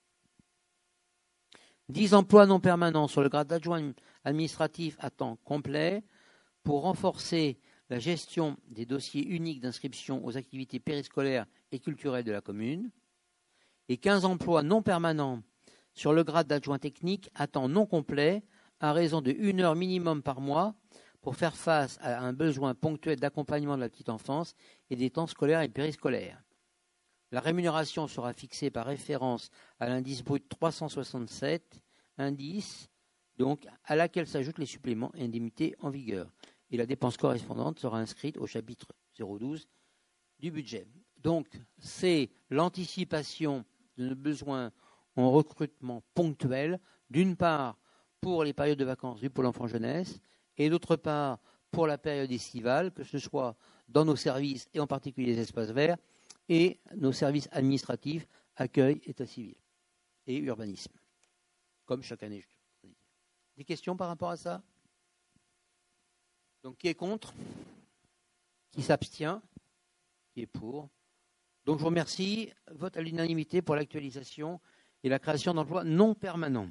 dix emplois non permanents sur le grade d'adjoint administratif à temps complet pour renforcer la gestion des dossiers uniques d'inscription aux activités périscolaires et culturelles de la commune. Et quinze emplois non permanents sur le grade d'adjoint technique à temps non complet à raison de une heure minimum par mois pour faire face à un besoin ponctuel d'accompagnement de la petite enfance et des temps scolaires et périscolaires. La rémunération sera fixée par référence à l'indice brut trois cent soixante-sept, indice donc à laquelle s'ajoutent les suppléments et indemnités en vigueur. Et la dépense correspondante sera inscrite au chapitre zéro douze du budget. Donc, c'est l'anticipation de nos besoins en recrutement ponctuel, d'une part pour les périodes de vacances du pôle enfant-jeunesse, et d'autre part pour la période estivale, que ce soit dans nos services et en particulier les espaces verts, et nos services administratifs, accueil, état civil et urbanisme, comme chaque année. Des questions par rapport à ça? Donc qui est contre? Qui s'abstient? Qui est pour? Donc je vous remercie. Vote à l'unanimité pour l'actualisation et la création d'emplois non permanents.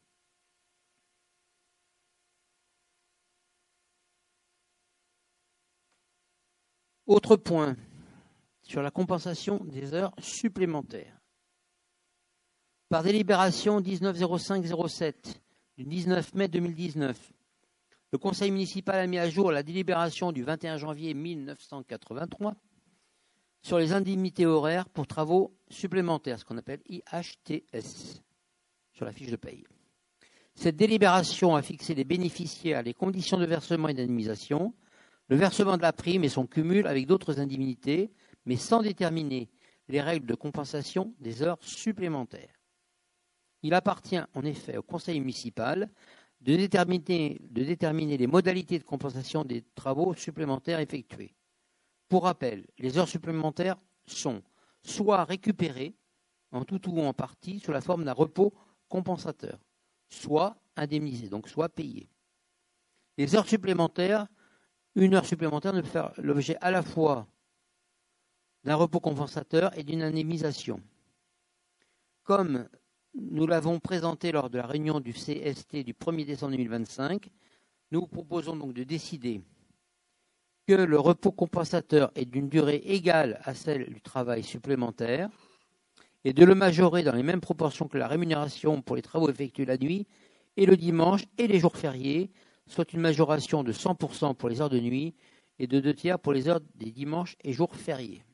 Autre point sur la compensation des heures supplémentaires. Par délibération dix-neuf zéro cinq zéro sept du dix-neuf mai deux mille dix-neuf, le Conseil municipal a mis à jour la délibération du vingt et un janvier mille neuf cent quatre-vingt-trois sur les indemnités horaires pour travaux supplémentaires, ce qu'on appelle I H T S, sur la fiche de paye. Cette délibération a fixé les bénéficiaires, les conditions de versement et d'indemnisation, le versement de la prime et son cumul avec d'autres indemnités, mais sans déterminer les règles de compensation des heures supplémentaires. Il appartient en effet au conseil municipal de déterminer, de déterminer les modalités de compensation des travaux supplémentaires effectués. Pour rappel, les heures supplémentaires sont soit récupérées en tout ou en partie sous la forme d'un repos compensateur, soit indemnisées, donc soit payées. Les heures supplémentaires, une heure supplémentaire ne peut faire l'objet à la fois d'un repos compensateur et d'une indemnisation. Comme nous l'avons présenté lors de la réunion du C S T du premier décembre deux mille vingt-cinq, nous vous proposons donc de décider que le repos compensateur est d'une durée égale à celle du travail supplémentaire et de le majorer dans les mêmes proportions que la rémunération pour les travaux effectués la nuit et le dimanche et les jours fériés, soit une majoration de cent pour cent pour les heures de nuit et de deux tiers pour les heures des dimanches et jours fériés.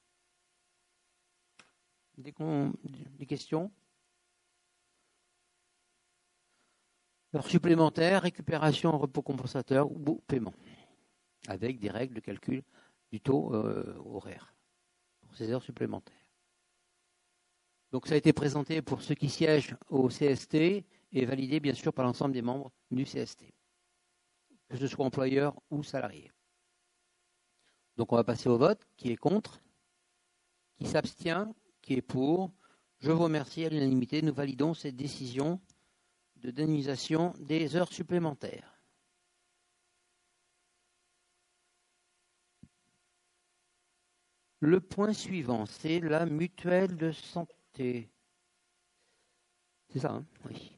Des, con... des questions? Heures supplémentaires, récupération, repos compensateur ou paiement, avec des règles de calcul du taux euh, horaire pour ces heures supplémentaires. Donc ça a été présenté pour ceux qui siègent au C S T et validé bien sûr par l'ensemble des membres du C S T, que ce soit employeur ou salarié. Donc on va passer au vote. Qui est contre? Qui s'abstient? Qui est pour? Je vous remercie à l'unanimité. Nous validons cette décision de d'indemnisation des heures supplémentaires. Le point suivant, c'est la mutuelle de santé. C'est ça, hein? Oui.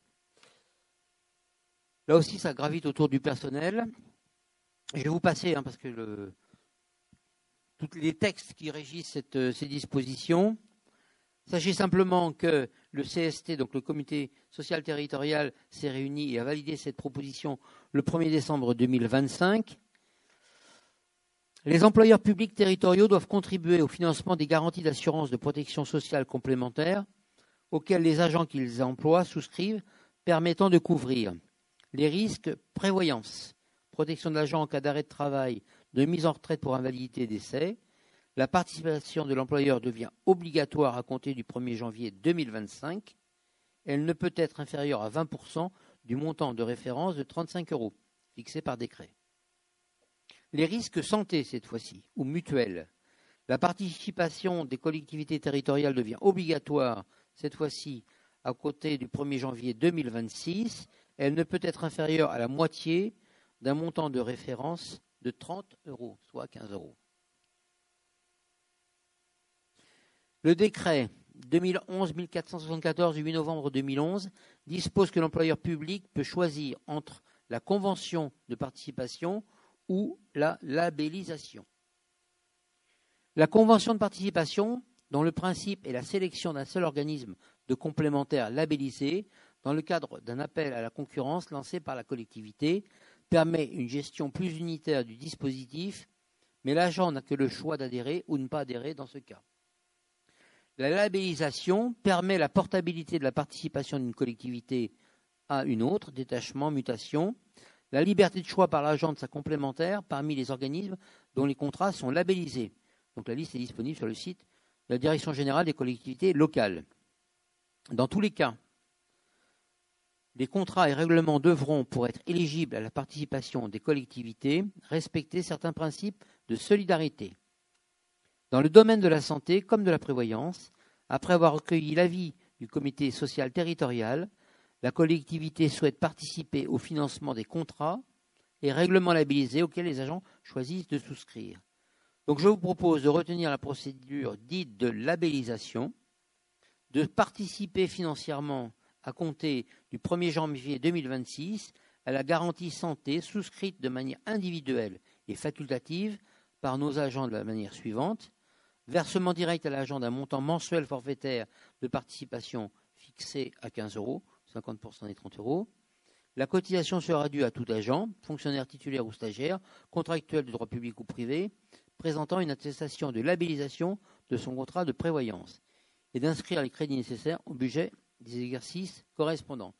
Là aussi, ça gravite autour du personnel. Je vais vous passer, hein, parce que le, tous les textes qui régissent cette, ces dispositions. Sachez simplement que le C S T, donc le comité social territorial, s'est réuni et a validé cette proposition le premier décembre deux mille vingt-cinq. Les employeurs publics territoriaux doivent contribuer au financement des garanties d'assurance de protection sociale complémentaires auxquelles les agents qu'ils emploient souscrivent, permettant de couvrir les risques prévoyance, protection de l'agent en cas d'arrêt de travail, de mise en retraite pour invalidité et décès. La participation de l'employeur devient obligatoire à compter du premier janvier deux mille vingt-cinq. Elle ne peut être inférieure à vingt pour cent du montant de référence de trente-cinq euros, fixé par décret. Les risques santé, cette fois-ci, ou mutuels. La participation des collectivités territoriales devient obligatoire, cette fois-ci, à compter du premier janvier deux mille vingt-six. Elle ne peut être inférieure à la moitié d'un montant de référence de trente euros, soit quinze euros. Le décret deux mille onze mille quatre cent soixante-quatorze du huit novembre deux mille onze dispose que l'employeur public peut choisir entre la convention de participation ou la labellisation. La convention de participation, dont le principe est la sélection d'un seul organisme de complémentaires labellisés dans le cadre d'un appel à la concurrence lancé par la collectivité, permet une gestion plus unitaire du dispositif, mais l'agent n'a que le choix d'adhérer ou de ne pas adhérer dans ce cas. La labellisation permet la portabilité de la participation d'une collectivité à une autre, détachement, mutation, la liberté de choix par l'agent de sa complémentaire parmi les organismes dont les contrats sont labellisés. Donc la liste est disponible sur le site de la Direction générale des collectivités locales. Dans tous les cas, les contrats et règlements devront, pour être éligibles à la participation des collectivités, respecter certains principes de solidarité. Dans le domaine de la santé comme de la prévoyance, après avoir recueilli l'avis du comité social territorial, la collectivité souhaite participer au financement des contrats et règlements labellisés auxquels les agents choisissent de souscrire. Donc je vous propose de retenir la procédure dite de labellisation, de participer financièrement à compter du premier janvier deux mille vingt-six à la garantie santé souscrite de manière individuelle et facultative par nos agents de la manière suivante. Versement direct à l'agent d'un montant mensuel forfaitaire de participation fixé à quinze euros, cinquante pour cent des trente euros. La cotisation sera due à tout agent, fonctionnaire titulaire ou stagiaire, contractuel de droit public ou privé, présentant une attestation de labellisation de son contrat de prévoyance et d'inscrire les crédits nécessaires au budget des exercices correspondants.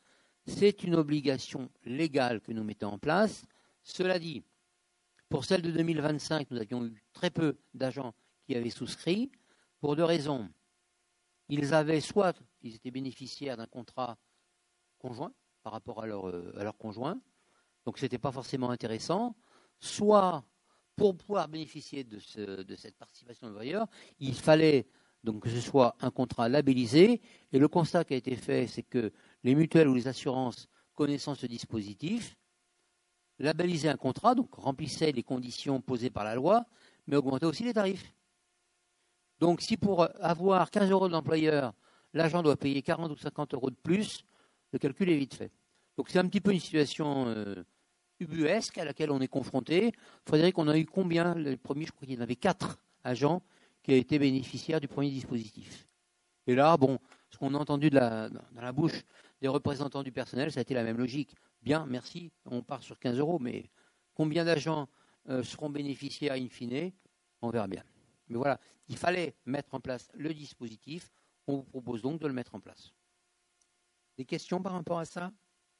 C'est une obligation légale que nous mettons en place. Cela dit, pour celle de deux mille vingt-cinq, nous avions eu très peu d'agents qui avaient souscrit, pour deux raisons. Ils avaient soit, ils étaient bénéficiaires d'un contrat conjoint par rapport à leur, à leur conjoint, donc ce n'était pas forcément intéressant, soit pour pouvoir bénéficier de, ce, de cette participation d'employeur, il fallait donc que ce soit un contrat labellisé, et le constat qui a été fait, c'est que les mutuelles ou les assurances connaissant ce dispositif labellisaient un contrat, donc remplissaient les conditions posées par la loi, mais augmentaient aussi les tarifs. Donc si pour avoir quinze euros de l'employeur, l'agent doit payer quarante ou cinquante euros de plus, le calcul est vite fait. Donc c'est un petit peu une situation euh, ubuesque à laquelle on est confronté. Frédéric, on a eu combien les premiers? Je crois qu'il y en avait quatre agents qui a été bénéficiaire du premier dispositif. Et là, bon, ce qu'on a entendu de la, dans la bouche des représentants du personnel, ça a été la même logique. Bien, merci, on part sur quinze euros, mais combien d'agents euh, seront bénéficiaires in fine? On verra bien. Mais voilà, il fallait mettre en place le dispositif. On vous propose donc de le mettre en place. Des questions par rapport à ça?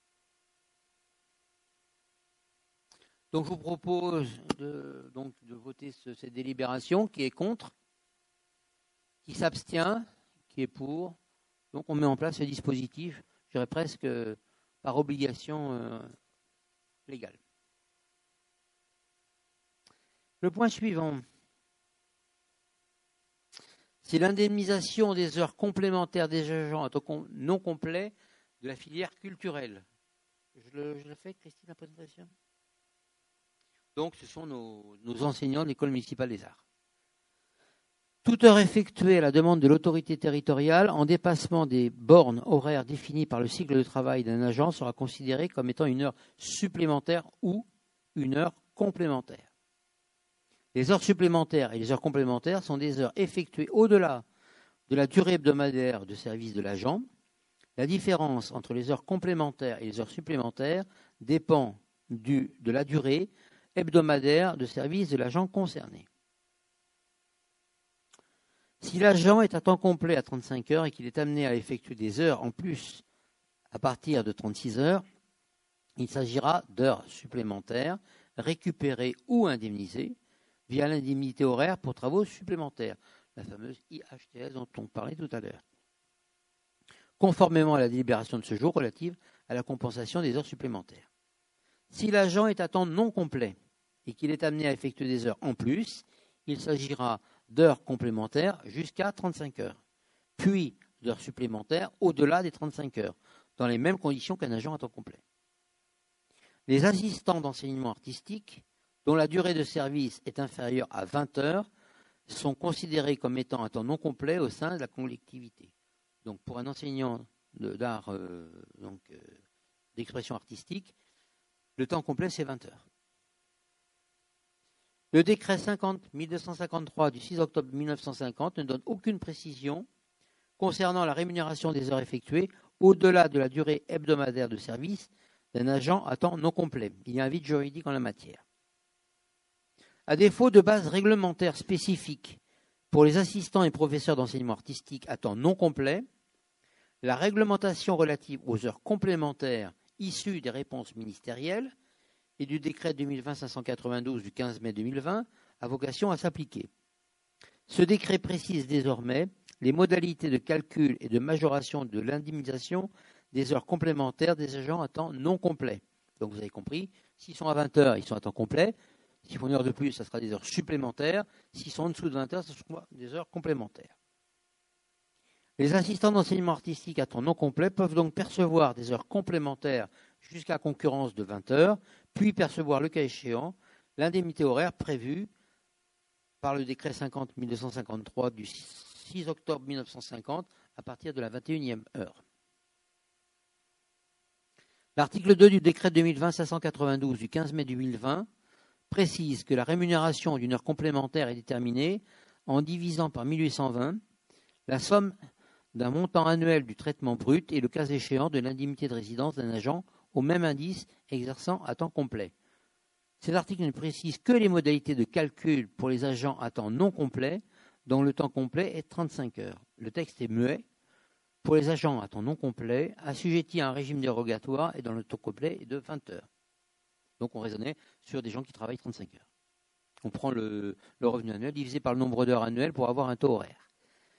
Donc je vous propose de, donc, de voter ce, cette délibération. Qui est contre? Qui s'abstient? Qui est pour? Donc on met en place ce dispositif, je dirais presque par obligation euh, légale. Le point suivant, c'est l'indemnisation des heures complémentaires des agents à temps non complet de la filière culturelle. Je le, je le fais, Christine, la présentation. Donc ce sont nos, nos enseignants de l'école municipale des arts. Toute heure effectuée à la demande de l'autorité territoriale en dépassement des bornes horaires définies par le cycle de travail d'un agent sera considérée comme étant une heure supplémentaire ou une heure complémentaire. Les heures supplémentaires et les heures complémentaires sont des heures effectuées au-delà de la durée hebdomadaire de service de l'agent. La différence entre les heures complémentaires et les heures supplémentaires dépend du, de la durée hebdomadaire de service de l'agent concerné. Si l'agent est à temps complet à trente-cinq heures et qu'il est amené à effectuer des heures en plus à partir de trente-six heures, il s'agira d'heures supplémentaires récupérées ou indemnisées via l'indemnité horaire pour travaux supplémentaires, la fameuse I H T S dont on parlait tout à l'heure, conformément à la délibération de ce jour relative à la compensation des heures supplémentaires. Si l'agent est à temps non complet et qu'il est amené à effectuer des heures en plus, il s'agira d'heures complémentaires jusqu'à trente-cinq heures, puis d'heures supplémentaires au-delà des trente-cinq heures, dans les mêmes conditions qu'un agent à temps complet. Les assistants d'enseignement artistique, dont la durée de service est inférieure à vingt heures, sont considérés comme étant à temps non complet au sein de la collectivité. Donc pour un enseignant d'art, euh, donc euh, d'expression artistique, le temps complet c'est vingt heures. Le décret cinquante mille deux cent cinquante-trois du six octobre mille neuf cent cinquante ne donne aucune précision concernant la rémunération des heures effectuées au-delà de la durée hebdomadaire de service d'un agent à temps non complet. Il y a un vide juridique en la matière. À défaut de base réglementaire spécifique pour les assistants et professeurs d'enseignement artistique à temps non complet, la réglementation relative aux heures complémentaires issue des réponses ministérielles et du décret deux mille vingt cinq cent quatre-vingt-douze du quinze mai deux mille vingt a vocation à s'appliquer. Ce décret précise désormais les modalités de calcul et de majoration de l'indemnisation des heures complémentaires des agents à temps non complet. Donc vous avez compris, s'ils sont à vingt heures, ils sont à temps complet. S'ils font une heure de plus, ça sera des heures supplémentaires. S'ils sont en dessous de vingt heures, ça sera des heures complémentaires. Les assistants d'enseignement artistique à temps non complet peuvent donc percevoir des heures complémentaires jusqu'à concurrence de vingt heures, puis percevoir, le cas échéant, l'indemnité horaire prévue par le décret cinquante mille deux cent cinquante-trois du six octobre mille neuf cent cinquante à partir de la vingt et unième heure. L'article deux du décret deux mille vingt cinq cent quatre-vingt-douze du quinze mai deux mille vingt précise que la rémunération d'une heure complémentaire est déterminée en divisant par mille huit cent vingt la somme d'un montant annuel du traitement brut et le cas échéant de l'indemnité de résidence d'un agent au même indice exerçant à temps complet. Cet article ne précise que les modalités de calcul pour les agents à temps non complet, dont le temps complet est trente-cinq heures. Le texte est muet. pour les agents à temps non complet assujettis à un régime dérogatoire et dans le temps complet est de vingt heures. Donc on raisonnait sur des gens qui travaillent trente-cinq heures. On prend le, le revenu annuel divisé par le nombre d'heures annuelles pour avoir un taux horaire.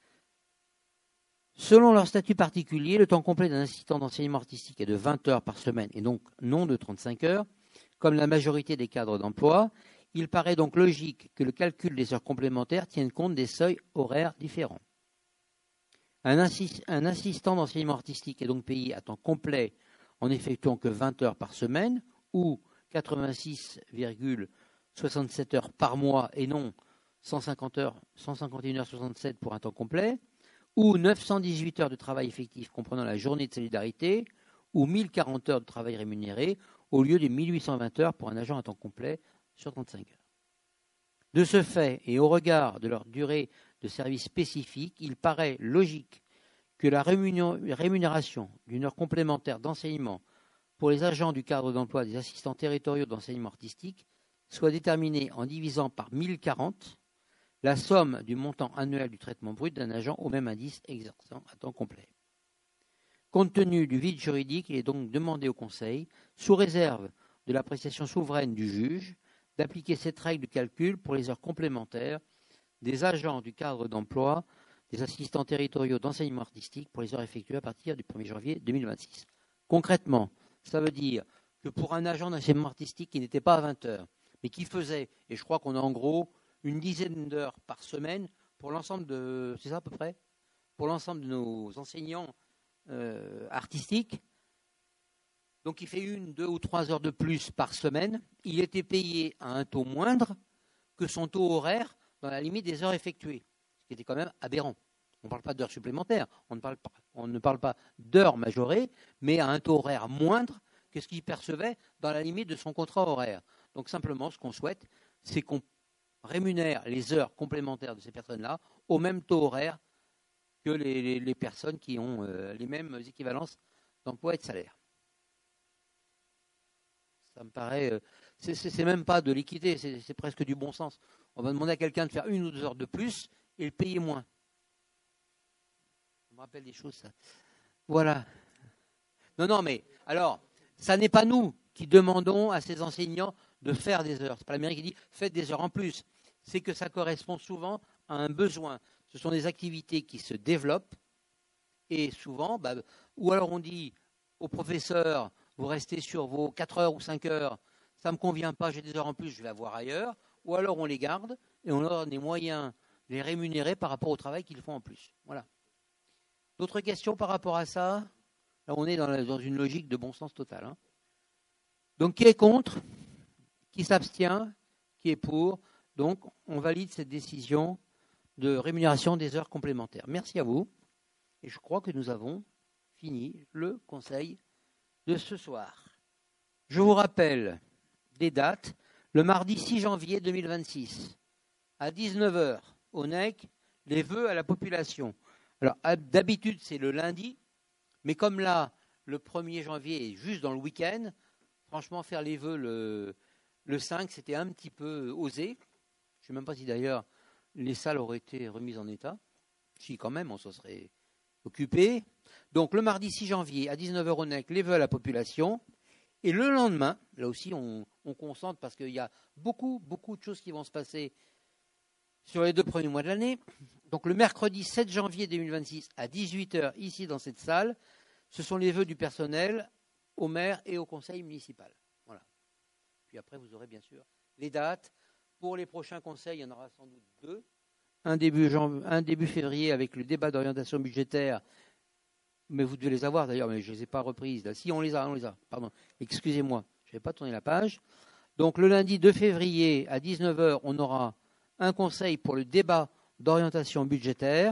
Selon leur statut particulier, le temps complet d'un assistant d'enseignement artistique est de vingt heures par semaine et donc non de trente-cinq heures. Comme la majorité des cadres d'emploi, il paraît donc logique que le calcul des heures complémentaires tienne compte des seuils horaires différents. Un, assist, un assistant d'enseignement artistique est donc payé à temps complet en effectuant que vingt heures par semaine ou quatre-vingt-six virgule soixante-sept heures par mois et non cent cinquante heures, cent cinquante et une heures soixante-sept pour un temps complet, ou neuf cent dix-huit heures de travail effectif comprenant la journée de solidarité, ou mille quarante heures de travail rémunéré, au lieu de mille huit cent vingt heures pour un agent à temps complet sur trente-cinq heures. De ce fait, et au regard de leur durée de service spécifique, il paraît logique que la rémunération d'une heure complémentaire d'enseignement pour les agents du cadre d'emploi des assistants territoriaux d'enseignement artistique soit déterminée en divisant par mille quarante la somme du montant annuel du traitement brut d'un agent au même indice exerçant à temps complet. Compte tenu du vide juridique, il est donc demandé au Conseil, sous réserve de l'appréciation souveraine du juge, d'appliquer cette règle de calcul pour les heures complémentaires des agents du cadre d'emploi des assistants territoriaux d'enseignement artistique pour les heures effectuées à partir du premier janvier deux mille vingt-six. Concrètement, ça veut dire que pour un agent d'enseignement artistique qui n'était pas à vingt heures, mais qui faisait, et je crois qu'on a en gros une dizaine d'heures par semaine pour l'ensemble de, c'est ça à peu près, pour l'ensemble de nos enseignants euh, artistiques, donc il fait une, deux ou trois heures de plus par semaine, il était payé à un taux moindre que son taux horaire dans la limite des heures effectuées, ce qui était quand même aberrant. On ne parle pas d'heures supplémentaires, on ne parle pas, on ne parle pas d'heures majorées, mais à un taux horaire moindre que ce qu'il percevait dans la limite de son contrat horaire. Donc simplement, ce qu'on souhaite, c'est qu'on rémunère les heures complémentaires de ces personnes-là au même taux horaire que les, les, les personnes qui ont euh, les mêmes équivalences d'emploi et de salaire. Ça me paraît, euh, c'est, c'est, c'est même pas de l'équité, c'est, c'est presque du bon sens. On va demander à quelqu'un de faire une ou deux heures de plus et le payer moins. Ça me rappelle des choses, ça. Voilà. Non, non, mais alors, ça n'est pas nous qui demandons à ces enseignants de faire des heures. Ce n'est pas la mairie qui dit faites des heures en plus. C'est que ça correspond souvent à un besoin. Ce sont des activités qui se développent et souvent, bah, ou alors on dit aux professeurs, vous restez sur vos quatre heures ou cinq heures, ça ne me convient pas, j'ai des heures en plus, je vais avoir ailleurs, ou alors on les garde et on leur donne des moyens de les rémunérer par rapport au travail qu'ils font en plus. Voilà. D'autres questions par rapport à ça? Là, on est dans, la, dans une logique de bon sens total. Hein. Donc, qui est contre? Qui s'abstient? Qui est pour? Donc, on valide cette décision de rémunération des heures complémentaires. Merci à vous. Et je crois que nous avons fini le conseil de ce soir. Je vous rappelle des dates. Le mardi six janvier deux mille vingt-six, à dix-neuf heures, au N E C, les vœux à la population. Alors, d'habitude, c'est le lundi, mais comme là, le premier janvier est juste dans le week-end, franchement, faire les vœux le, le cinq, c'était un petit peu osé. Je ne sais même pas si d'ailleurs les salles auraient été remises en état. Si, quand même, on s'en serait occupé. Donc, le mardi six janvier, à dix-neuf heures au N E C, les vœux à la population. Et le lendemain, là aussi, on, on concentre parce qu'il y a beaucoup, beaucoup de choses qui vont se passer sur les deux premiers mois de l'année. Donc, le mercredi sept janvier deux mille vingt-six, à dix-huit heures, ici, dans cette salle, ce sont les vœux du personnel au maire et au conseil municipal. Voilà. Puis après, vous aurez bien sûr les dates. Pour les prochains conseils, il y en aura sans doute deux. Un début, janvier, un début février avec le débat d'orientation budgétaire. Mais vous devez les avoir d'ailleurs, mais je ne les ai pas reprises. Là. Si, on les a, on les a. Pardon, excusez-moi, je n'avais pas tourné la page. Donc, le lundi deux février, à dix-neuf heures, on aura un conseil pour le débat d'orientation budgétaire.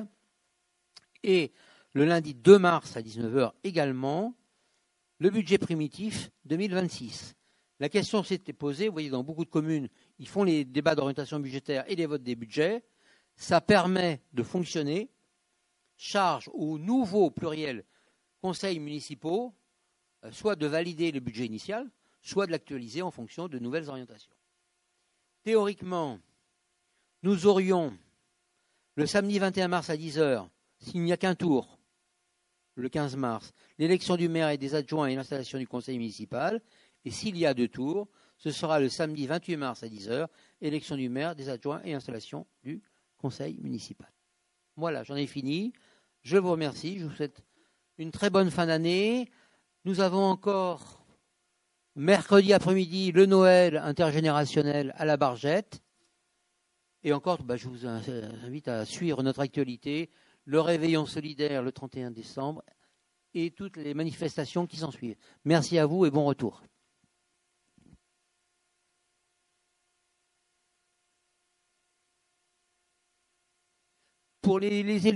Et le lundi deux mars, à dix-neuf heures également, le budget primitif deux mille vingt-six. La question s'était posée, vous voyez, dans beaucoup de communes, ils font les débats d'orientation budgétaire et les votes des budgets. Ça permet de fonctionner. Charge aux nouveaux pluriels conseils municipaux, euh, soit de valider le budget initial, soit de l'actualiser en fonction de nouvelles orientations. Théoriquement, nous aurions le samedi vingt et un mars à dix heures, s'il n'y a qu'un tour, le quinze mars, l'élection du maire et des adjoints et l'installation du conseil municipal. Et s'il y a deux tours, ce sera le samedi vingt-huit mars à dix heures, élection du maire, des adjoints et installation du conseil municipal. Voilà, j'en ai fini. Je vous remercie. Je vous souhaite une très bonne fin d'année. Nous avons encore mercredi après-midi le Noël intergénérationnel à la Bargette. Et encore, bah, je vous invite à suivre notre actualité, le réveillon solidaire le trente et un décembre et toutes les manifestations qui s'en suivent. Merci à vous et bon retour. Pour les, les élus